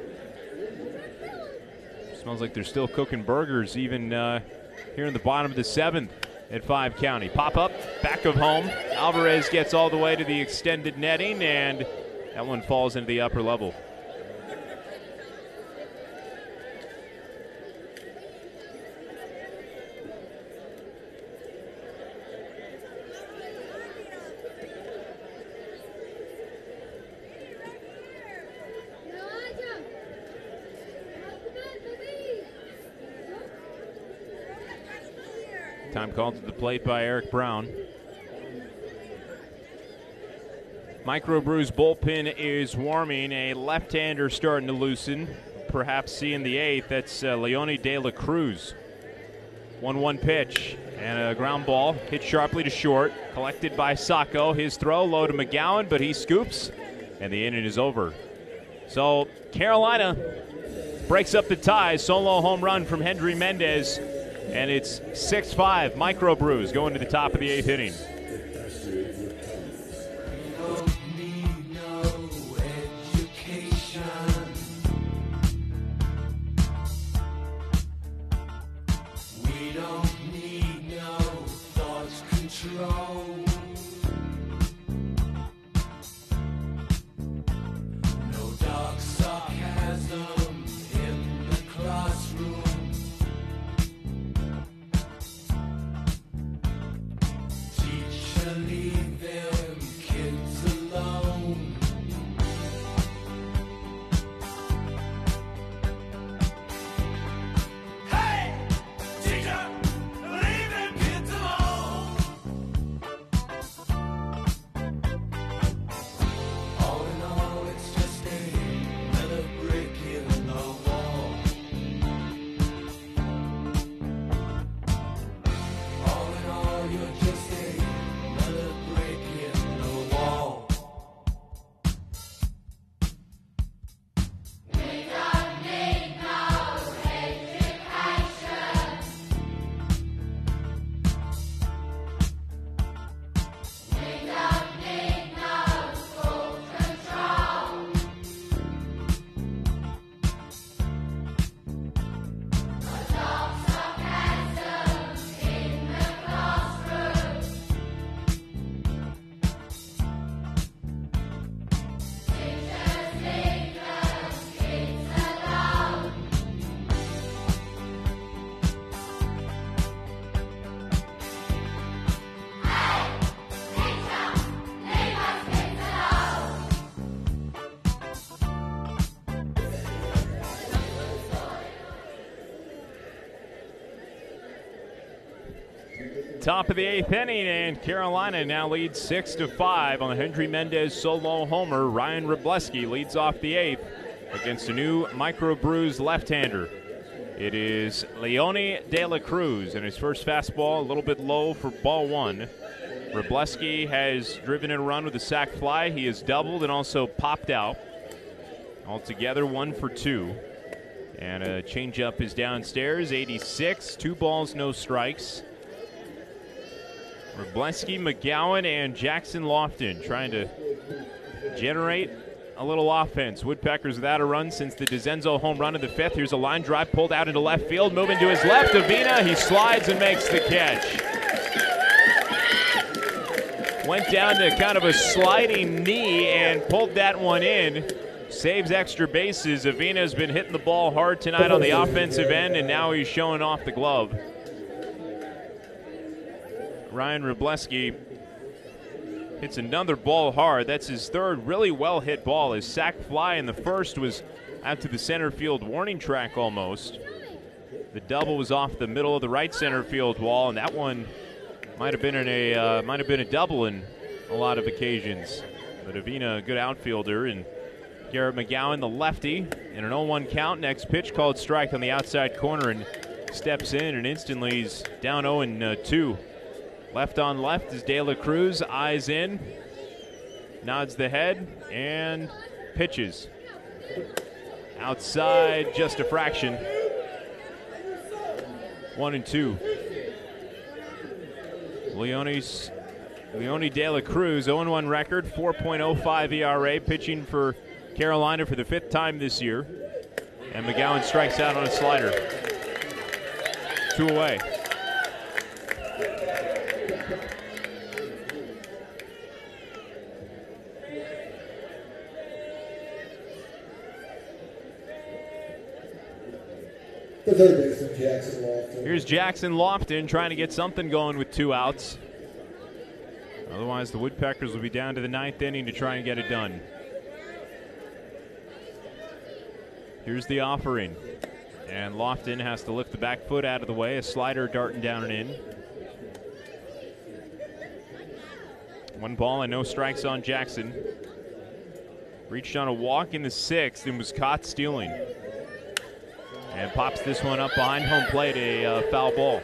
Smells like they're still cooking burgers even here in the bottom of the 7th at 5 County. Pop up, back of home. Alvarez gets all the way to the extended netting, and that one falls into the upper level. Time called to the plate by Eric Brown. Microbrews bullpen is warming. A left-hander starting to loosen. Perhaps seeing the 8th. That's Leone De La Cruz. 1-1 pitch and a ground ball hit sharply to short. Collected by Sacco. His throw low to McGowan, but he scoops, and the inning is over. So Carolina breaks up the tie. Solo home run from Hendry Mendez. And it's 6-5, Microbrews going to the top of the 8th inning. We don't need no thoughts control. No dark sarcasm in the classroom. Leave them kids alone. Hey, teacher, leave them kids alone. All in all, it's just another brick in the wall. All in all, you're just Top of the 8th inning, and Carolina now leads 6-5 on the Hendry Mendez solo homer. Ryan Wrobleski leads off the 8th against a new Microbrews left-hander. It is Leone De La Cruz, and his first fastball a little bit low for ball 1. Wrobleski has driven in a run with a sac fly. He has doubled and also popped out. Altogether 1 for 2. And a changeup is downstairs, 86, 2 balls, no strikes. Wrobleski, McGowan, and Jackson Lofton trying to generate a little offense. Woodpeckers without a run since the DeZenzo home run in the 5th. Here's a line drive pulled out into left field. Moving to his left, Avina. He slides and makes the catch. Went down to kind of a sliding knee and pulled that one in. Saves extra bases. Avina's been hitting the ball hard tonight on the offensive end, and now he's showing off the glove. Ryan Wrobleski hits another ball hard. That's his third really well-hit ball. His sac fly in the first was out to the center field warning track almost. The double was off the middle of the right center field wall, and that one might have been a double in a lot of occasions. But Avina, a good outfielder, and Garrett McGowan, the lefty, in an 0-1 count. Next pitch called strike on the outside corner, and steps in and instantly he's down 0-2. Left on left is De La Cruz, eyes in, nods the head, and pitches. Outside, just a fraction. 1-2. Leone De La Cruz, 0-1 record, 4.05 ERA, pitching for Carolina for the 5th time this year. And McGowan strikes out on a slider. 2 away. The third baseman, Jackson Lofton. Here's Jackson Lofton trying to get something going with 2 outs. Otherwise, the Woodpeckers will be down to the 9th inning to try and get it done. Here's the offering. And Lofton has to lift the back foot out of the way. A slider darting down and in. 1 ball and no strikes on Jackson. Reached on a walk in the 6th and was caught stealing. And pops this one up behind home plate, a foul ball.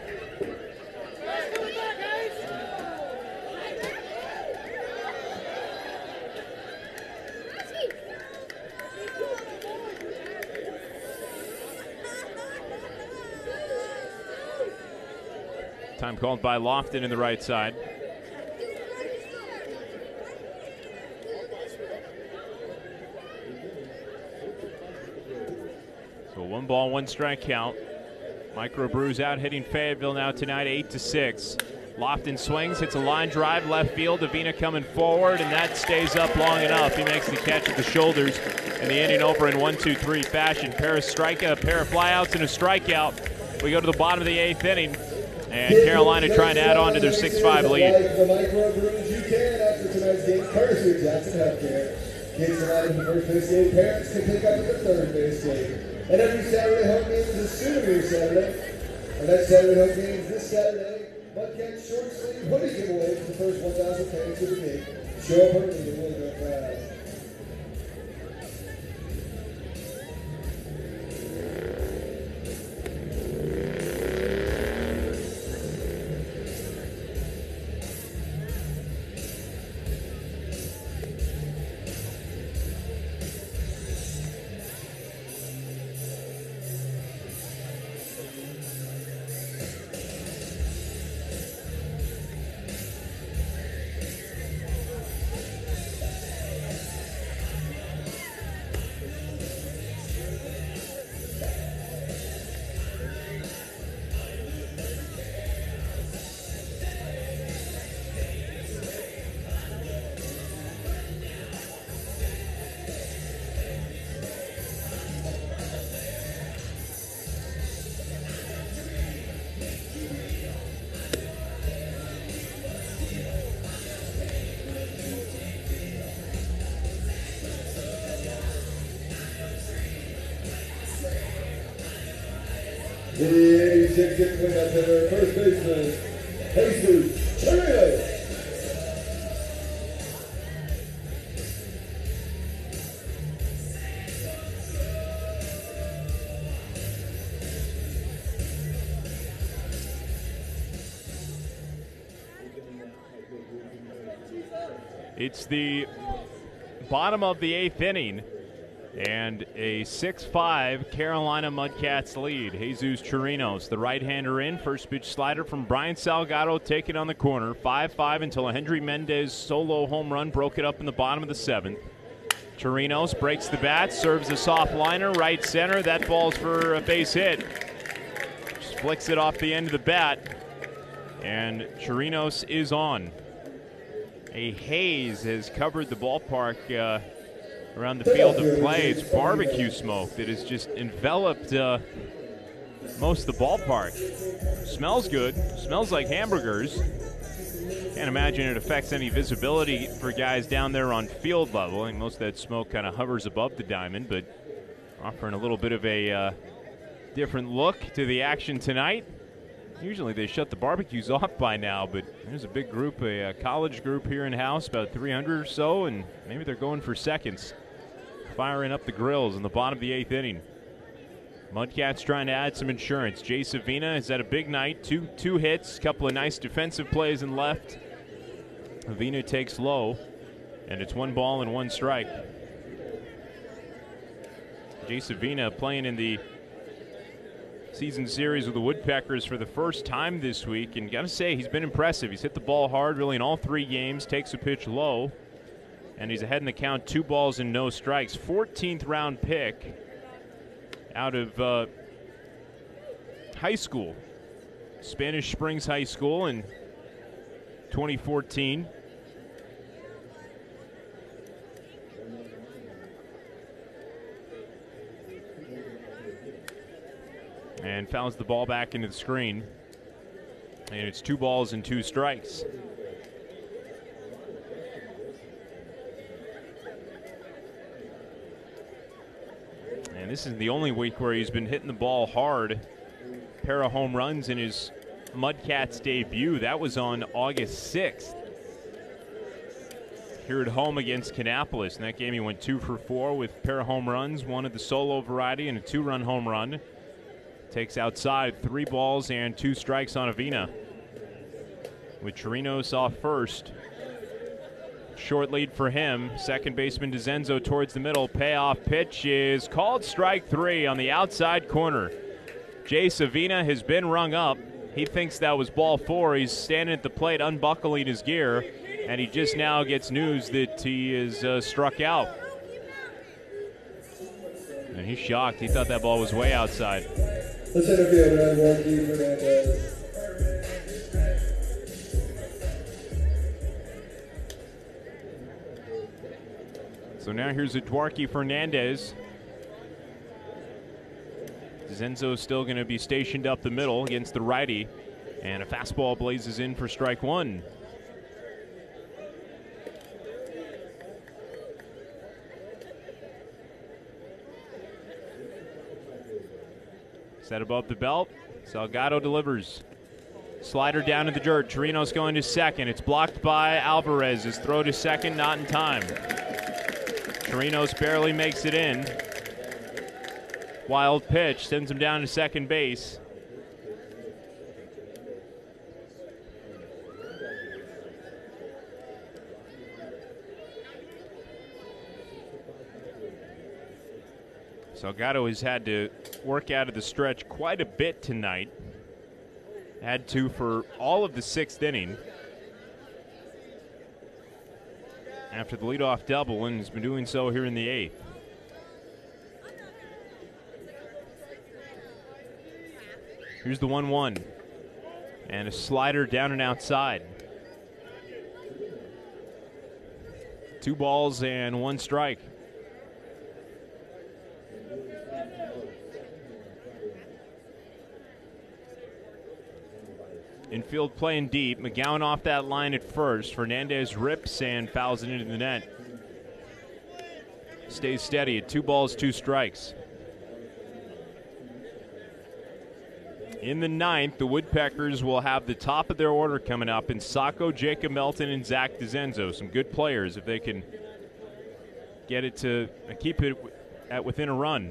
Time called by Lofton in the right side. So 1 ball, 1 strike count. Microbrews out hitting Fayetteville now tonight, 8-6. Lofton swings, hits a line drive left field. Davina coming forward, and that stays up long enough. He makes the catch at the shoulders, and the inning over in 1-2-3 fashion. Pair of flyouts and a strikeout. We go to the bottom of the 8th inning, and Carolina trying to add on to their 6-5 lead. The Microbrews you can after tonight's game, courtesy of Jackson Healthcare. Kids allowed in the first base game, parents can pick up at the third base game. And every Saturday home game is a souvenir Saturday. And that Saturday home game is this Saturday. Mudcat short sleeve hoodie giveaway for the first 1,000 fans of the game. Show up early and we'll go proud. The 86 gets clean up hitter, first baseman, Jesus Chirinos. It's the bottom of the 8th inning. And a 6-5 Carolina Mudcats lead. Jesus Chirinos, the right-hander in. First pitch slider from Brian Salgado, taken on the corner. 5-5 until a Hendry Mendez solo home run broke it up in the bottom of the 7th. Chirinos breaks the bat, serves a soft liner, right center. That ball's for a base hit. Just flicks it off the end of the bat. And Chirinos is on. A haze has covered the ballpark around the field of play. It's barbecue smoke that has just enveloped most of the ballpark. Smells good. Smells like hamburgers. Can't imagine it affects any visibility for guys down there on field level. I think most of that smoke kind of hovers above the diamond, but offering a little bit of a different look to the action tonight. Usually they shut the barbecues off by now, but there's a big group, a college group here in-house, about 300 or so, and maybe they're going for seconds. Firing up the grills in the bottom of the 8th inning. Mudcats trying to add some insurance. Jay Savina has had a big night. Two hits, couple of nice defensive plays in left. Avina takes low, and it's 1 ball and 1 strike. Jay Savina playing in the season series with the Woodpeckers for the first time this week, and gotta say, he's been impressive. He's hit the ball hard really in all 3 games, takes a pitch low, and he's ahead in the count, 2 balls and no strikes. 14th round pick out of high school, Spanish Springs High School in 2014. And fouls the ball back into the screen. And it's 2 balls and 2 strikes. And this is the only week where he's been hitting the ball hard. Pair of home runs in his Mudcats debut. That was on August 6th. Here at home against Kannapolis. In that game he went 2 for 4 with a pair of home runs, one of the solo variety and a 2-run home run. Takes outside, 3 balls and 2 strikes on Avina. With Chirinos off first. Short lead for him. Second baseman DeZenzo towards the middle. Payoff pitch is called strike 3 on the outside corner. Jay Savina has been rung up. He thinks that was ball 4. He's standing at the plate unbuckling his gear, and he just now gets news that he is struck out. And he's shocked. He thought that ball was way outside. The center fielder, Dwarky Fernandez. So now here's a Dwarky Fernandez. DeZenzo still going to be stationed up the middle against the righty. And a fastball blazes in for strike 1. Set above the belt. Salgado delivers. Slider down to the dirt. Chirinos going to second. It's blocked by Alvarez. His throw to second, not in time. Chirinos barely makes it in. Wild pitch sends him down to second base. Salgado has had to work out of the stretch quite a bit tonight. Had to for all of the 6th inning. After the leadoff double, and has been doing so here in the 8th. Here's the 1-1. And a slider down and outside. 2 balls and 1 strike. Infield playing deep. McGowan off that line at first. Fernandez rips and fouls it into the net. Stays steady at 2 balls, 2 strikes. In the 9th, the Woodpeckers will have the top of their order coming up in Sacco, Jacob Melton, and Zach DeZenzo. Some good players if they can get it to keep it at within a run.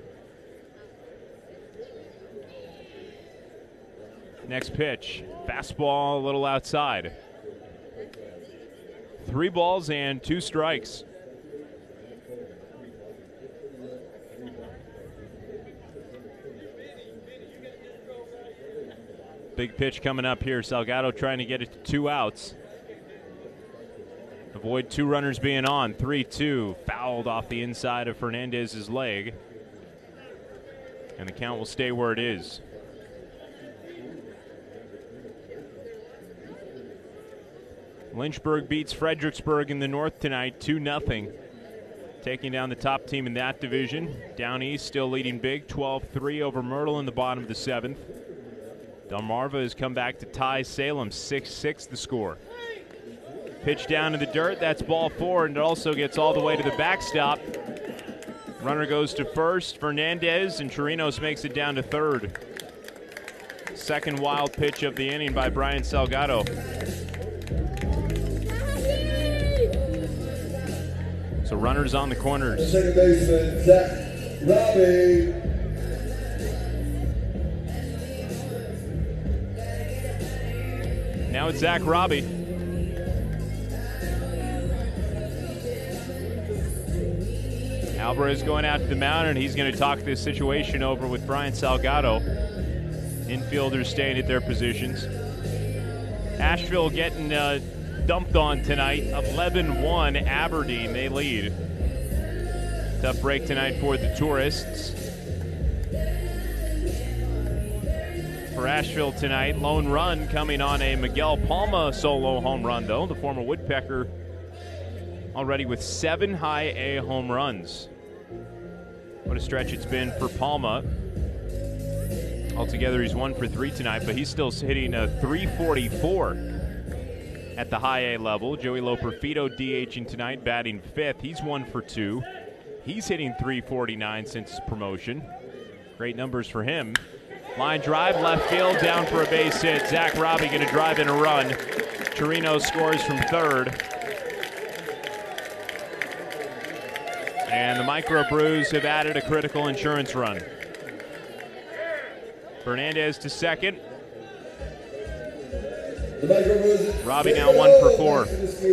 Next pitch, fastball a little outside. 3 balls and 2 strikes. Big pitch coming up here. Salgado trying to get it to 2 outs. Avoid 2 runners being on. 3-2. Fouled off the inside of Fernandez's leg. And the count will stay where it is. Lynchburg beats Fredericksburg in the North tonight, 2-0. Taking down the top team in that division. Down East still leading big, 12-3 over Myrtle in the bottom of the 7th. Delmarva has come back to tie Salem, 6-6 the score. Pitch down to the dirt, that's ball 4, and it also gets all the way to the backstop. Runner goes to first, Fernandez, and Chirinos makes it down to third. Second wild pitch of the inning by Brian Salgado. So runners on the corners. Second baseman, Zach Robbie. Now it's Zach Robbie. Alvarez going out to the mound, and he's going to talk this situation over with Brian Salgado. Infielders staying at their positions. Asheville getting dumped on tonight. 11-1 Aberdeen, they lead. Tough break tonight for the Tourists. For Asheville tonight, lone run coming on a Miguel Palma solo home run, though. The former Woodpecker already with 7 high A home runs. What a stretch it's been for Palma. Altogether, he's 1 for 3 tonight, but he's still hitting a .344 at the high A level. Joey Loperfido DHing tonight, batting 5th. He's 1 for 2. He's hitting .349 since his promotion. Great numbers for him. Line drive, left field, down for a base hit. Zach Robbie going to drive in a run. Torino scores from third. And the Micro Brews have added a critical insurance run. Fernandez to second. Robbie now 1 for 4.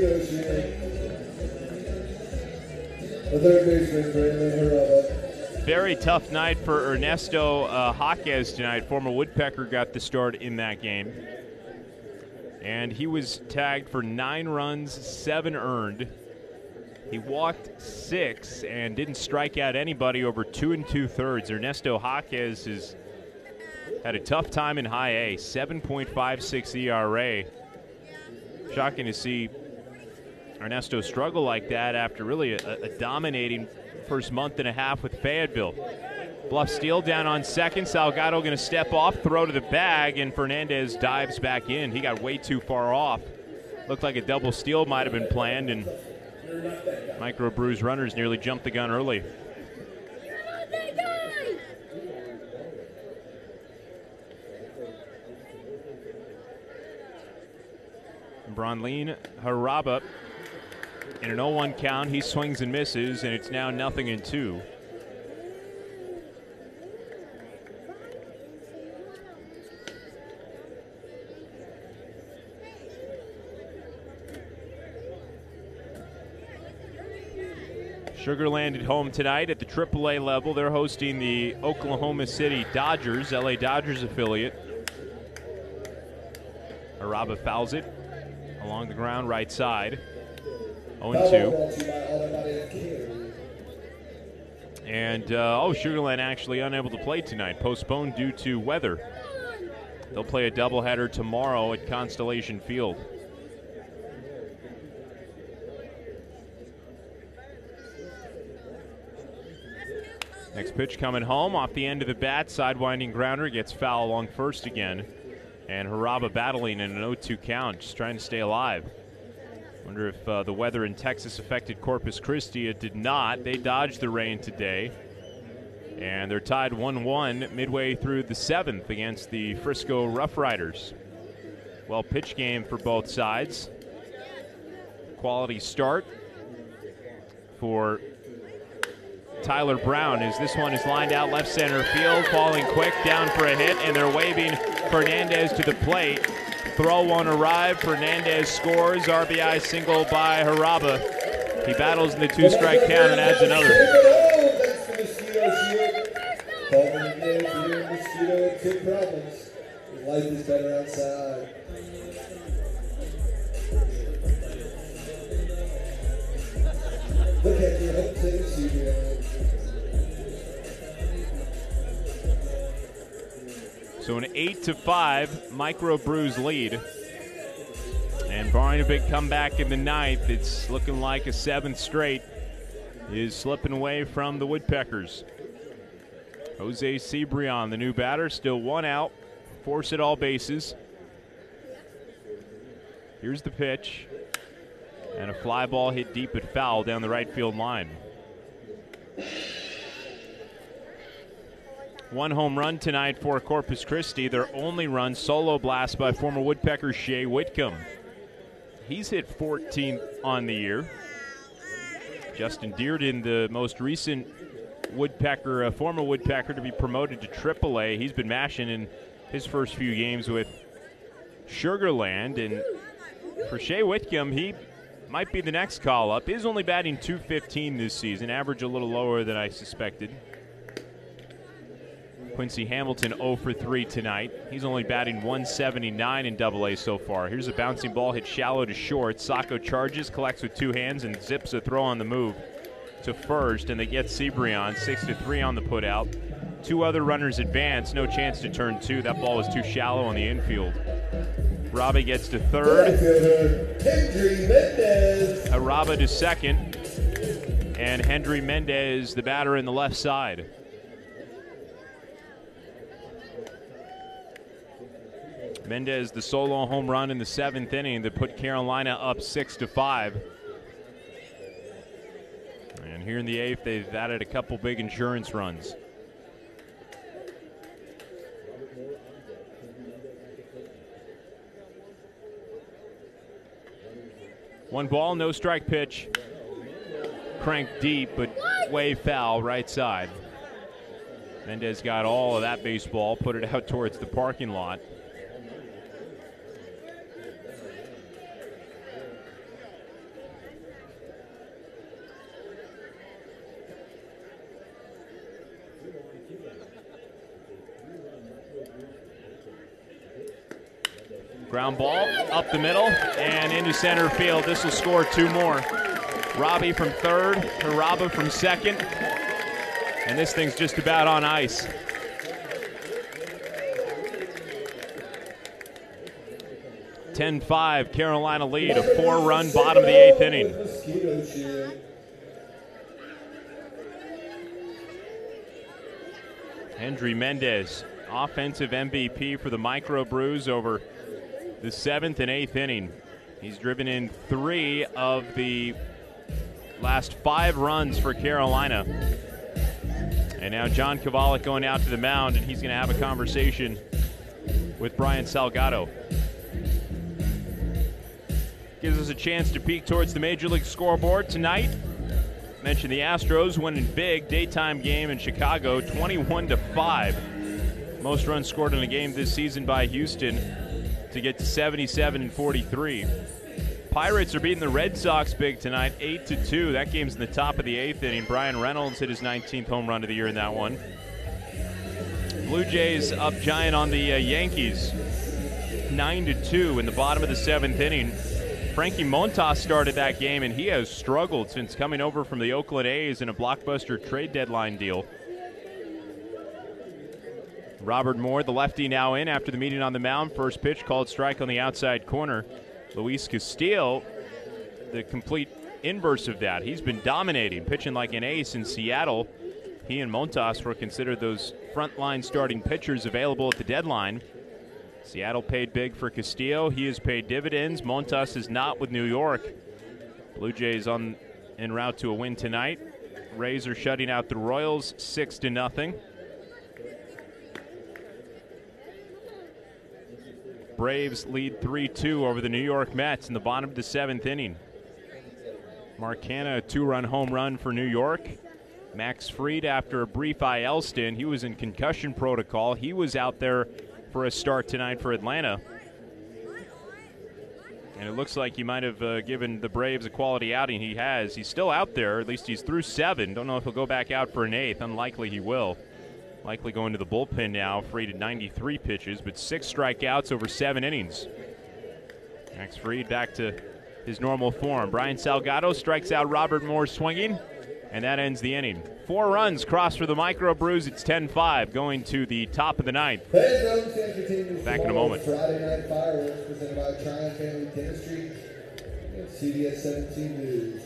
The third baseman, Brandon Haraba. Very tough night for Ernesto Jaquez tonight. Former Woodpecker got the start in that game. And he was tagged for 9 runs, 7 earned. He walked 6 and didn't strike out anybody over 2 2/3. Ernesto Jaquez has had a tough time in high A, 7.56 ERA. Shocking to see Ernesto struggle like that after really a dominating first month and a half with Fayetteville. Bluff steal down on second. Salgado going to step off, throw to the bag, and Fernandez dives back in. He got way too far off. Looked like a double steal might have been planned, and Micro Brews runners nearly jumped the gun early. Bronlene Haraba in an 0-1 count. He swings and misses, and it's now 0-2. Sugarland at home tonight at the AAA level. They're hosting the Oklahoma City Dodgers, LA Dodgers affiliate. Haraba fouls it along the ground, right side. 0-2. And, Sugarland actually unable to play tonight, postponed due to weather. They'll play a doubleheader tomorrow at Constellation Field. Next pitch coming home off the end of the bat, sidewinding grounder, gets foul along first again. And Haraba battling in an 0-2 count, just trying to stay alive. Wonder if the weather in Texas affected Corpus Christi. It did not. They dodged the rain today. And they're tied 1-1 midway through the 7th against the Frisco Rough Riders. Well pitch game for both sides. Quality start for Tyler Brown as this one is lined out left center field, falling quick, down for a hit, and they're waving Fernandez to the plate. Throw won't arrive. Fernandez scores. RBI single by Haraba. He battles in the 2-strike count and adds another. Life is better outside. Look at your home Tennessee here. So an 8-5 Micro Brews lead. And barring a big comeback in the 9th, it's looking like a 7th straight is slipping away from the Woodpeckers. Jose Cibrian, the new batter, still 1 out. Force it all bases. Here's the pitch. And a fly ball hit deep but foul down the right field line. 1 home run tonight for Corpus Christi. Their only run, solo blast by former Woodpecker Shea Whitcomb. He's hit 14th on the year. Justin Dearden, the most recent Woodpecker, former Woodpecker to be promoted to AAA. He's been mashing in his first few games with Sugar Land. And for Shea Whitcomb, he might be the next call-up. He's only batting .215 this season, average a little lower than I suspected. Quincy Hamilton 0 for 3 tonight. He's only batting .179 in AA so far. Here's a bouncing ball hit shallow to short. Sacco charges, collects with two hands, and zips a throw on the move to first, and they get Sebrion 6-3 on the putout. Two other runners advance, no chance to turn two. That ball was too shallow on the infield. Robbie gets to third. Araba to second. And Hendry Mendez, the batter in the left side. Mendez, the solo home run in the 7th inning that put Carolina up 6-5. And here in the 8th, they've added a couple big insurance runs. One ball, no strike pitch. Cranked deep, but way foul, right side. Mendez got all of that baseball, put it out towards the parking lot. Ground ball up the middle and into center field. This will score two more. Robbie from third, Araba from second, and this thing's just about on ice. (10-5) Carolina lead, a 4-run bottom of the 8th inning. Hendry Mendez, offensive MVP for the Micro Brews over the 7th and 8th inning. He's driven in 3 of the last 5 runs for Carolina. And now John Kovalik going out to the mound, and he's going to have a conversation with Brian Salgado. Gives us a chance to peek towards the Major League scoreboard tonight. Mentioned the Astros winning big, daytime game in Chicago, 21-5. Most runs scored in a game this season by Houston, to get to 77 and 43. Pirates are beating the Red Sox big tonight, 8-2. That game's in the top of the 8th inning. Brian Reynolds hit his 19th home run of the year in that one. Blue Jays up giant on the Yankees, 9-2 in the bottom of the 7th inning. Frankie Montas started that game, and he has struggled since coming over from the Oakland A's in a blockbuster trade deadline deal. Robert Moore, the lefty, now in after the meeting on the mound. First pitch called strike on the outside corner. Luis Castillo, the complete inverse of that. He's been dominating, pitching like an ace in Seattle. He and Montas were considered those frontline starting pitchers available at the deadline. Seattle paid big for Castillo. He has paid dividends. Montas is not with New York. Blue Jays en route to a win tonight. Rays are shutting out the Royals 6-0. Braves lead 3-2 over the New York Mets in the bottom of the 7th inning. Mark Hanna, a 2-run home run for New York. Max Fried, after a brief IL stint, he was in concussion protocol. He was out there for a start tonight for Atlanta. And it looks like he might have given the Braves a quality outing. He has. He's still out there. At least he's through 7. Don't know if he'll go back out for an 8th. Unlikely he will. Likely going to the bullpen now, Fried at 93 pitches, but 6 strikeouts over 7 innings. Max Fried back to his normal form. Brian Salgado strikes out Robert Moore swinging, and that ends the inning. 4 runs crossed for the Micro Brews. It's 10-5 going to the top of the 9th. Back in a moment. Friday Night Fireworks presented by Triumph Family Dentistry and CBS 17 News.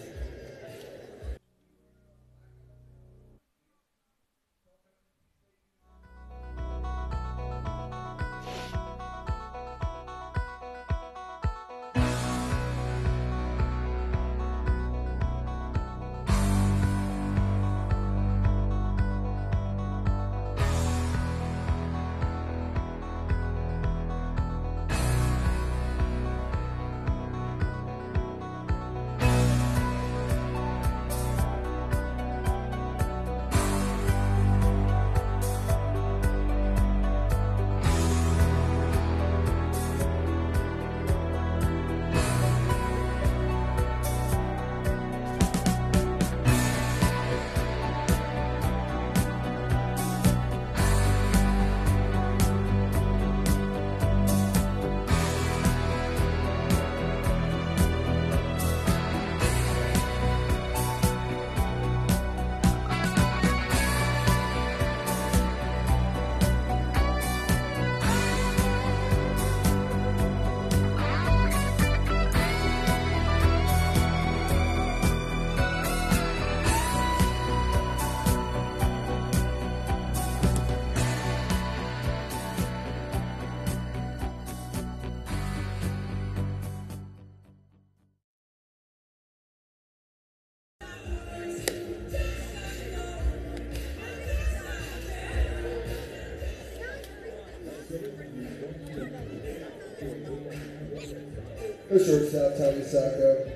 The shortstop, Tommy Sacco.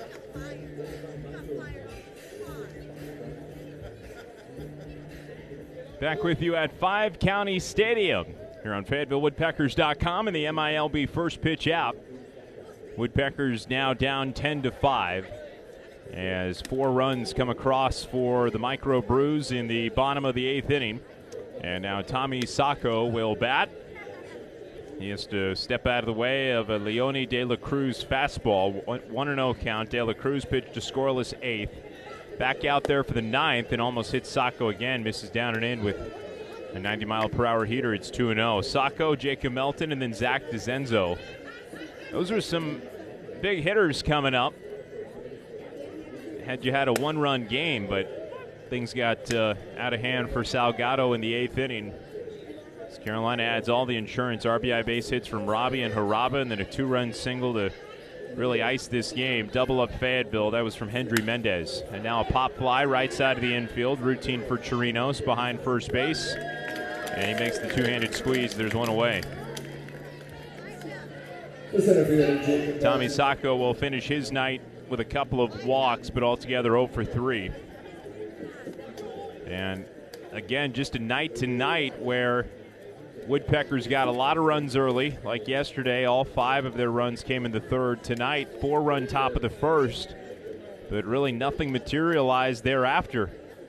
Back with you at 5 County Stadium here on FayettevilleWoodpeckers.com and the MILB First Pitch app. Woodpeckers now down 10-5 as 4 runs come across for the Micro Brews in the bottom of the 8th inning. And now Tommy Sacco will bat. He has to step out of the way of a Leone De La Cruz fastball. 1-0 count. De La Cruz pitched a scoreless 8th. Back out there for the 9th and almost hits Sacco again. Misses down and in with a 90-mile-per-hour heater. It's 2-0. Sacco, Jacob Melton, and then Zach DeZenzo. Those are some big hitters coming up. Had you had a 1-run game, but things got out of hand for Salgado in the 8th inning. As Carolina adds all the insurance RBI base hits from Robbie and Haraba, and then a 2-run single to really ice this game. Double up Fayetteville. That was from Hendry Mendez. And now a pop fly right side of the infield. Routine for Chirinos behind first base. And he makes the two-handed squeeze. There's one away. Tommy Sacco will finish his night with a couple of walks, but altogether 0 for 3. And again, just a night tonight where Woodpeckers got a lot of runs early. Like yesterday, all 5 of their runs came in the 3rd. Tonight, 4-run top of the 1st, but really nothing materialized thereafter.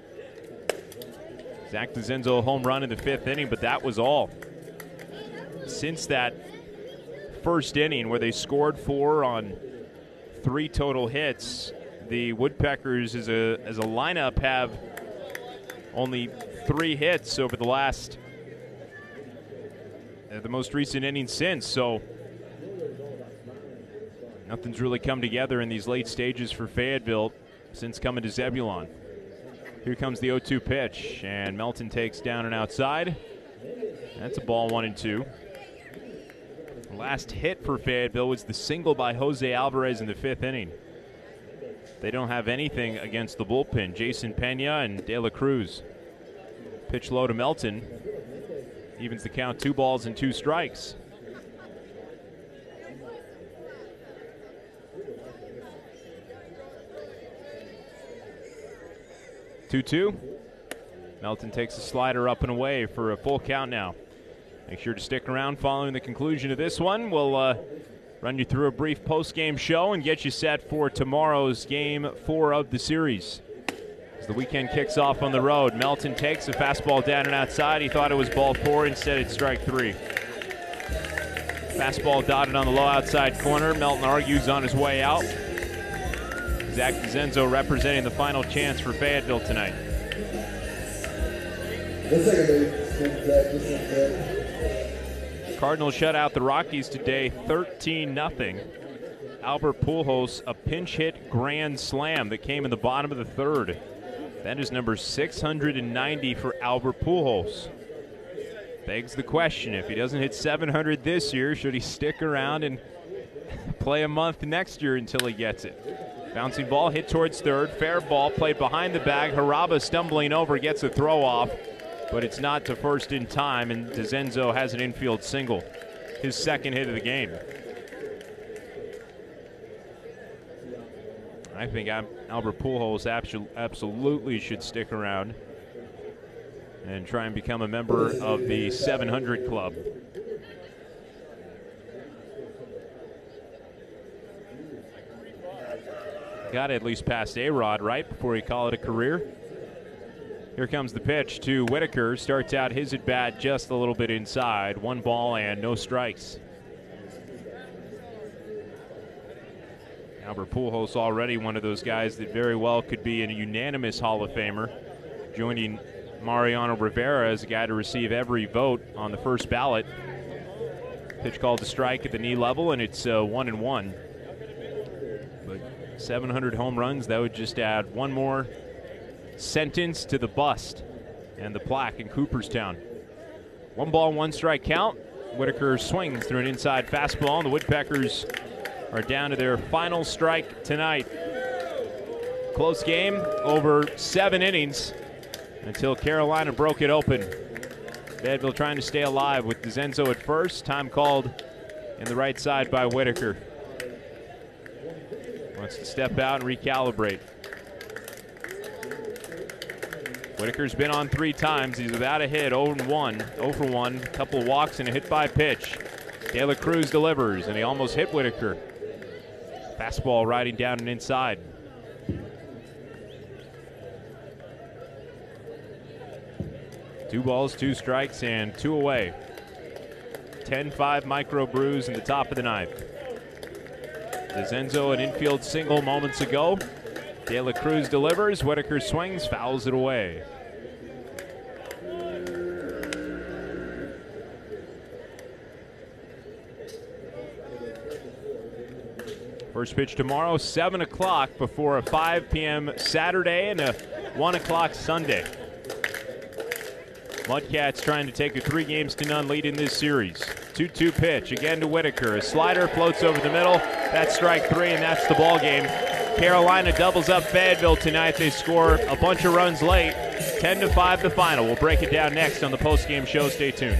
Zach DeZenzo home run in the 5th inning, but that was all. Since that 1st inning where they scored 4 on 3 total hits, the Woodpeckers as a lineup have only 3 hits over the last the most recent inning since, so nothing's really come together in these late stages for Fayetteville since coming to Zebulon. Here comes the 0-2 pitch, and Melton takes down and outside. That's a ball 1-2. The last hit for Fayetteville was the single by Jose Alvarez in the 5th inning. They don't have anything against the bullpen. Jason Pena and De La Cruz. Pitch low to Melton. Evens the count, 2 balls and 2 strikes. Two. Melton takes a slider up and away for a full count now. Make sure to stick around following the conclusion of this one. We'll run you through a brief post-game show and get you set for tomorrow's Game 4 of the series. As the weekend kicks off on the road, Melton takes a fastball down and outside. He thought it was ball 4. Instead, it's strike 3. Fastball dotted on the low outside corner. Melton argues on his way out. Zach DeZenzo representing the final chance for Fayetteville tonight. Cardinals shut out the Rockies today 13-0. Albert Pujols, a pinch hit grand slam that came in the bottom of the 3rd. That is number 690 for Albert Pujols. Begs the question, if he doesn't hit 700 this year, should he stick around and play a month next year until he gets it? Bouncing ball hit towards 3rd. Fair ball played behind the bag. Haraba stumbling over, gets a throw off, but it's not to first in time, and DeZenzo has an infield single. His 2nd hit of the game. I think Albert Pujols absolutely should stick around and try and become a member of the 700 club. Got to at least past A-Rod, right, before he call it a career. Here comes the pitch to Whitaker. Starts out his at-bat just a little bit inside. 1 ball and no strikes. Albert Pujols already one of those guys that very well could be a unanimous Hall of Famer, joining Mariano Rivera as a guy to receive every vote on the first ballot. Pitch called to strike at the knee level, and it's 1-1. But 700 home runs, that would just add one more sentence to the bust and the plaque in Cooperstown. 1 ball, 1 strike count. Whitaker swings through an inside fastball, and the Woodpeckers are down to their final strike tonight. Close game over 7 innings until Carolina broke it open. Fayetteville trying to stay alive with DeZenzo at first. Time called in the right side by Whitaker. Wants to step out and recalibrate. Whitaker's been on 3 times. He's without a hit, 0 for 1. A couple of walks and a hit by pitch. De La Cruz delivers, and he almost hit Whitaker. Fastball riding down and inside. Two balls, 2 strikes, and 2 away. 10-5 Micro Brews in the top of the 9th. DeZenzo an infield single moments ago. De La Cruz delivers. Whitaker swings, fouls it away. First pitch tomorrow, 7 o'clock before a 5 p.m. Saturday and a 1 o'clock Sunday. Mudcats trying to take a 3-0 lead in this series. 2-2 pitch, again to Whitaker. A slider floats over the middle. That's strike 3, and that's the ball game. Carolina doubles up Fayetteville tonight. They score a bunch of runs late. 10-5 the final. We'll break it down next on the postgame show. Stay tuned.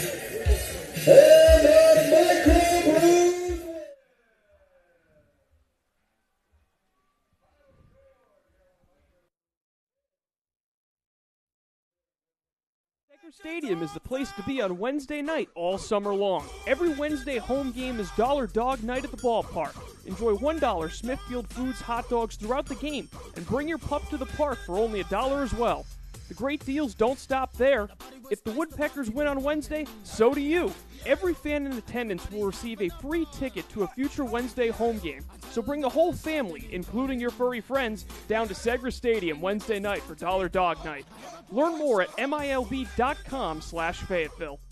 Stadium is the place to be on Wednesday night all summer long. Every Wednesday home game is Dollar Dog Night at the ballpark. Enjoy $1 Smithfield Foods hot dogs throughout the game and bring your pup to the park for only $1 as well. The great deals don't stop there. If the Woodpeckers win on Wednesday, so do you. Every fan in attendance will receive a free ticket to a future Wednesday home game. So bring the whole family, including your furry friends, down to Segra Stadium Wednesday night for Dollar Dog Night. Learn more at milb.com/Fayetteville.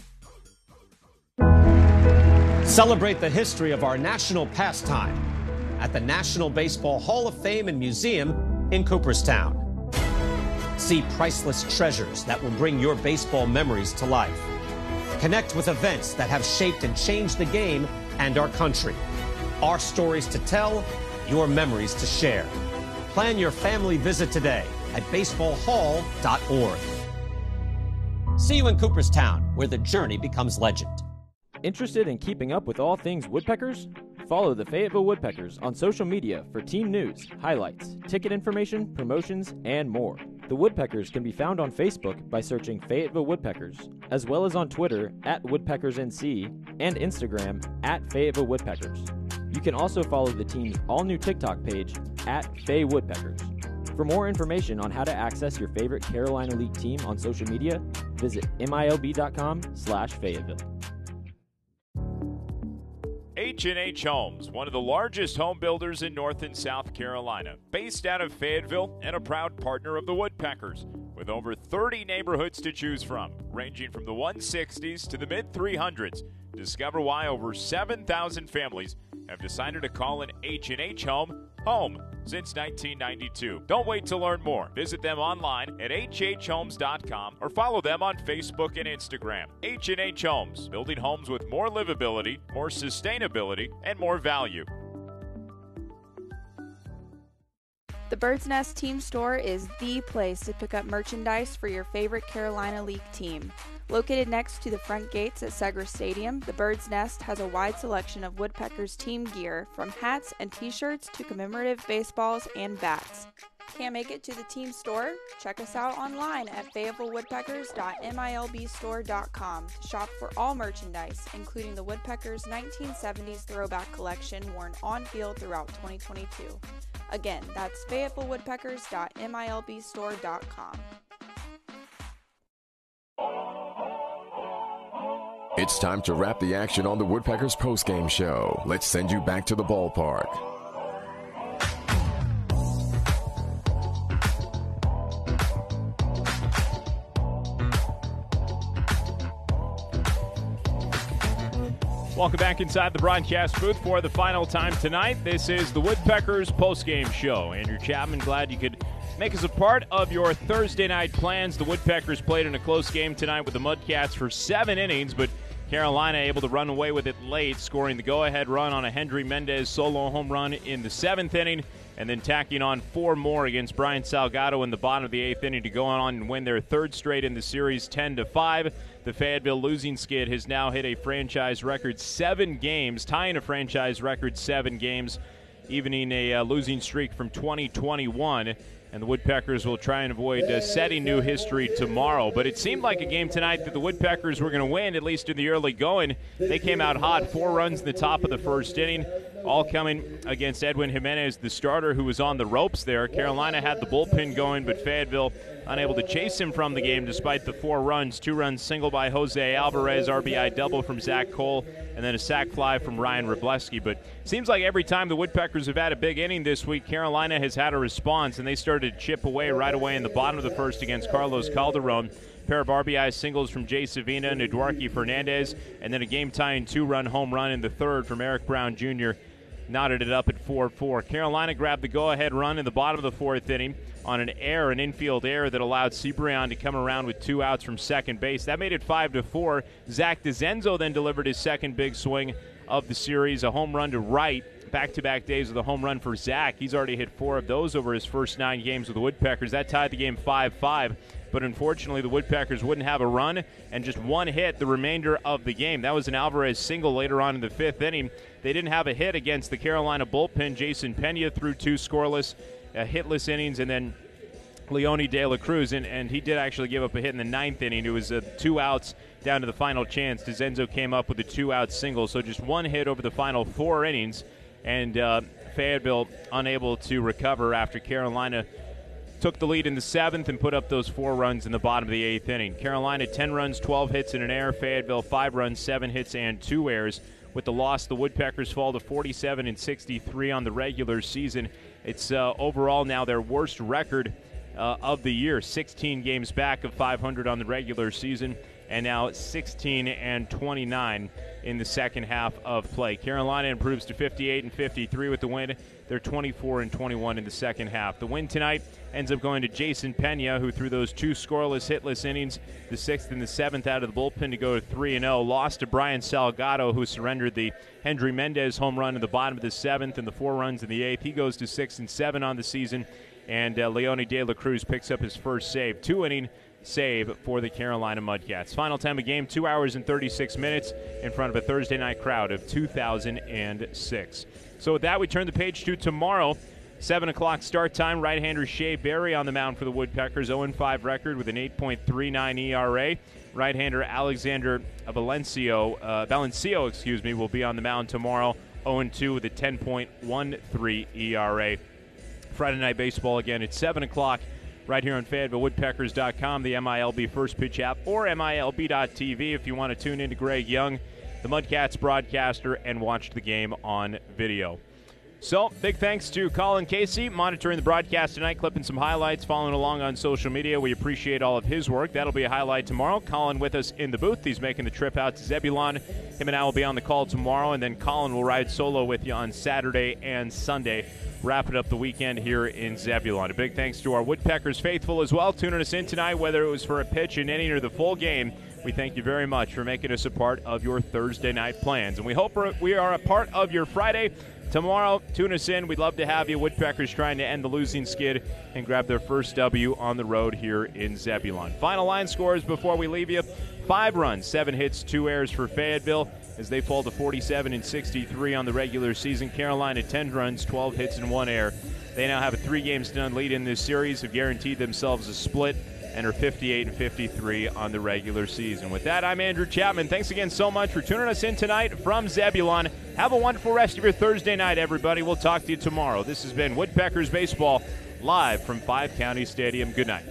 Celebrate the history of our national pastime at the National Baseball Hall of Fame and Museum in Cooperstown. See priceless treasures that will bring your baseball memories to life. Connect with events that have shaped and changed the game and our country. Our stories to tell, your memories to share. Plan your family visit today at baseballhall.org. See you in Cooperstown, where the journey becomes legend. Interested in keeping up with all things Woodpeckers? Follow the Fayetteville Woodpeckers on social media for team news, highlights, ticket information, promotions, and more. The Woodpeckers can be found on Facebook by searching Fayetteville Woodpeckers, as well as on Twitter @WoodpeckersNC and Instagram @Fayetteville Woodpeckers. You can also follow the team's all-new TikTok page @FayWoodpeckers. For more information on how to access your favorite Carolina League team on social media, visit milb.com/Fayetteville. H&H Homes, one of the largest home builders in North and South Carolina, based out of Fayetteville and a proud partner of the Woodpeckers, with over 30 neighborhoods to choose from, ranging from the 160s to the mid-300s. Discover why over 7,000 families have decided to call an H&H home home since 1992. Don't wait to learn more. Visit them online at hhhomes.com or follow them on Facebook and Instagram. H&H Homes, building homes with more livability, more sustainability, and more value. The Bird's Nest Team Store is the place to pick up merchandise for your favorite Carolina League team. Located next to the front gates at Segra Stadium, the Bird's Nest has a wide selection of Woodpeckers team gear, from hats and t-shirts to commemorative baseballs and bats. Can't make it to the team store? Check us out online at fayettevillewoodpeckers.milbstore.com to shop for all merchandise, including the Woodpeckers 1970s throwback collection worn on field throughout 2022. Again, that's fayettevillewoodpeckers.milbstore.com. It's time to wrap the action on the Woodpeckers postgame show. Let's send you back to the ballpark. Welcome back inside the broadcast booth for the final time tonight. This is the Woodpeckers postgame show. Andrew Chapman, glad you could make us a part of your Thursday night plans. The Woodpeckers played in a close game tonight with the Mudcats for 7 innings, but Carolina able to run away with it late, scoring the go-ahead run on a Hendry Mendez solo home run in the 7th inning, and then tacking on 4 more against Brian Salgado in the bottom of the 8th inning to go on and win their 3rd straight in the series, 10-5. The Fayetteville losing skid has now hit a franchise record 7 games, tying a franchise record 7 games, evening a losing streak from 2021. And the Woodpeckers will try and avoid setting new history tomorrow. But it seemed like a game tonight that the Woodpeckers were going to win, at least in the early going. They came out hot, 4 runs in the top of the first inning, all coming against Edwin Jimenez, the starter, who was on the ropes there. Carolina had the bullpen going, but Fayetteville unable to chase him from the game despite the 4 runs. 2-run single by Jose Alvarez, RBI double from Zach Cole, and then a sac fly from Ryan Wrobleski. But it seems like every time the Woodpeckers have had a big inning this week, Carolina has had a response, and they started to chip away right away in the bottom of the first against Carlos Calderon. Pair of RBI singles from Jay Savina and Eduardo Fernandez, and then a game-tying 2-run home run in the third from Eric Brown Jr. Knotted it up at 4-4. Carolina grabbed the go-ahead run in the bottom of the fourth inning on an infield error that allowed Cibrian to come around with 2 outs from second base. That made it 5-4. Zach DeZenzo then delivered his second big swing of the series, a home run to right. Back-to-back days with a home run for Zach. He's already hit 4 of those over his first 9 games with the Woodpeckers. That tied the game 5-5. But unfortunately, the Woodpeckers wouldn't have a run and just 1 hit the remainder of the game. That was an Alvarez single later on in the 5th inning. They didn't have a hit against the Carolina bullpen. Jason Pena threw 2 scoreless, hitless innings, and then Leone De La Cruz, and he did actually give up a hit in the 9th inning. It was 2 outs down to the final chance. DeZenzo came up with a 2-out single, so just 1 hit over the final 4 innings, and Fayetteville unable to recover after Carolina took the lead in the 7th and put up those 4 runs in the bottom of the 8th inning. Carolina 10 runs, 12 hits and an error. Fayetteville 5 runs, 7 hits and 2 errors. With the loss, the Woodpeckers fall to 47-63 on the regular season. It's overall now their worst record of the year. 16 games back of 500 on the regular season, and now 16-29 in the second half of play. Carolina improves to 58-53 with the win. They're 24-21 in the second half. The win tonight ends up going to Jason Pena, who threw those 2 scoreless, hitless innings, the 6th and the 7th out of the bullpen to go to 3-0. Lost to Brian Salgado, who surrendered the Hendry Mendez home run in the bottom of the 7th and the 4 runs in the 8th. He goes to 6-7 on the season, and Leone De La Cruz picks up his first save. 2-inning save for the Carolina Mudcats. Final time of game, 2 hours and 36 minutes in front of a Thursday night crowd of 2,006. So with that, we turn the page to tomorrow. 7 o'clock start time. Right-hander Shea Berry on the mound for the Woodpeckers. 0-5 record with an 8.39 ERA. Right-hander Alexander Valencio will be on the mound tomorrow. 0-2 with a 10.13 ERA. Friday Night Baseball again at 7 o'clock right here on FayettevilleWoodpeckers.com, the MILB First Pitch app, or MILB.TV if you want to tune in to Greg Young, the Mudcats broadcaster, and watch the game on video. So, big thanks to Colin Casey, monitoring the broadcast tonight, clipping some highlights, following along on social media. We appreciate all of his work. That'll be a highlight tomorrow. Colin with us in the booth. He's making the trip out to Zebulon. Him and I will be on the call tomorrow, and then Colin will ride solo with you on Saturday and Sunday, wrapping up the weekend here in Zebulon. A big thanks to our Woodpeckers faithful as well, tuning us in tonight, whether it was for a pitch, an inning, or the full game. We thank you very much for making us a part of your Thursday night plans. And we hope we are a part of your Friday. Tomorrow, tune us in. We'd love to have you. Woodpeckers trying to end the losing skid and grab their first W on the road here in Zebulon. Final line scores before we leave you. 5 runs, 7 hits, 2 errors for Fayetteville as they fall to 47-63 on the regular season. Carolina 10 runs, 12 hits, and 1 error. They now have a 3-games-to-none lead in this series, have guaranteed themselves a split, and are 58-53 on the regular season. With that, I'm Andrew Chapman. Thanks again so much for tuning us in tonight from Zebulon. Have a wonderful rest of your Thursday night, everybody. We'll talk to you tomorrow. This has been Woodpeckers Baseball, live from 5 County Stadium. Good night.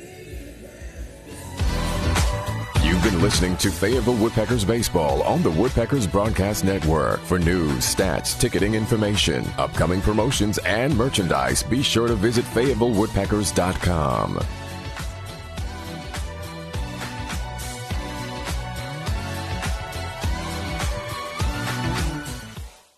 You've been listening to Fayetteville Woodpeckers Baseball on the Woodpeckers Broadcast Network. For news, stats, ticketing information, upcoming promotions, and merchandise, be sure to visit FayettevilleWoodpeckers.com.